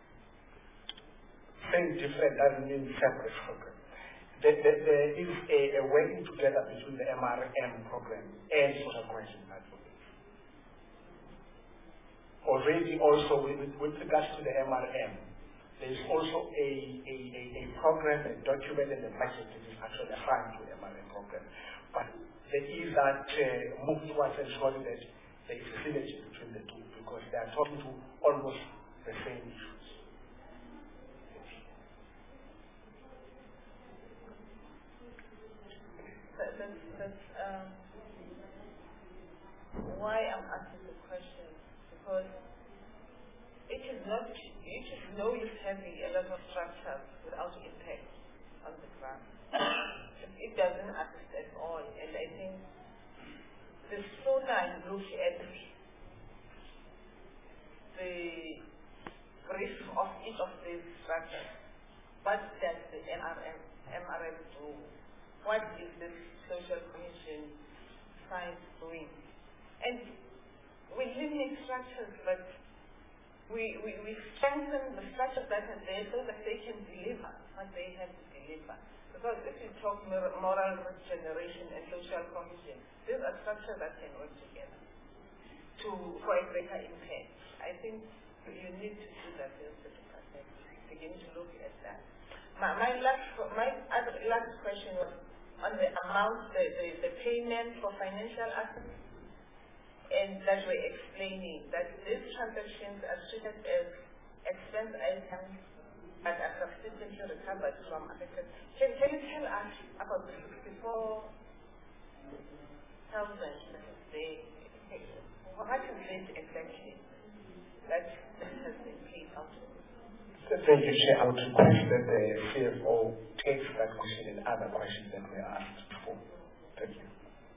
Saying different doesn't mean separate program. There, there, there is a, a working together between the M R M program and social cohesion advocacy. Already also with, with regards to the M R M, there is also a, a, a, a program, a document, and a budget that is actually assigned to the M R M program. But there is that uh, move towards ensuring that there is a synergy between the two because they are talking to almost the same issues. That, that's, that's um, why I'm asking the question, because it is not, it is no use having a lot of structures without impact on the ground. It doesn't assist at all, and I think the sooner I look at the brief of each of these structures, what does the M R M, M R M do? What is the social cohesion science doing? And we limit structures, but we, we, we strengthen the structures that are there so that they can deliver what they have to deliver. Because if you talk moral regeneration and social cohesion, these are structures that can work together to for a greater impact. I think you need to do that in the department. Begin to look at that. My, my last my other last question was on the amount, the, the, the payment for financial assets, and that we're explaining that these transactions are treated as expense items but are subsequently recovered from affected. Can, can you tell us about the sixty-four thousand they what is it exactly that has been paid out? Thank you, Chair. I would request that the C F O takes that question and other questions that were asked before. Thank you.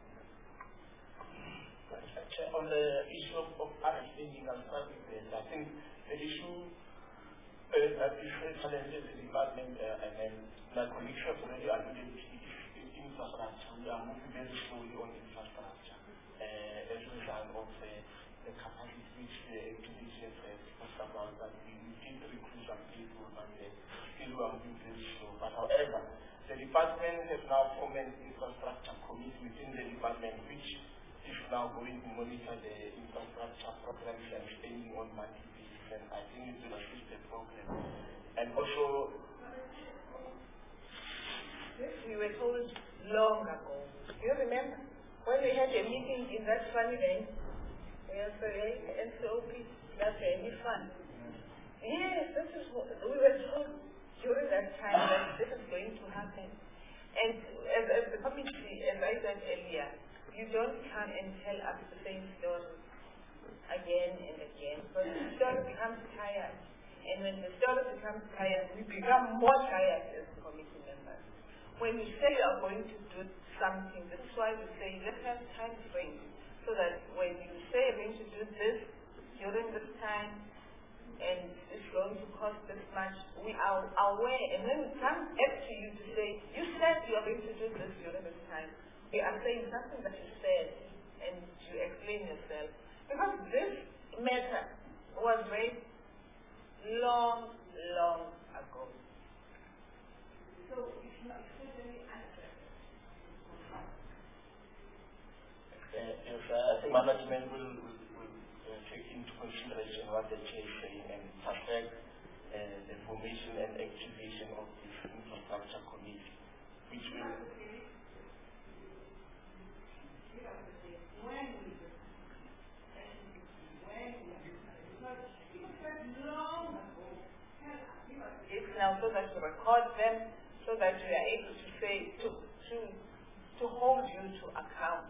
Chair, on the issue of, of understanding, I'll start with this. I think the issue uh, that is challenges the department, uh, and then my colleagues have already alluded to is infrastructure. We are moving very slowly on infrastructure uh, as a result of uh, the capacity which the activities have talked about, that we did recruit some people, but uh, still we are moving very slow. But however, the department has now formed an infrastructure committee within the department which is now going to monitor the infrastructure programs and spending on monthly basis, and I think it will assist the program. And also, this we were told long ago. Do you remember? when we had a meeting in that funny vein, we had the N C O P, that's any fun. Yes, this is what we were told during that time that this is going to happen. And as, as the committee, as I said earlier, you don't come and tell us the same story again and again, but the story becomes tired. And when the story becomes tired, we become more tired as committee members. When you say you are going to do something, this is why we say let's have time frames, so that when you say you're going to do this during this time, and it's going to cost this much, we are aware, and when we come back to you to say, you said you are going to do this during this time, we are saying something that you said, and you explain yourself. Because this matter was raised long, long ago. So if you explicitly answer Yes, uh, I think management will, will, will uh, take into consideration what the chair is saying and perfect uh, the formation and activation of this infrastructure committee, which will. It's now so that you record them, so that we are able to say, to, to, to hold you to account.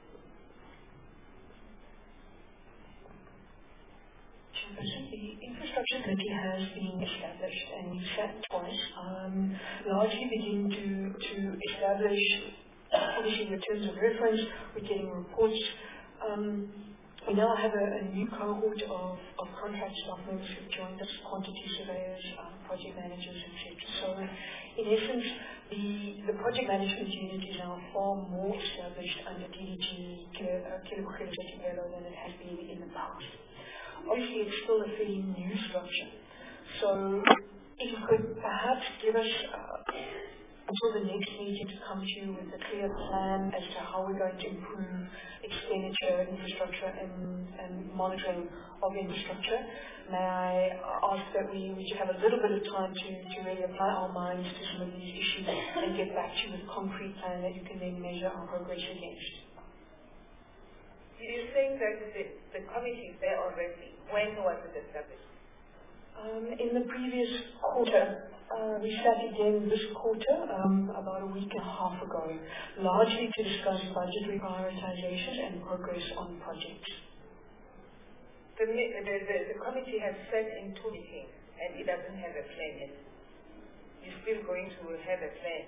The infrastructure committee has been established and we sat twice, um, largely begin to, to establish, obviously, the terms of reference. We're getting reports. Um, we now have a, a new cohort of, of contract staff members who've joined us, quantity surveyors, um, project managers, et cetera. So, in essence, the, the project management unit is now far more established under D D G Kilokelo than it has been in the past. Obviously, it's still a fairly new structure. So, if you could perhaps give us uh, until the next meeting to come to you with a clear plan as to how we're going to improve expenditure, infrastructure, and, and monitoring of infrastructure. May I ask that we, we should have a little bit of time to, to really apply our minds to some of these issues and get back to you with a concrete plan that you can then measure our progress against. You're saying that the, the committee is there already. When was it established? Um, in the previous quarter, uh, we sat again this quarter, um, about a week and a half ago, largely to discuss budgetary prioritizations and progress on projects. The, the, the, the committee has set in two meetings and it doesn't have a plan yet. You're still going to have a plan.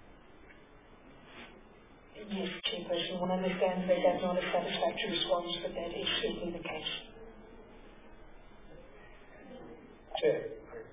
Yes, Chairperson, one understands that that's not a satisfactory response, but that is certainly the case. Chair.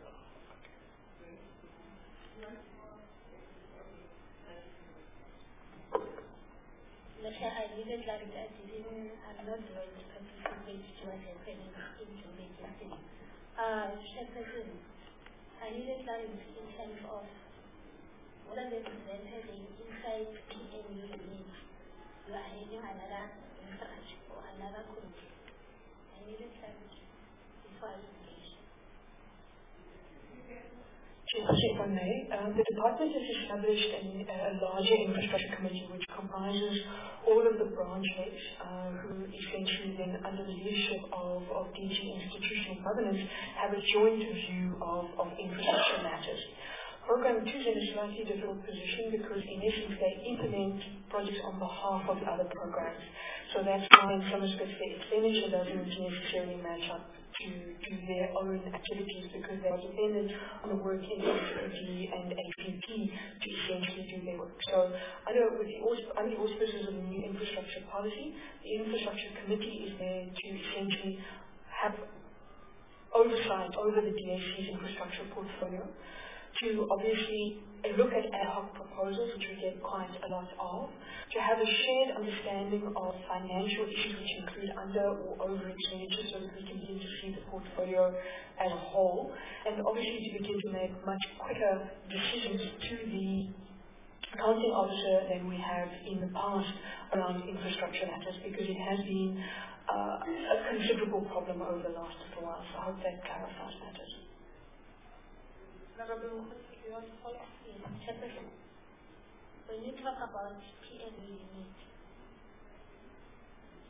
Chair, I needed like that. I'm not going to participate to what happened in the meeting. Uh, Chairperson, I needed clarity in terms of what are the represented inside P N U unit. You are having another infrastructure or another committee. I needed clarity before I engage. Chairperson, if I may, um, the department has established an, a larger infrastructure committee which comprises all of the branch heads uh, who essentially then, under the leadership of, of D G Institutional Governance, have a joint view of, of infrastructure matters. Program two is in a slightly different position because in essence they implement projects on behalf of other programs. So that's why in some respects the expenditure doesn't necessarily match up to, to their own activities because they are dependent on the work in N C O G and A P P to essentially do their work. So under, with the, under the auspices of the new infrastructure policy, the infrastructure committee is there to essentially have oversight over the D A C's infrastructure portfolio, to obviously look at ad hoc proposals, which we get quite a lot of, to have a shared understanding of financial issues which include under or over expenditure so that we can begin to see the portfolio as a whole, and obviously to begin to make much quicker decisions to the accounting officer than we have in the past around infrastructure matters because it has been uh, a considerable problem over the last little while. So I hope that clarifies matters. Honorable, you want to follow up? Yes, Chairperson. When you talk about P N U unit,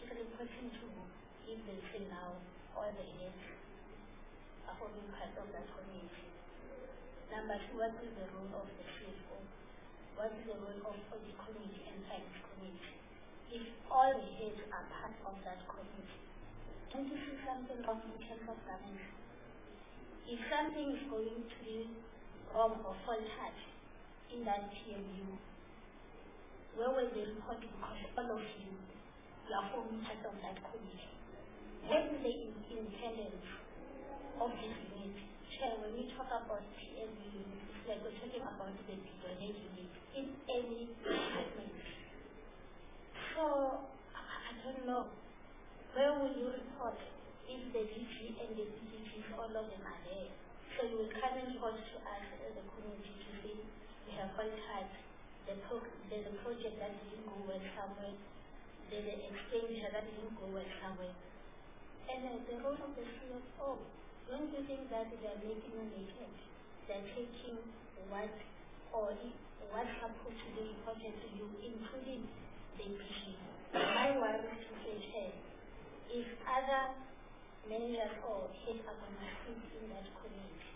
is reporting to if they say now all the heads are forming part of that committee. Number two, what is the role of the C F O? What is the role of audit committee and science committee? If all the heads are part of that committee, don't you see something wrong in terms of governance? If something is going to be wrong or fall touch in that P M U, where will they report? Because all of you, you are forming part of that committee. What is the independence of this unit? Chair, when we talk about P M U unit, it's like we're talking about the donate unit in any department. So, I, I don't know. Where will you report if the D G and the D G Ps, all of them are there? So you will come and report to us as a community to say, we have all types, the pro there's a project that didn't go well somewhere, there's an expenditure that didn't go well somewhere. And uh, the role of the C F O, don't you think that they are making a mistake? They're taking what or what's supposed to be reported to you, including the P G. My worry is to say, hey, if other managers or heads are going to sit in that community.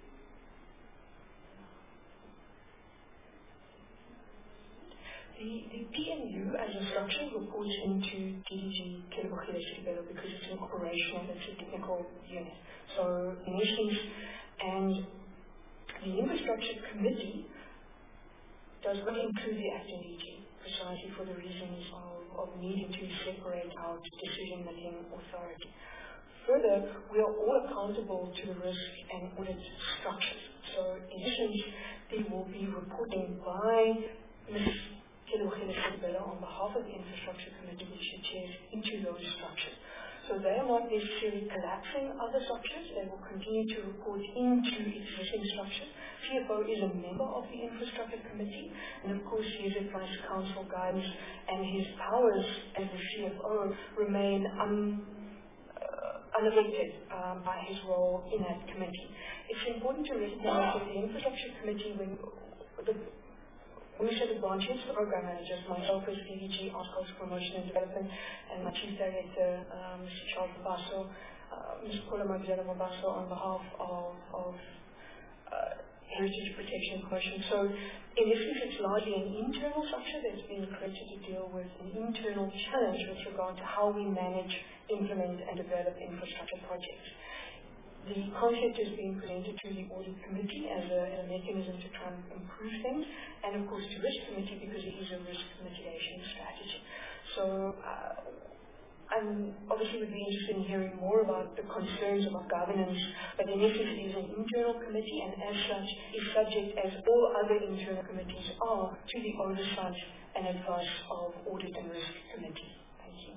The, the P M U as a structure reports into D D G Kelebogile Sibelo because it's an operational, it's a technical unit. So in essence, and the infrastructure committee does not include the acting D G precisely for the reasons of, of needing to separate out decision-making authority. Further, we are all accountable to the risk and audit structures. So in essence, they will be reporting by Miz Kelebogile Sibelo on behalf of the infrastructure committee which she chairs into those structures. So they are not necessarily collapsing other structures, they will continue to report into existing structures. C F O is a member of the infrastructure committee, and of course his advice, counsel, guidance, and his powers as the C F O remain un, uh, unaffected um, by his role in that committee. It's important to recognize that the infrastructure committee, when the When we say the branches, the program managers, myself as D D G, Articles Promotion and Development, and my Chief Director, um, Mister Charles Mabaso, uh, Mister Paula Mabizela Mabaso on behalf of, of uh, Heritage Protection Commission. So in this case, it's largely an internal structure that's been created to deal with an internal challenge with regard to how we manage, implement, and develop infrastructure projects. The concept is being presented to the audit committee as a, a mechanism to try and improve things, and of course to risk committee because it is a risk mitigation strategy. So uh, I'm obviously would be interested in hearing more about the concerns about governance, but in essence it is an internal committee and as such is subject, as all other internal committees are, to the oversight and advice of audit and risk committee. Thank you.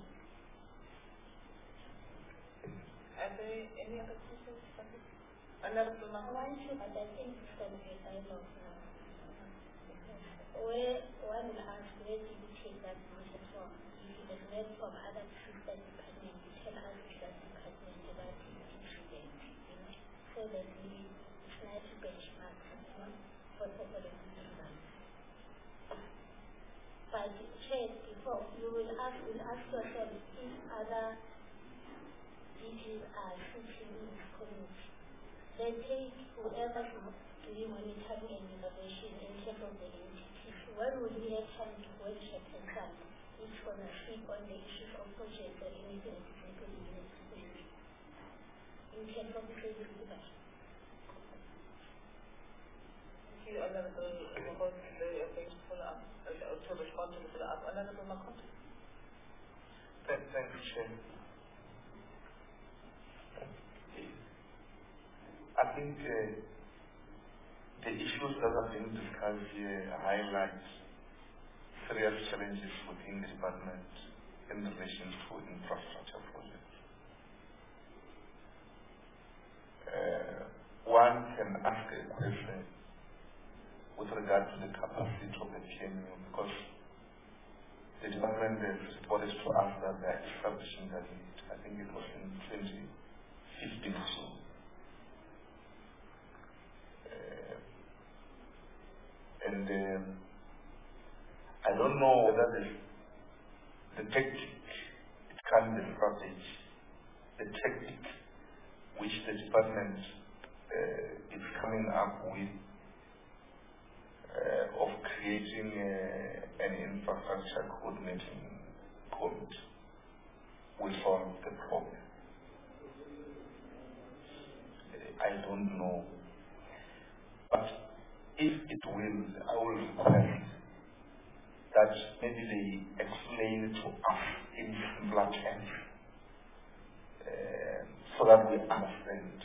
Are there any other questions? Another one thing that I think is going to be a dialogue now. Where one will ask, where did you take that process from? If it was read from other sister departments, you tell us which that department about the incident, you know, so that we try to benchmark, you know, for for the future. But Chair, before you will ask, will ask yourself if other D Gs are sitting in this community. Then take whoever's doing monitoring and evaluation in terms of the entities. When will we have time to work at and come? Each one will speak on the issues of projects or anything that is included in this project. In terms of the trade river. Thank you, Honorable Mahosi. I'm going to follow up, to respond to the follow up. Honorable Makhosi. Thank you, Chair. I think uh, the issues that are being discussed here highlight serious challenges within the department in relation to infrastructure projects. Uh, one can ask a question with regard to the capacity of the P M U because the department has reported to us that they are establishing that unit. I think it was in twenty fifteen or so. And um, I don't know whether the, the tactic it understand the strategy, the technique which the department uh, is coming up with uh, of creating uh, an infrastructure coordinating committee will solve the problem. I don't know. But if it will, I will request that maybe they explain to us in simpler terms uh, so that we understand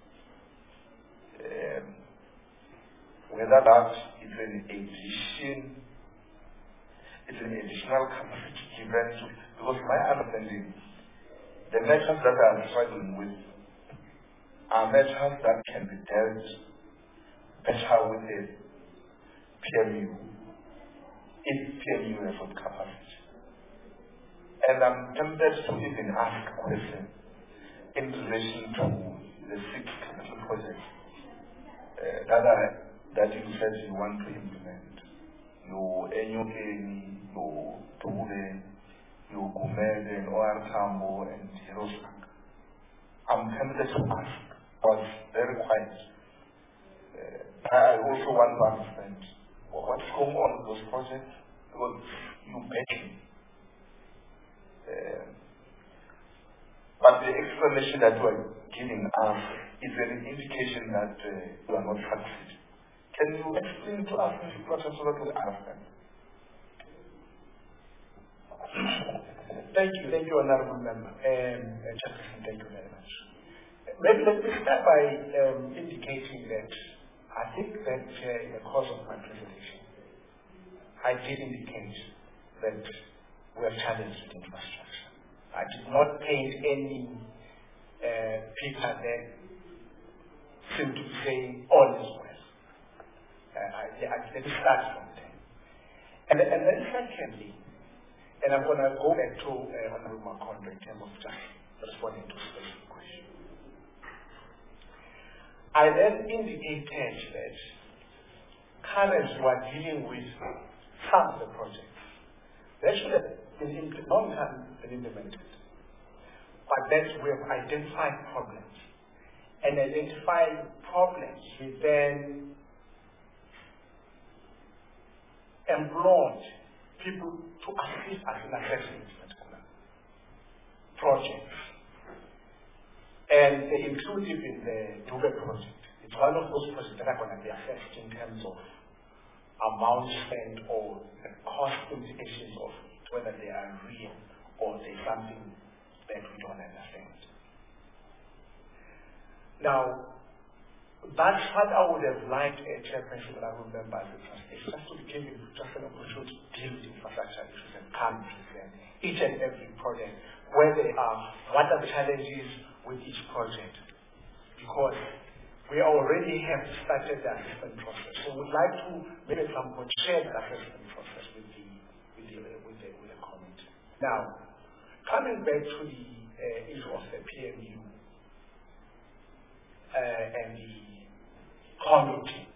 um, whether that is an addition, it's an additional capacity given to, because my understanding, the matters that I'm struggling with are matters that can be dealt better with the P M U if P M U has got capacity. And I'm tempted to even ask a question in relation to the six capital projects uh, that, are, that you said you want to implement. Your Enyokeni, your Tuve, your Gumede, and O R Tambo, and Hirosaka. I'm tempted to ask, was very quiet. Uh, I also want to understand what's going on with those projects, because you mentioned. Uh, but the explanation that you are giving us is an indication that uh, you are not succeeding. Can you explain to us this process so that we understand? Thank you, thank you, Honorable Member. Um, Chairperson, thank you very much. Maybe let me start by um, indicating that I think that uh, in the course of my presentation, I did indicate that we are challenged with infrastructure. I did not paint any uh, picture that seemed to be saying all is well. Uh, I, I, let me start from there. And, and then secondly, and I'm going to go back to uh, Honorable Makondo in terms of just responding to specific questions. I then indicated that currently we are dealing with some of the projects. They should have been implemented, long time been implemented. But that we have identified problems. And identifying problems, we then employed people to assist us in assessing this particular projects. And they include even the Dube project. It's one of those projects that are going to be assessed in terms of amount spent or the cost implications of it, whether they are real or there's something that we don't understand. Now, that's what I would have liked a chairperson that I remember as a trustee, just to be given just an opportunity to deal with infrastructure issues and come present each and every project, where they are, what are the challenges with each project. Because we already have started the assessment process. So we'd like to make at some point share the assessment process with the with the with the, with the committee. Now, coming back to the uh, issue of the P M U uh, and the committee.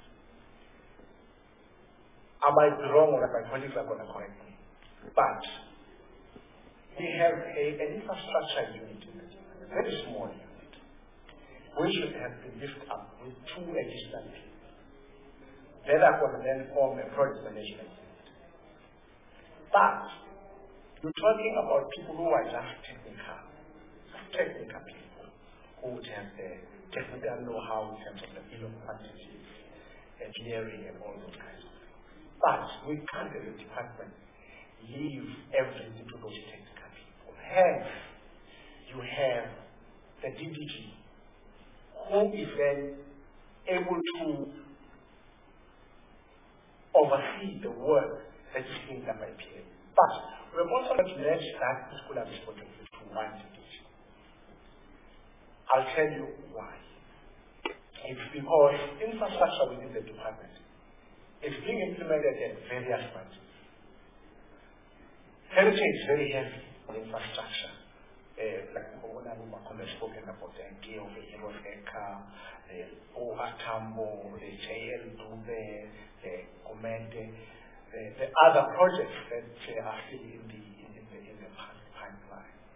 I might be wrong, or my colleagues are going to correct me. But we have a, an infrastructure unit, a very small unit, which should have been lifted up with two additional people. Then are going to then form a project management unit. But you're talking about people who are just technical, technical people who would have the technical know-how in terms of the bill of quantities, engineering, and all those kinds of things. But we can't, as a department, leave everything to those technical people. Hence, you have the D D G, who is then able to oversee the work that is being done by P M. But we're also going to merge that particular responsibility to one D D G. I'll tell you why. It's because infrastructure within the department is being implemented at various branches. Heritage is very heavy on infrastructure. Uh, like Honorable Makondo has spoken about the idea of the Hiroseka, the O R Tambo, the J L Dube, the Gumede, the, the other projects that uh, are still in the, in, in the, in the pipeline.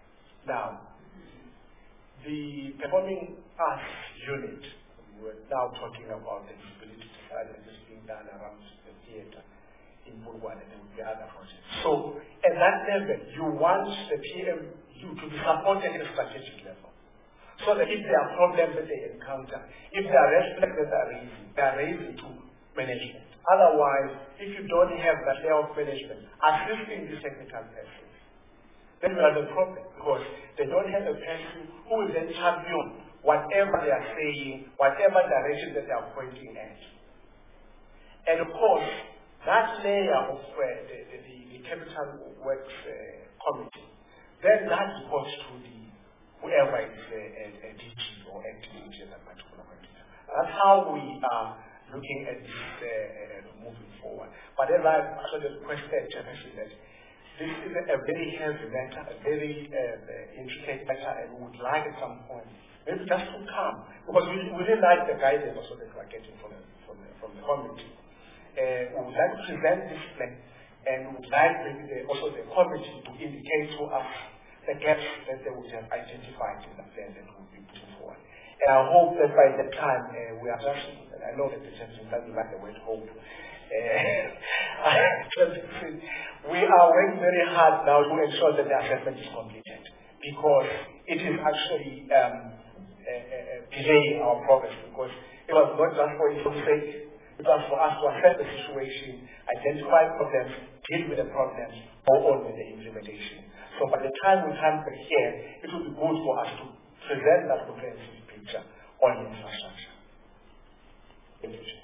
Now, the performing arts unit, we're now talking about the disability side that is being done around the theatre in Bulwan, and there will be other projects. So, at that level, you want the P M U to be supported at a strategic level. So that if there are problems that they encounter, if there are red flags that are raising, they are raising to management. Otherwise, if you don't have that layer of management assisting these technical persons, then you have a problem, because they don't have a person who will then champion whatever they are saying, whatever direction that they are pointing at. And of course, that layer of uh, the, the, the capital works uh, committee, then that reports to the whoever is a, a, a D G or activity in that particular country. That's how we are looking at this uh, uh, moving forward. But as I actually requested to mention that this is a, a very heavy matter, a very uh, intricate matter, and we would like at some point maybe just to come, because we, we really like the guidance also that we are getting from the, from the, from the committee. Uh, we would like to present this plan, and we would like maybe the, also the committee to indicate to us the gaps that they would have identified in the plan that we will be putting forward. And I hope that by that time uh, we are just, and I know that the gentleman doesn't like the word hope, uh, we are working very hard now to ensure that the assessment is completed, because it is actually um, uh, uh, delaying our progress, because it was not just for its own sake. It was for us to assess the situation, identify problems, deal with the problems, go on with the implementation. So by the time we come back here, it will be good for us to present that comprehensive picture on infrastructure. Thank you.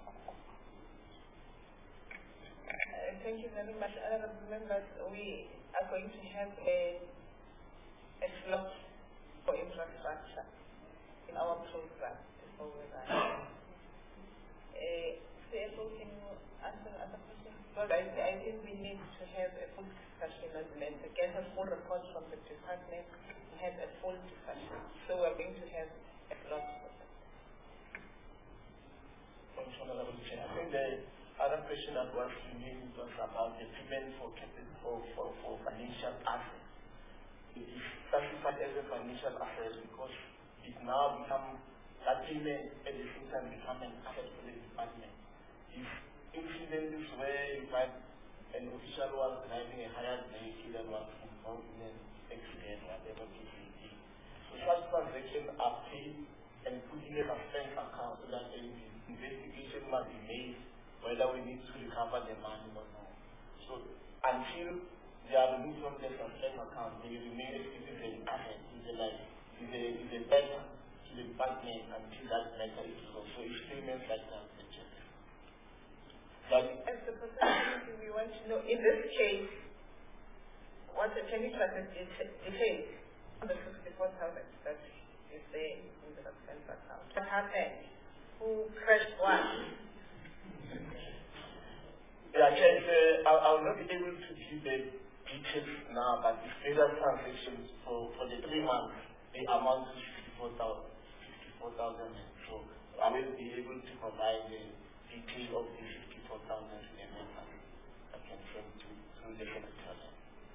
Uh, thank you very much. Honourable members, we are going to have a, a slot for infrastructure in our program before we run. Uh, C F O, can you answer other questions? Because I, I think we need to have a full discussion and then get a full report from the department and have a full discussion. So we're going to have a lot of them. Thanks, Honourable Chair. I think the other question that was remaining was about the payment for capital for, for, for financial assets. It is classified as a financial asset because it now becomes that payment at the same time become an asset for the department. If incidents where you find an official was driving a higher vehicle than was involved in an accident, whatever it may be. So such transactions are paid and put in a suspense account so that an investigation must be made whether we need to recover the money or not. So until they are removed from the suspense account, they remain as an asset. It's a like it's a it's a better to the department until that matter is resolved. So it's payments like that. But as the person, we want to know, in this case, what the Chinese person details on the sixty-four thousand that is there in the suspense account. What happened? Who crashed what? Yeah, just, uh, I will not be able to give the details now, but the federal transactions for, for the three months, they amount to sixty-four thousand. So I will be able to provide the detail of the sixty-four thousand and then I can send to, to the secretary.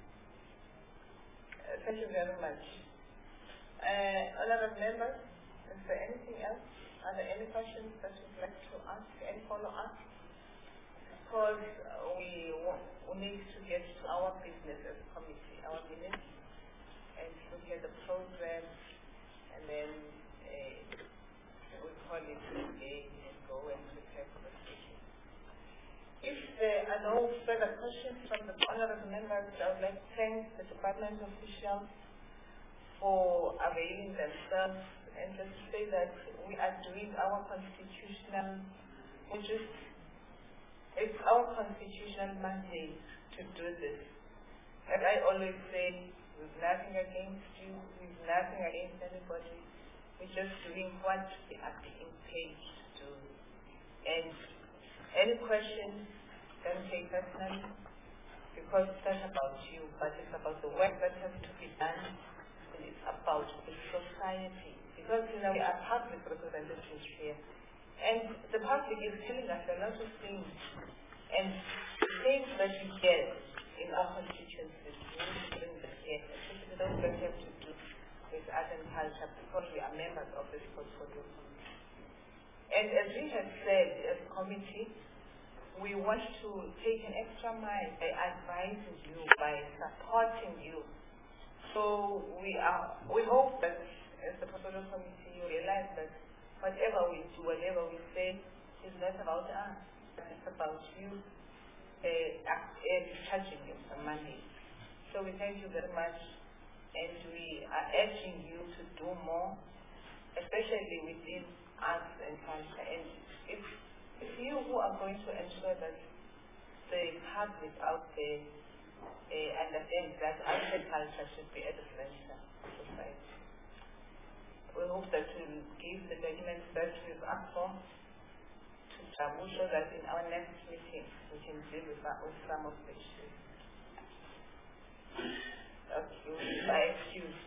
Uh, thank you very much. Uh, honourable members, is there anything else? Are there any questions that you'd like to ask? Any follow-up? Because uh, we, we need to get to our business as a committee, our minutes, and look at the program, and then uh, we call it today and go and prepare for the session. If there are no further questions from the honourable members, I would like to thank the department officials for availing themselves and just say that we are doing our constitutional, we just, it's our constitutional mandate to do this. As I always say, we've nothing against you, we've nothing against anybody. We're just doing what we are being paid to do. And any questions, don't take personally, because it's not about you, but it's about the work that has to be done, and it's about the society. Because, you know, we are public representatives here, and the public is telling us a lot of things, and things that we get, in our constituencies, we need to bring that here, especially those that have to do with art and culture, because we are members of this portfolio committee. And as we have said as a committee, we want to take an extra mile by advising you, by supporting you. So we are, we hope that as the portfolio committee, you realize that whatever we do, whatever we say, is not about us, but it's about you uh, uh, discharging you some money. So we thank you very much, and we are urging you to do more, especially within arts and culture. And it's, it's you who are going to ensure that the public out there uh, understands that arts and culture should be at the center of society. We hope that we'll give the documents that we've asked for to Jabu, so that in our next meeting we can deal with, that, with some of the issues. Okay, by excuse.